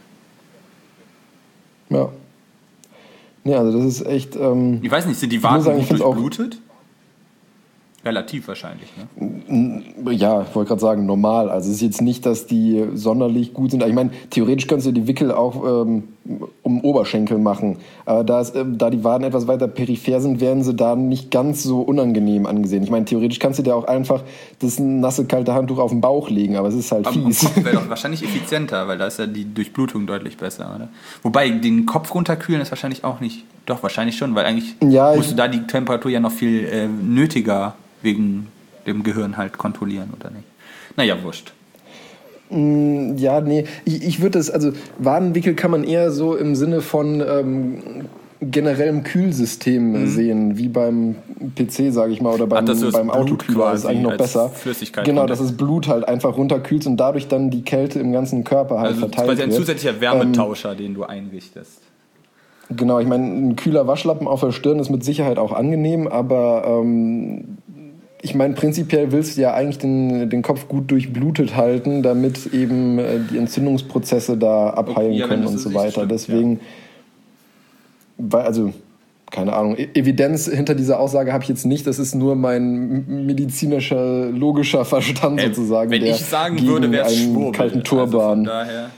Ja. Nee, also das ist echt... ich weiß nicht, sind die Waden gut durchblutet? Relativ wahrscheinlich, ne? Ja, ich wollte gerade sagen, normal. Also es ist jetzt nicht, dass die sonderlich gut sind. Ich meine, theoretisch könntest du die Wickel auch um Oberschenkel machen. Aber da die Waden etwas weiter peripher sind, werden sie da nicht ganz so unangenehm angesehen. Ich meine, theoretisch kannst du dir auch einfach das nasse, kalte Handtuch auf den Bauch legen, aber es ist halt fies. Kopf wäre doch wahrscheinlich effizienter, weil da ist ja die Durchblutung deutlich besser, oder? Wobei, den Kopf runterkühlen ist wahrscheinlich auch nicht... Doch, wahrscheinlich schon, weil eigentlich musst du da die Temperatur ja noch viel nötiger wegen dem Gehirn halt kontrollieren, oder nicht? Naja, wurscht. Ja, nee, ich würde das, also Wadenwickel kann man eher so im Sinne von generellem Kühlsystem sehen, wie beim PC, sage ich mal, oder beim Autokühler. Das ist eigentlich noch besser. Flüssigkeit. Genau, dass das Blut halt einfach runterkühlt und dadurch dann die Kälte im ganzen Körper halt verteilt wird. Also ein zusätzlicher Wärmetauscher, den du einrichtest. Genau, ich meine, ein kühler Waschlappen auf der Stirn ist mit Sicherheit auch angenehm, aber ich meine, prinzipiell willst du ja eigentlich den Kopf gut durchblutet halten, damit eben die Entzündungsprozesse da abheilen können und so weiter. Stimmt, deswegen, also keine Ahnung, Evidenz hinter dieser Aussage habe ich jetzt nicht. Das ist nur mein medizinischer, logischer Verstand sozusagen. Wenn ich sagen würde, wäre es Schwurbel. Kalten Turban. Also von daher.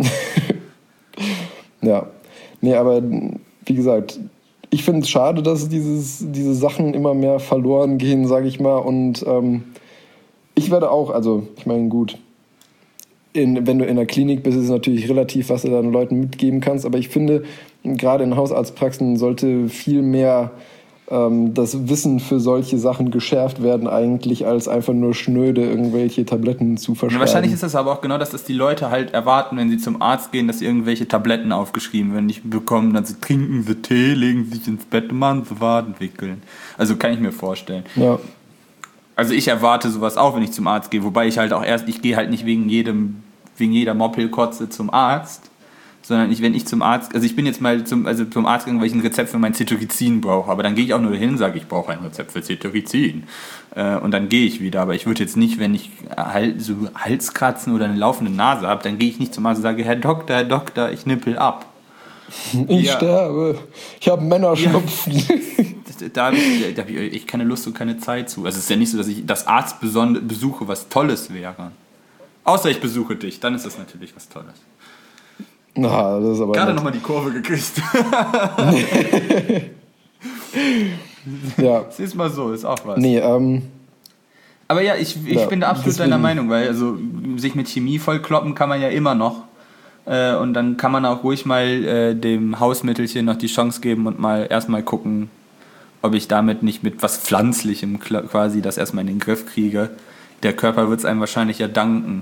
Ja. Nee, aber wie gesagt, ich finde es schade, dass diese Sachen immer mehr verloren gehen, sage ich mal. Und ich werde auch, also ich meine, gut, wenn du in der Klinik bist, ist es natürlich relativ, was du dann Leuten mitgeben kannst. Aber ich finde, gerade in Hausarztpraxen sollte viel mehr das Wissen für solche Sachen geschärft werden eigentlich, als einfach nur schnöde irgendwelche Tabletten zu verschreiben. Wahrscheinlich ist es aber auch genau, dass das die Leute halt erwarten, wenn sie zum Arzt gehen, dass sie irgendwelche Tabletten aufgeschrieben werden, nicht bekommen, dann sie trinken sie Tee, legen sich ins Bett, machen sie Waden wickeln. Also kann ich mir vorstellen. Ja. Also ich erwarte sowas auch, wenn ich zum Arzt gehe, wobei ich halt auch ich gehe halt nicht wegen jeder Moppelkotze zum Arzt, sondern wenn ich zum Arzt, also ich bin jetzt mal zum Arzt gegangen, weil ich ein Rezept für mein Cetirizin brauche, aber dann gehe ich auch nur hin und sage, ich brauche ein Rezept für Cetirizin und dann gehe ich wieder, aber ich würde jetzt nicht, wenn ich so Halskratzen oder eine laufende Nase habe, dann gehe ich nicht zum Arzt und sage, Herr Doktor, ich nippel ab. Ich sterbe, ich habe Männerschnupfen. Ja. Da habe ich keine Lust und keine Zeit zu. Also es ist ja nicht so, dass ich das Arzt besuche, was Tolles wäre. Außer ich besuche dich, dann ist das natürlich was Tolles. Na, das ist aber gerade nochmal die Kurve gekriegt. Ja. Siehst mal so, ist auch was. Nee, aber ja, ich bin da absolut deiner Meinung, weil also sich mit Chemie vollkloppen kann man ja immer noch. Und dann kann man auch ruhig mal dem Hausmittelchen noch die Chance geben und mal erstmal gucken, ob ich damit nicht mit was Pflanzlichem quasi das erstmal in den Griff kriege. Der Körper wird es einem wahrscheinlich ja danken.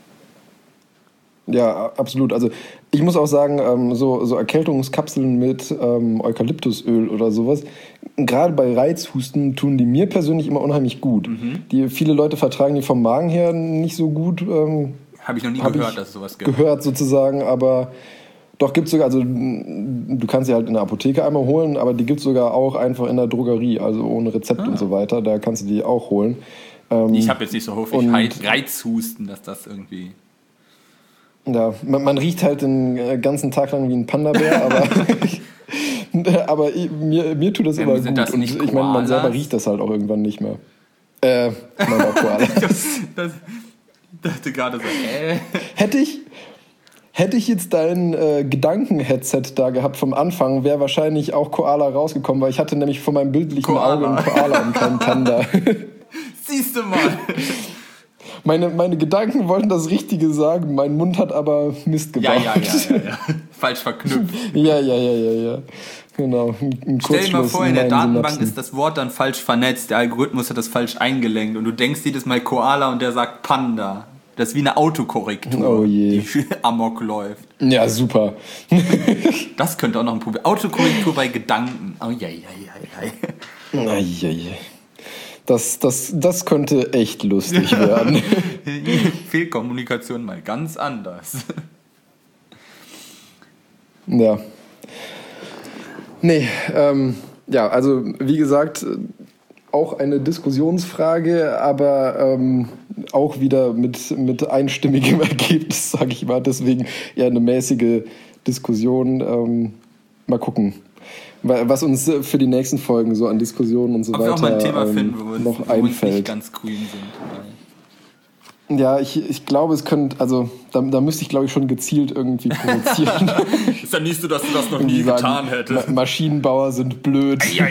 Ja, absolut. Also ich muss auch sagen, so Erkältungskapseln mit Eukalyptusöl oder sowas, gerade bei Reizhusten tun die mir persönlich immer unheimlich gut. Viele Leute vertragen die vom Magen her nicht so gut. Habe ich noch nie gehört, dass es sowas gibt. Gehört sozusagen, aber doch gibt es sogar, also du kannst sie halt in der Apotheke einmal holen, aber die gibt es sogar auch einfach in der Drogerie, also ohne Rezept und so weiter, da kannst du die auch holen. Ich habe jetzt nicht so häufig Reizhusten, dass das irgendwie... Ja, man riecht halt den ganzen Tag lang wie ein Panda-Bär, aber mir tut das immer gut. Das und ich meine, man selber riecht das halt auch irgendwann nicht mehr. Man auch Koala. Ich dachte gerade so, Hätte ich jetzt dein Gedanken-Headset da gehabt vom Anfang, wäre wahrscheinlich auch Koala rausgekommen, weil ich hatte nämlich vor meinem bildlichen Auge einen Koala und keinen Panda. Siehst du mal. Meine Gedanken wollten das Richtige sagen, mein Mund hat aber Mist gebaut. Ja. Falsch verknüpft. Ja. Genau. Stell dir mal vor, in der Datenbank ist das Wort dann falsch vernetzt, der Algorithmus hat das falsch eingelenkt und du denkst jedes Mal Koala und der sagt Panda. Das ist wie eine Autokorrektur, die amok läuft. Ja, super. Das könnte auch noch ein Problem. Autokorrektur bei Gedanken. Oh, ja. Das könnte echt lustig werden. Fehlkommunikation mal ganz anders. Ja. Nee, also wie gesagt, auch eine Diskussionsfrage, aber auch wieder mit einstimmigem Ergebnis, sage ich mal. Deswegen eher eine mäßige Diskussion. Mal gucken, was uns für die nächsten Folgen so an Diskussionen und so weiter wir auch mal ein Thema finden, wo noch wir einfällt. Nicht ganz grün sind. Ja, ich glaube, es könnte, also da müsste ich, glaube ich, schon gezielt irgendwie provozieren. Ist ja nicht so, dass du das noch nie getan hättest. Maschinenbauer sind blöd. Ja.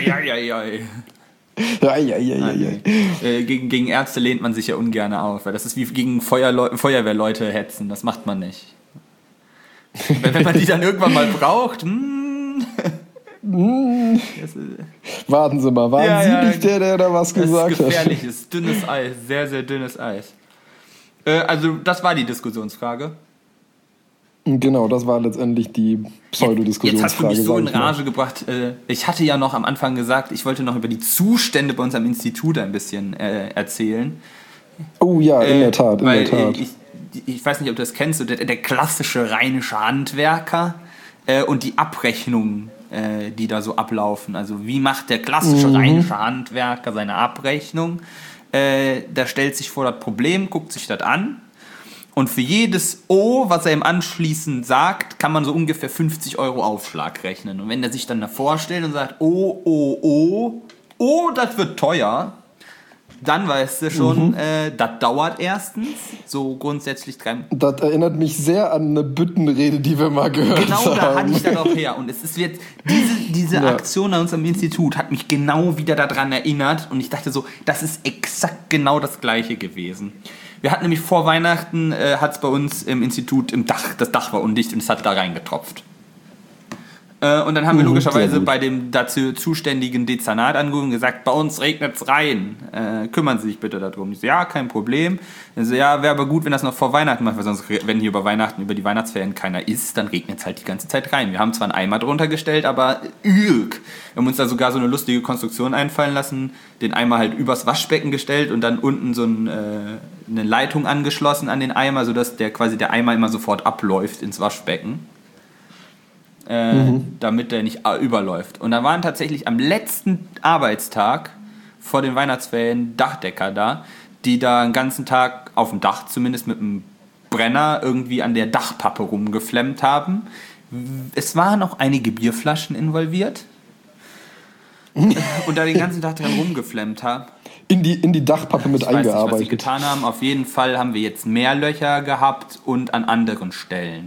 Gegen Ärzte lehnt man sich ja ungern auf, weil das ist wie gegen Feuerwehrleute hetzen, das macht man nicht. Wenn man die dann irgendwann mal braucht, Warten Sie mal, Sie nicht der da was gesagt hat? Das ist gefährliches, dünnes Eis, sehr, sehr dünnes Eis. Also das war die Diskussionsfrage. Genau, das war letztendlich die Pseudodiskussionsfrage. Jetzt hast du mich so in Rage gebracht. Ich hatte ja noch am Anfang gesagt, ich wollte noch über die Zustände bei uns am Institut ein bisschen erzählen. Oh ja, in der Tat. Ich weiß nicht, ob du das kennst, so der klassische rheinische Handwerker und die Abrechnungen, die da so ablaufen. Also wie macht der klassische rheinische Handwerker seine Abrechnung? Der stellt sich vor das Problem, guckt sich das an Und für jedes O, was er im Anschließend sagt, kann man so ungefähr 50 Euro Aufschlag rechnen. Und wenn er sich dann davor stellt und sagt, oh, das wird teuer, dann weißt du schon, das dauert erstens, so grundsätzlich 3 Monate. Das erinnert mich sehr an eine Büttenrede, die wir mal gehört haben. Genau, da hatte ich dann auch her. Und es ist jetzt, diese Aktion an unserem Institut hat mich genau wieder daran erinnert. Und ich dachte so, das ist exakt genau das Gleiche gewesen. Wir hatten nämlich vor Weihnachten, hat es bei uns im Institut das Dach war undicht und es hat da reingetropft. Und dann haben wir logischerweise bei dem dazu zuständigen Dezernat angerufen und gesagt, bei uns regnet es rein, kümmern Sie sich bitte darum. Ich so, ja, kein Problem. Also, ja, wäre aber gut, wenn das noch vor Weihnachten macht, weil sonst, wenn hier über Weihnachten, über die Weihnachtsferien keiner isst, dann regnet es halt die ganze Zeit rein. Wir haben zwar einen Eimer drunter gestellt, aber wir haben uns da sogar so eine lustige Konstruktion einfallen lassen, den Eimer halt übers Waschbecken gestellt und dann unten so eine Leitung angeschlossen an den Eimer, sodass der Eimer immer sofort abläuft ins Waschbecken. Damit der nicht überläuft. Und da waren tatsächlich am letzten Arbeitstag vor den Weihnachtsferien Dachdecker da, die da den ganzen Tag auf dem Dach zumindest mit einem Brenner irgendwie an der Dachpappe rumgeflemmt haben. Es waren auch einige Bierflaschen involviert und da den ganzen Tag dran rumgeflemmt haben. In die Dachpappe mit eingearbeitet. Ich weiß nicht, was sie getan haben. Auf jeden Fall haben wir jetzt mehr Löcher gehabt und an anderen Stellen.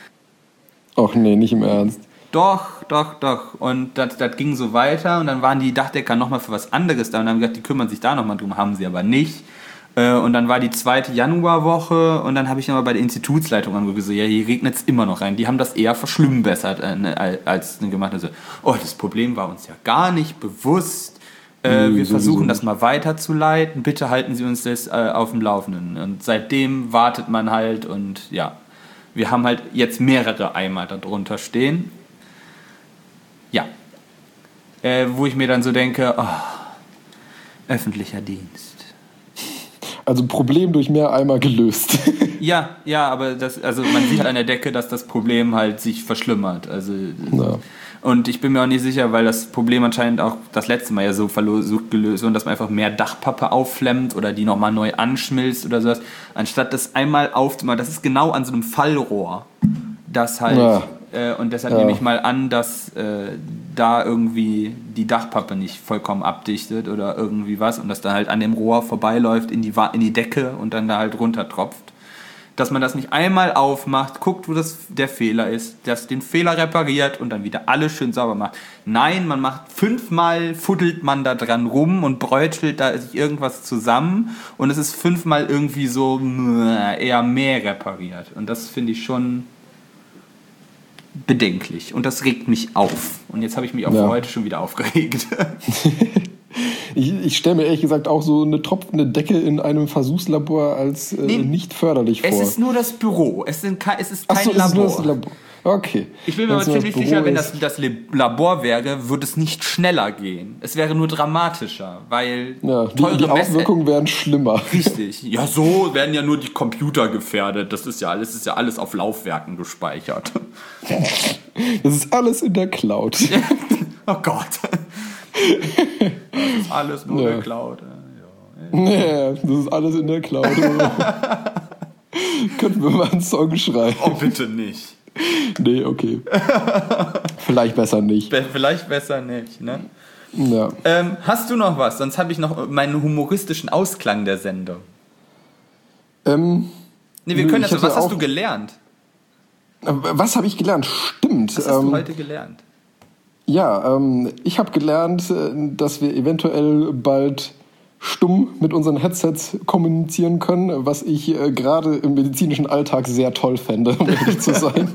Ach nee, nicht im Ernst. Doch. Und das ging so weiter und dann waren die Dachdecker nochmal für was anderes da und haben gesagt, die kümmern sich da nochmal drum, haben sie aber nicht. Und dann war die 2. Januarwoche und dann habe ich nochmal bei der Institutsleitung angerufen, so, ja, hier regnet es immer noch rein. Die haben das eher verschlimmbessert als gemacht. Also, das Problem war uns ja gar nicht bewusst. Wir versuchen das mal weiterzuleiten. Bitte halten Sie uns das auf dem Laufenden. Und seitdem wartet man halt und ja. Wir haben halt jetzt mehrere Eimer da drunter stehen. Ja. Wo ich mir dann so denke, öffentlicher Dienst. Also Problem durch mehr Eimer gelöst. Ja, aber man sieht halt an der Decke, dass das Problem halt sich verschlimmert. Also, und ich bin mir auch nicht sicher, weil das Problem anscheinend auch das letzte Mal ja so gelöst wurde, dass man einfach mehr Dachpappe aufflemmt oder die nochmal neu anschmilzt oder sowas, anstatt das einmal aufzumachen. Das ist genau an so einem Fallrohr, das halt, und deshalb nehme ich mal an, dass da irgendwie die Dachpappe nicht vollkommen abdichtet oder irgendwie was und das dann halt an dem Rohr vorbeiläuft in die Decke und dann da halt runtertropft. Dass man das nicht einmal aufmacht, guckt, wo der Fehler ist, das den Fehler repariert und dann wieder alles schön sauber macht. Nein, man macht 5-mal, fuddelt man da dran rum und bräutelt da sich irgendwas zusammen und es ist 5-mal irgendwie so eher mehr repariert. Und das finde ich schon bedenklich und das regt mich auf. Und jetzt habe ich mich auch für heute schon wieder aufgeregt. Ich stelle mir ehrlich gesagt auch so eine tropfende Decke in einem Versuchslabor als nicht förderlich vor. Es ist nur das Büro. Es ist kein Labor. Es ist nur das Labor. Okay. Ich bin mir aber ziemlich sicher, wenn das Labor wäre, würde es nicht schneller gehen. Es wäre nur dramatischer, weil die Auswirkungen wären schlimmer. Richtig. Ja, so werden ja nur die Computer gefährdet. Das ist ja alles auf Laufwerken gespeichert. Das ist alles in der Cloud. Oh Gott. Das ist alles nur geklaut. Ja, das ist alles in der Cloud. Könnten wir mal einen Song schreiben? Oh, bitte nicht. Nee, okay. Vielleicht besser nicht. Vielleicht besser nicht, ne? Ja. Hast du noch was? Sonst habe ich noch meinen humoristischen Ausklang der Sendung. Wir können das. Was hast du gelernt? Was habe ich gelernt? Stimmt. Was hast du heute gelernt? Ja, ich habe gelernt, dass wir eventuell bald stumm mit unseren Headsets kommunizieren können, was ich gerade im medizinischen Alltag sehr toll fände, um ehrlich zu sein.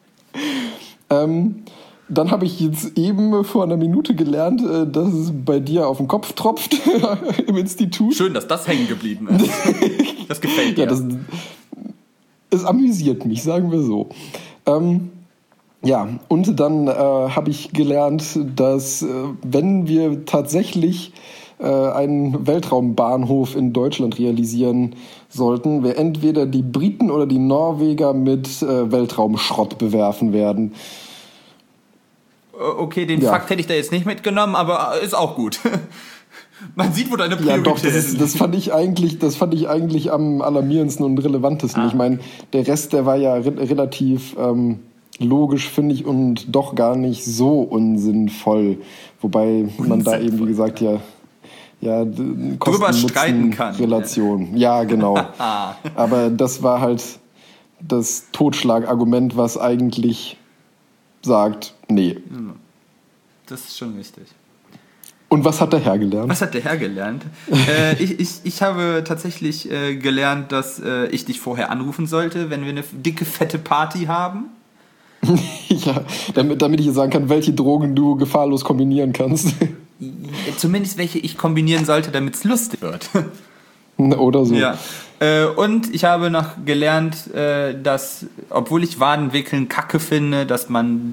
Dann habe ich jetzt eben vor einer Minute gelernt, dass es bei dir auf den Kopf tropft im Institut. Schön, dass das hängen geblieben ist. Das gefällt dir. Ja, es amüsiert mich, sagen wir so. Ja, und dann habe ich gelernt, dass wenn wir tatsächlich einen Weltraumbahnhof in Deutschland realisieren sollten, wir entweder die Briten oder die Norweger mit Weltraumschrott bewerfen werden. Okay, den Fakt hätte ich da jetzt nicht mitgenommen, aber ist auch gut. Man sieht, wo deine Ja, Priorität doch, das fand ich eigentlich am alarmierendsten und relevantesten. Ich meine, der Rest, der war ja relativ logisch, finde ich, und doch gar nicht so unsinnvoll. Wobei man da eben, wie gesagt, ja drüber streiten kann. Relation. Ja, genau. Aber das war halt das Totschlagargument, was eigentlich sagt, nee. Das ist schon richtig. Und was hat der Herr gelernt? Was hat der Herr gelernt? Ich habe tatsächlich gelernt, dass ich dich vorher anrufen sollte, wenn wir eine dicke, fette Party haben. Ja, damit ich dir sagen kann, welche Drogen du gefahrlos kombinieren kannst. Zumindest welche ich kombinieren sollte, damit es lustig wird. Oder so. Ja. Und ich habe noch gelernt, dass, obwohl ich Wadenwickeln kacke finde, dass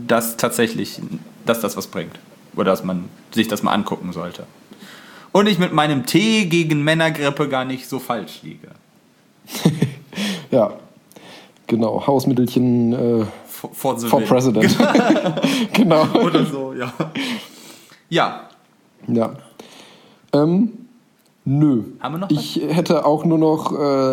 das was bringt. Oder dass man sich das mal angucken sollte. Und ich mit meinem Tee gegen Männergrippe gar nicht so falsch liege. Ja, genau. Hausmittelchen for President. Genau. Oder so, ja. Ja. Ja. Nö. Haben wir noch ich hätte auch nur noch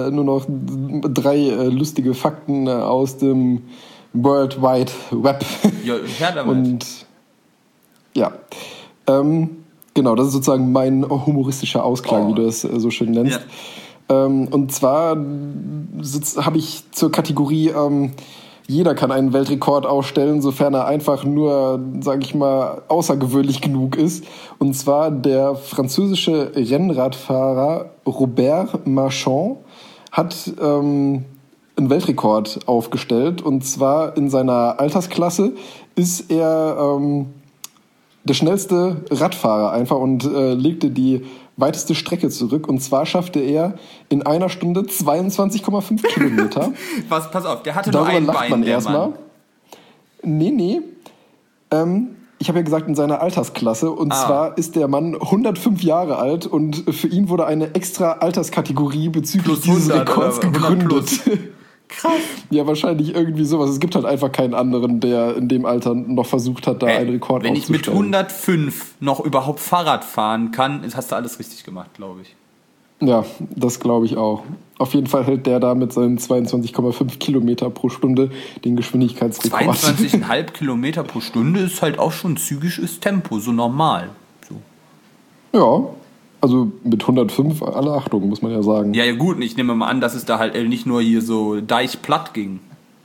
3 lustige Fakten aus dem World Wide Web. Ja, her damit. Und ja. Genau, das ist sozusagen mein humoristischer Ausklang, wie du das so schön nennst. Ja. Und zwar habe ich zur Kategorie jeder kann einen Weltrekord aufstellen, sofern er einfach nur, sage ich mal, außergewöhnlich genug ist. Und zwar der französische Rennradfahrer Robert Marchand hat einen Weltrekord aufgestellt. Und zwar in seiner Altersklasse ist er der schnellste Radfahrer einfach und legte die weiteste Strecke zurück. Und zwar schaffte er in einer Stunde 22,5 Kilometer. Pass auf, der hatte nur ein Bein, man der erstmal. Mann. Nee. Ich habe ja gesagt, in seiner Altersklasse. Und zwar ist der Mann 105 Jahre alt und für ihn wurde eine extra Alterskategorie bezüglich dieses Rekords gegründet. Krass. Ja, wahrscheinlich irgendwie sowas. Es gibt halt einfach keinen anderen, der in dem Alter noch versucht hat, da einen Rekord aufzustellen. Wenn ich mit 105 noch überhaupt Fahrrad fahren kann, hast du alles richtig gemacht, glaube ich. Ja, das glaube ich auch. Auf jeden Fall hält der da mit seinen 22,5 Kilometer pro Stunde den Geschwindigkeitsrekord. 22,5 Kilometer pro Stunde ist halt auch schon zügiges Tempo, so normal. So. Ja. Also mit 105, alle Achtung, muss man ja sagen. Ja, gut, ich nehme mal an, dass es da halt nicht nur hier so deichplatt ging.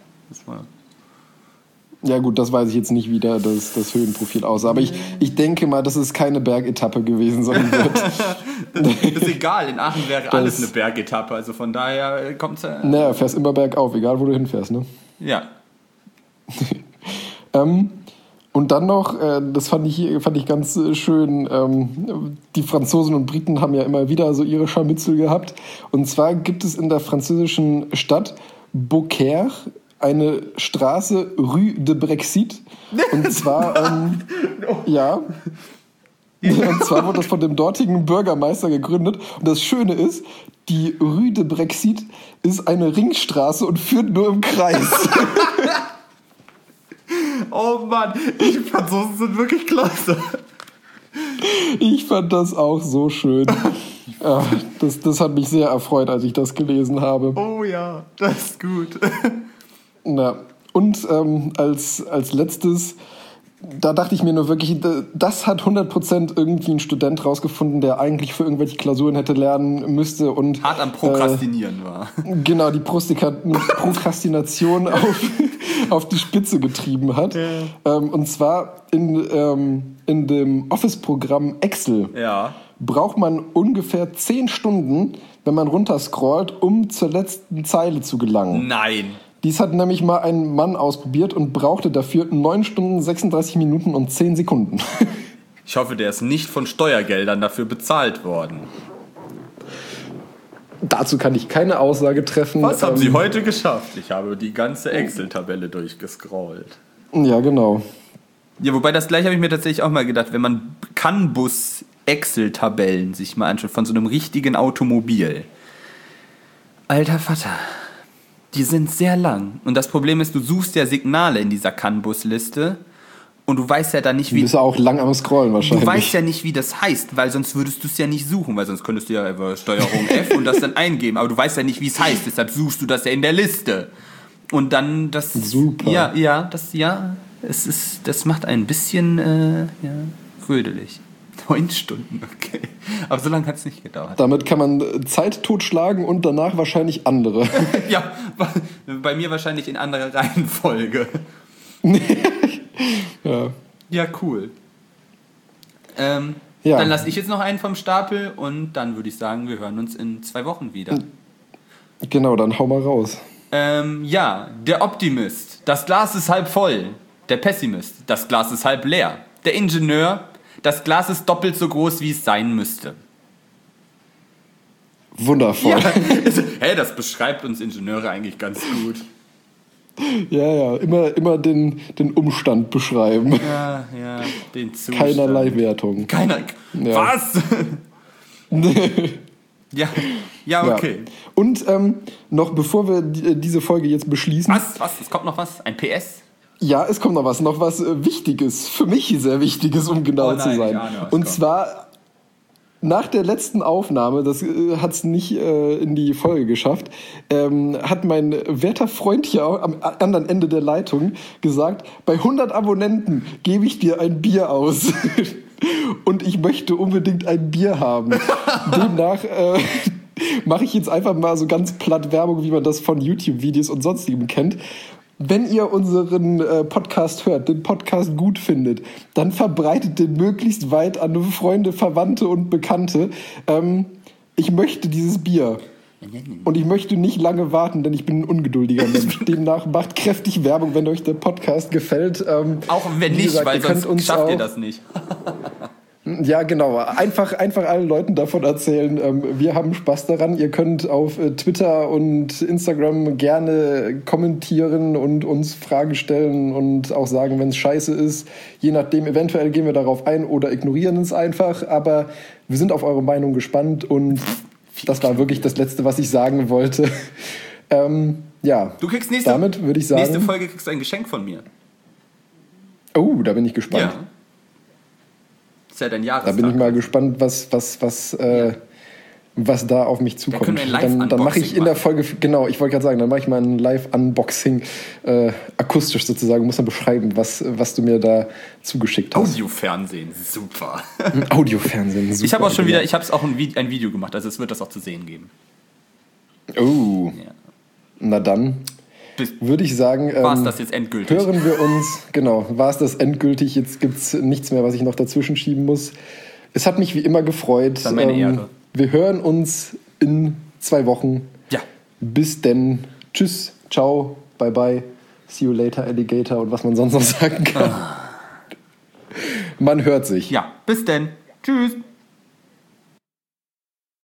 Ja gut, das weiß ich jetzt nicht, wie da das Höhenprofil aussah. Aber ich denke mal, dass es keine Bergetappe gewesen sein wird. Ist egal, in Aachen wäre alles eine Bergetappe. Also von daher kommt es ja... Naja, fährst immer bergauf, egal wo du hinfährst, ne? Ja. Und dann noch, das fand ich ganz schön, die Franzosen und Briten haben ja immer wieder so ihre Scharmützel gehabt. Und zwar gibt es in der französischen Stadt Beaucaire eine Straße Rue de Brexit. Und zwar, ja. Und zwar wurde das von dem dortigen Bürgermeister gegründet. Und das Schöne ist, die Rue de Brexit ist eine Ringstraße und führt nur im Kreis. Oh Mann, die Franzosen sind wirklich klasse. Ich fand das auch so schön. Das hat mich sehr erfreut, als ich das gelesen habe. Oh ja, das ist gut. Na, und als letztes, da dachte ich mir nur wirklich, das hat 100% irgendwie ein Student rausgefunden, der eigentlich für irgendwelche Klausuren hätte lernen müsste. Und hart am Prokrastinieren war. Genau, die Prokrastination auf die Spitze getrieben hat. Ja. Und zwar in dem Office-Programm Excel braucht man ungefähr 10 Stunden, wenn man runterscrollt, um zur letzten Zeile zu gelangen. Nein. Dies hat nämlich mal ein Mann ausprobiert und brauchte dafür 9 Stunden, 36 Minuten und 10 Sekunden. Ich hoffe, der ist nicht von Steuergeldern dafür bezahlt worden. Dazu kann ich keine Aussage treffen. Was haben Sie heute geschafft? Ich habe die ganze Excel-Tabelle durchgescrollt. Ja, genau. Ja, wobei das gleiche habe ich mir tatsächlich auch mal gedacht, wenn man CAN-Bus-Excel-Tabellen sich mal anschaut, von so einem richtigen Automobil. Alter Vater, die sind sehr lang. Und das Problem ist, du suchst ja Signale in dieser CAN-Bus-Liste Und du weißt ja dann nicht, Du wie... bist ja auch lang am Scrollen wahrscheinlich. Du weißt ja nicht, wie das heißt, weil sonst würdest du es ja nicht suchen, weil sonst könntest du ja über Steuerung F und das dann eingeben. Aber du weißt ja nicht, wie es heißt, deshalb suchst du das ja in der Liste. Und dann das... Super. Das macht ein bisschen rödelig. 9 Stunden, okay. Aber so lange hat es nicht gedauert. Damit kann man Zeit totschlagen und danach wahrscheinlich andere. Ja, bei mir wahrscheinlich in anderer Reihenfolge. Ja. Ja, cool. Ja. Dann lasse ich jetzt noch einen vom Stapel und dann würde ich sagen, wir hören uns in 2 Wochen wieder. Genau, dann hau mal raus. Der Optimist. Das Glas ist halb voll. Der Pessimist. Das Glas ist halb leer. Der Ingenieur. Das Glas ist doppelt so groß, wie es sein müsste. Wundervoll. Ja. Hey, das beschreibt uns Ingenieure eigentlich ganz gut. Ja, immer den Umstand beschreiben. Ja, den Zustand. Keinerlei Wertung. Ja. Was? Ja, okay. Ja. Und noch bevor wir diese Folge jetzt beschließen. Was? Es kommt noch was? Ein PS? Ja, es kommt noch was Wichtiges, für mich sehr Wichtiges, um genau zu sein. Und zwar nach der letzten Aufnahme, das hat es nicht in die Folge geschafft, hat mein werter Freund hier am anderen Ende der Leitung gesagt, bei 100 Abonnenten gebe ich dir ein Bier aus. Und ich möchte unbedingt ein Bier haben. Demnach mache ich jetzt einfach mal so ganz platt Werbung, wie man das von YouTube-Videos und sonstigem kennt. Wenn ihr unseren Podcast hört, den Podcast gut findet, dann verbreitet den möglichst weit an Freunde, Verwandte und Bekannte. Ich möchte dieses Bier. Und ich möchte nicht lange warten, denn ich bin ein ungeduldiger Mensch. Demnach macht kräftig Werbung, wenn euch der Podcast gefällt. Auch wenn nicht, gesagt, weil sonst schafft ihr das nicht. Ja, genau. Einfach allen Leuten davon erzählen, wir haben Spaß daran. Ihr könnt auf Twitter und Instagram gerne kommentieren und uns Fragen stellen und auch sagen, wenn es scheiße ist. Je nachdem, eventuell gehen wir darauf ein oder ignorieren es einfach. Aber wir sind auf eure Meinung gespannt und das war wirklich das Letzte, was ich sagen wollte. Ja, du kriegst damit würde ich sagen... Nächste Folge kriegst du ein Geschenk von mir. Oh, da bin ich gespannt. Ja. Ist ja dein Jahrestag. Da bin ich mal gespannt, was da auf mich zukommt. Da können wir ein dann mache ich in der Folge, genau, ich wollte gerade sagen, dann mache ich mal ein Live-Unboxing, akustisch sozusagen, muss dann beschreiben, was du mir da zugeschickt hast. Audiofernsehen, super. Audiofernsehen, super. Ich habe auch schon wieder, ich habe auch ein Video gemacht, also es wird das auch zu sehen geben. Oh, ja. Na dann würde ich sagen, war es das jetzt endgültig? Hören wir uns, genau, war es das endgültig, jetzt gibt es nichts mehr, was ich noch dazwischen schieben muss. Es hat mich wie immer gefreut. Dann meine Ehre. Wir hören uns in 2 Wochen. Ja. Bis denn. Tschüss, ciao, bye bye, see you later, Alligator und was man sonst noch sagen kann. Man hört sich. Ja, bis denn. Tschüss.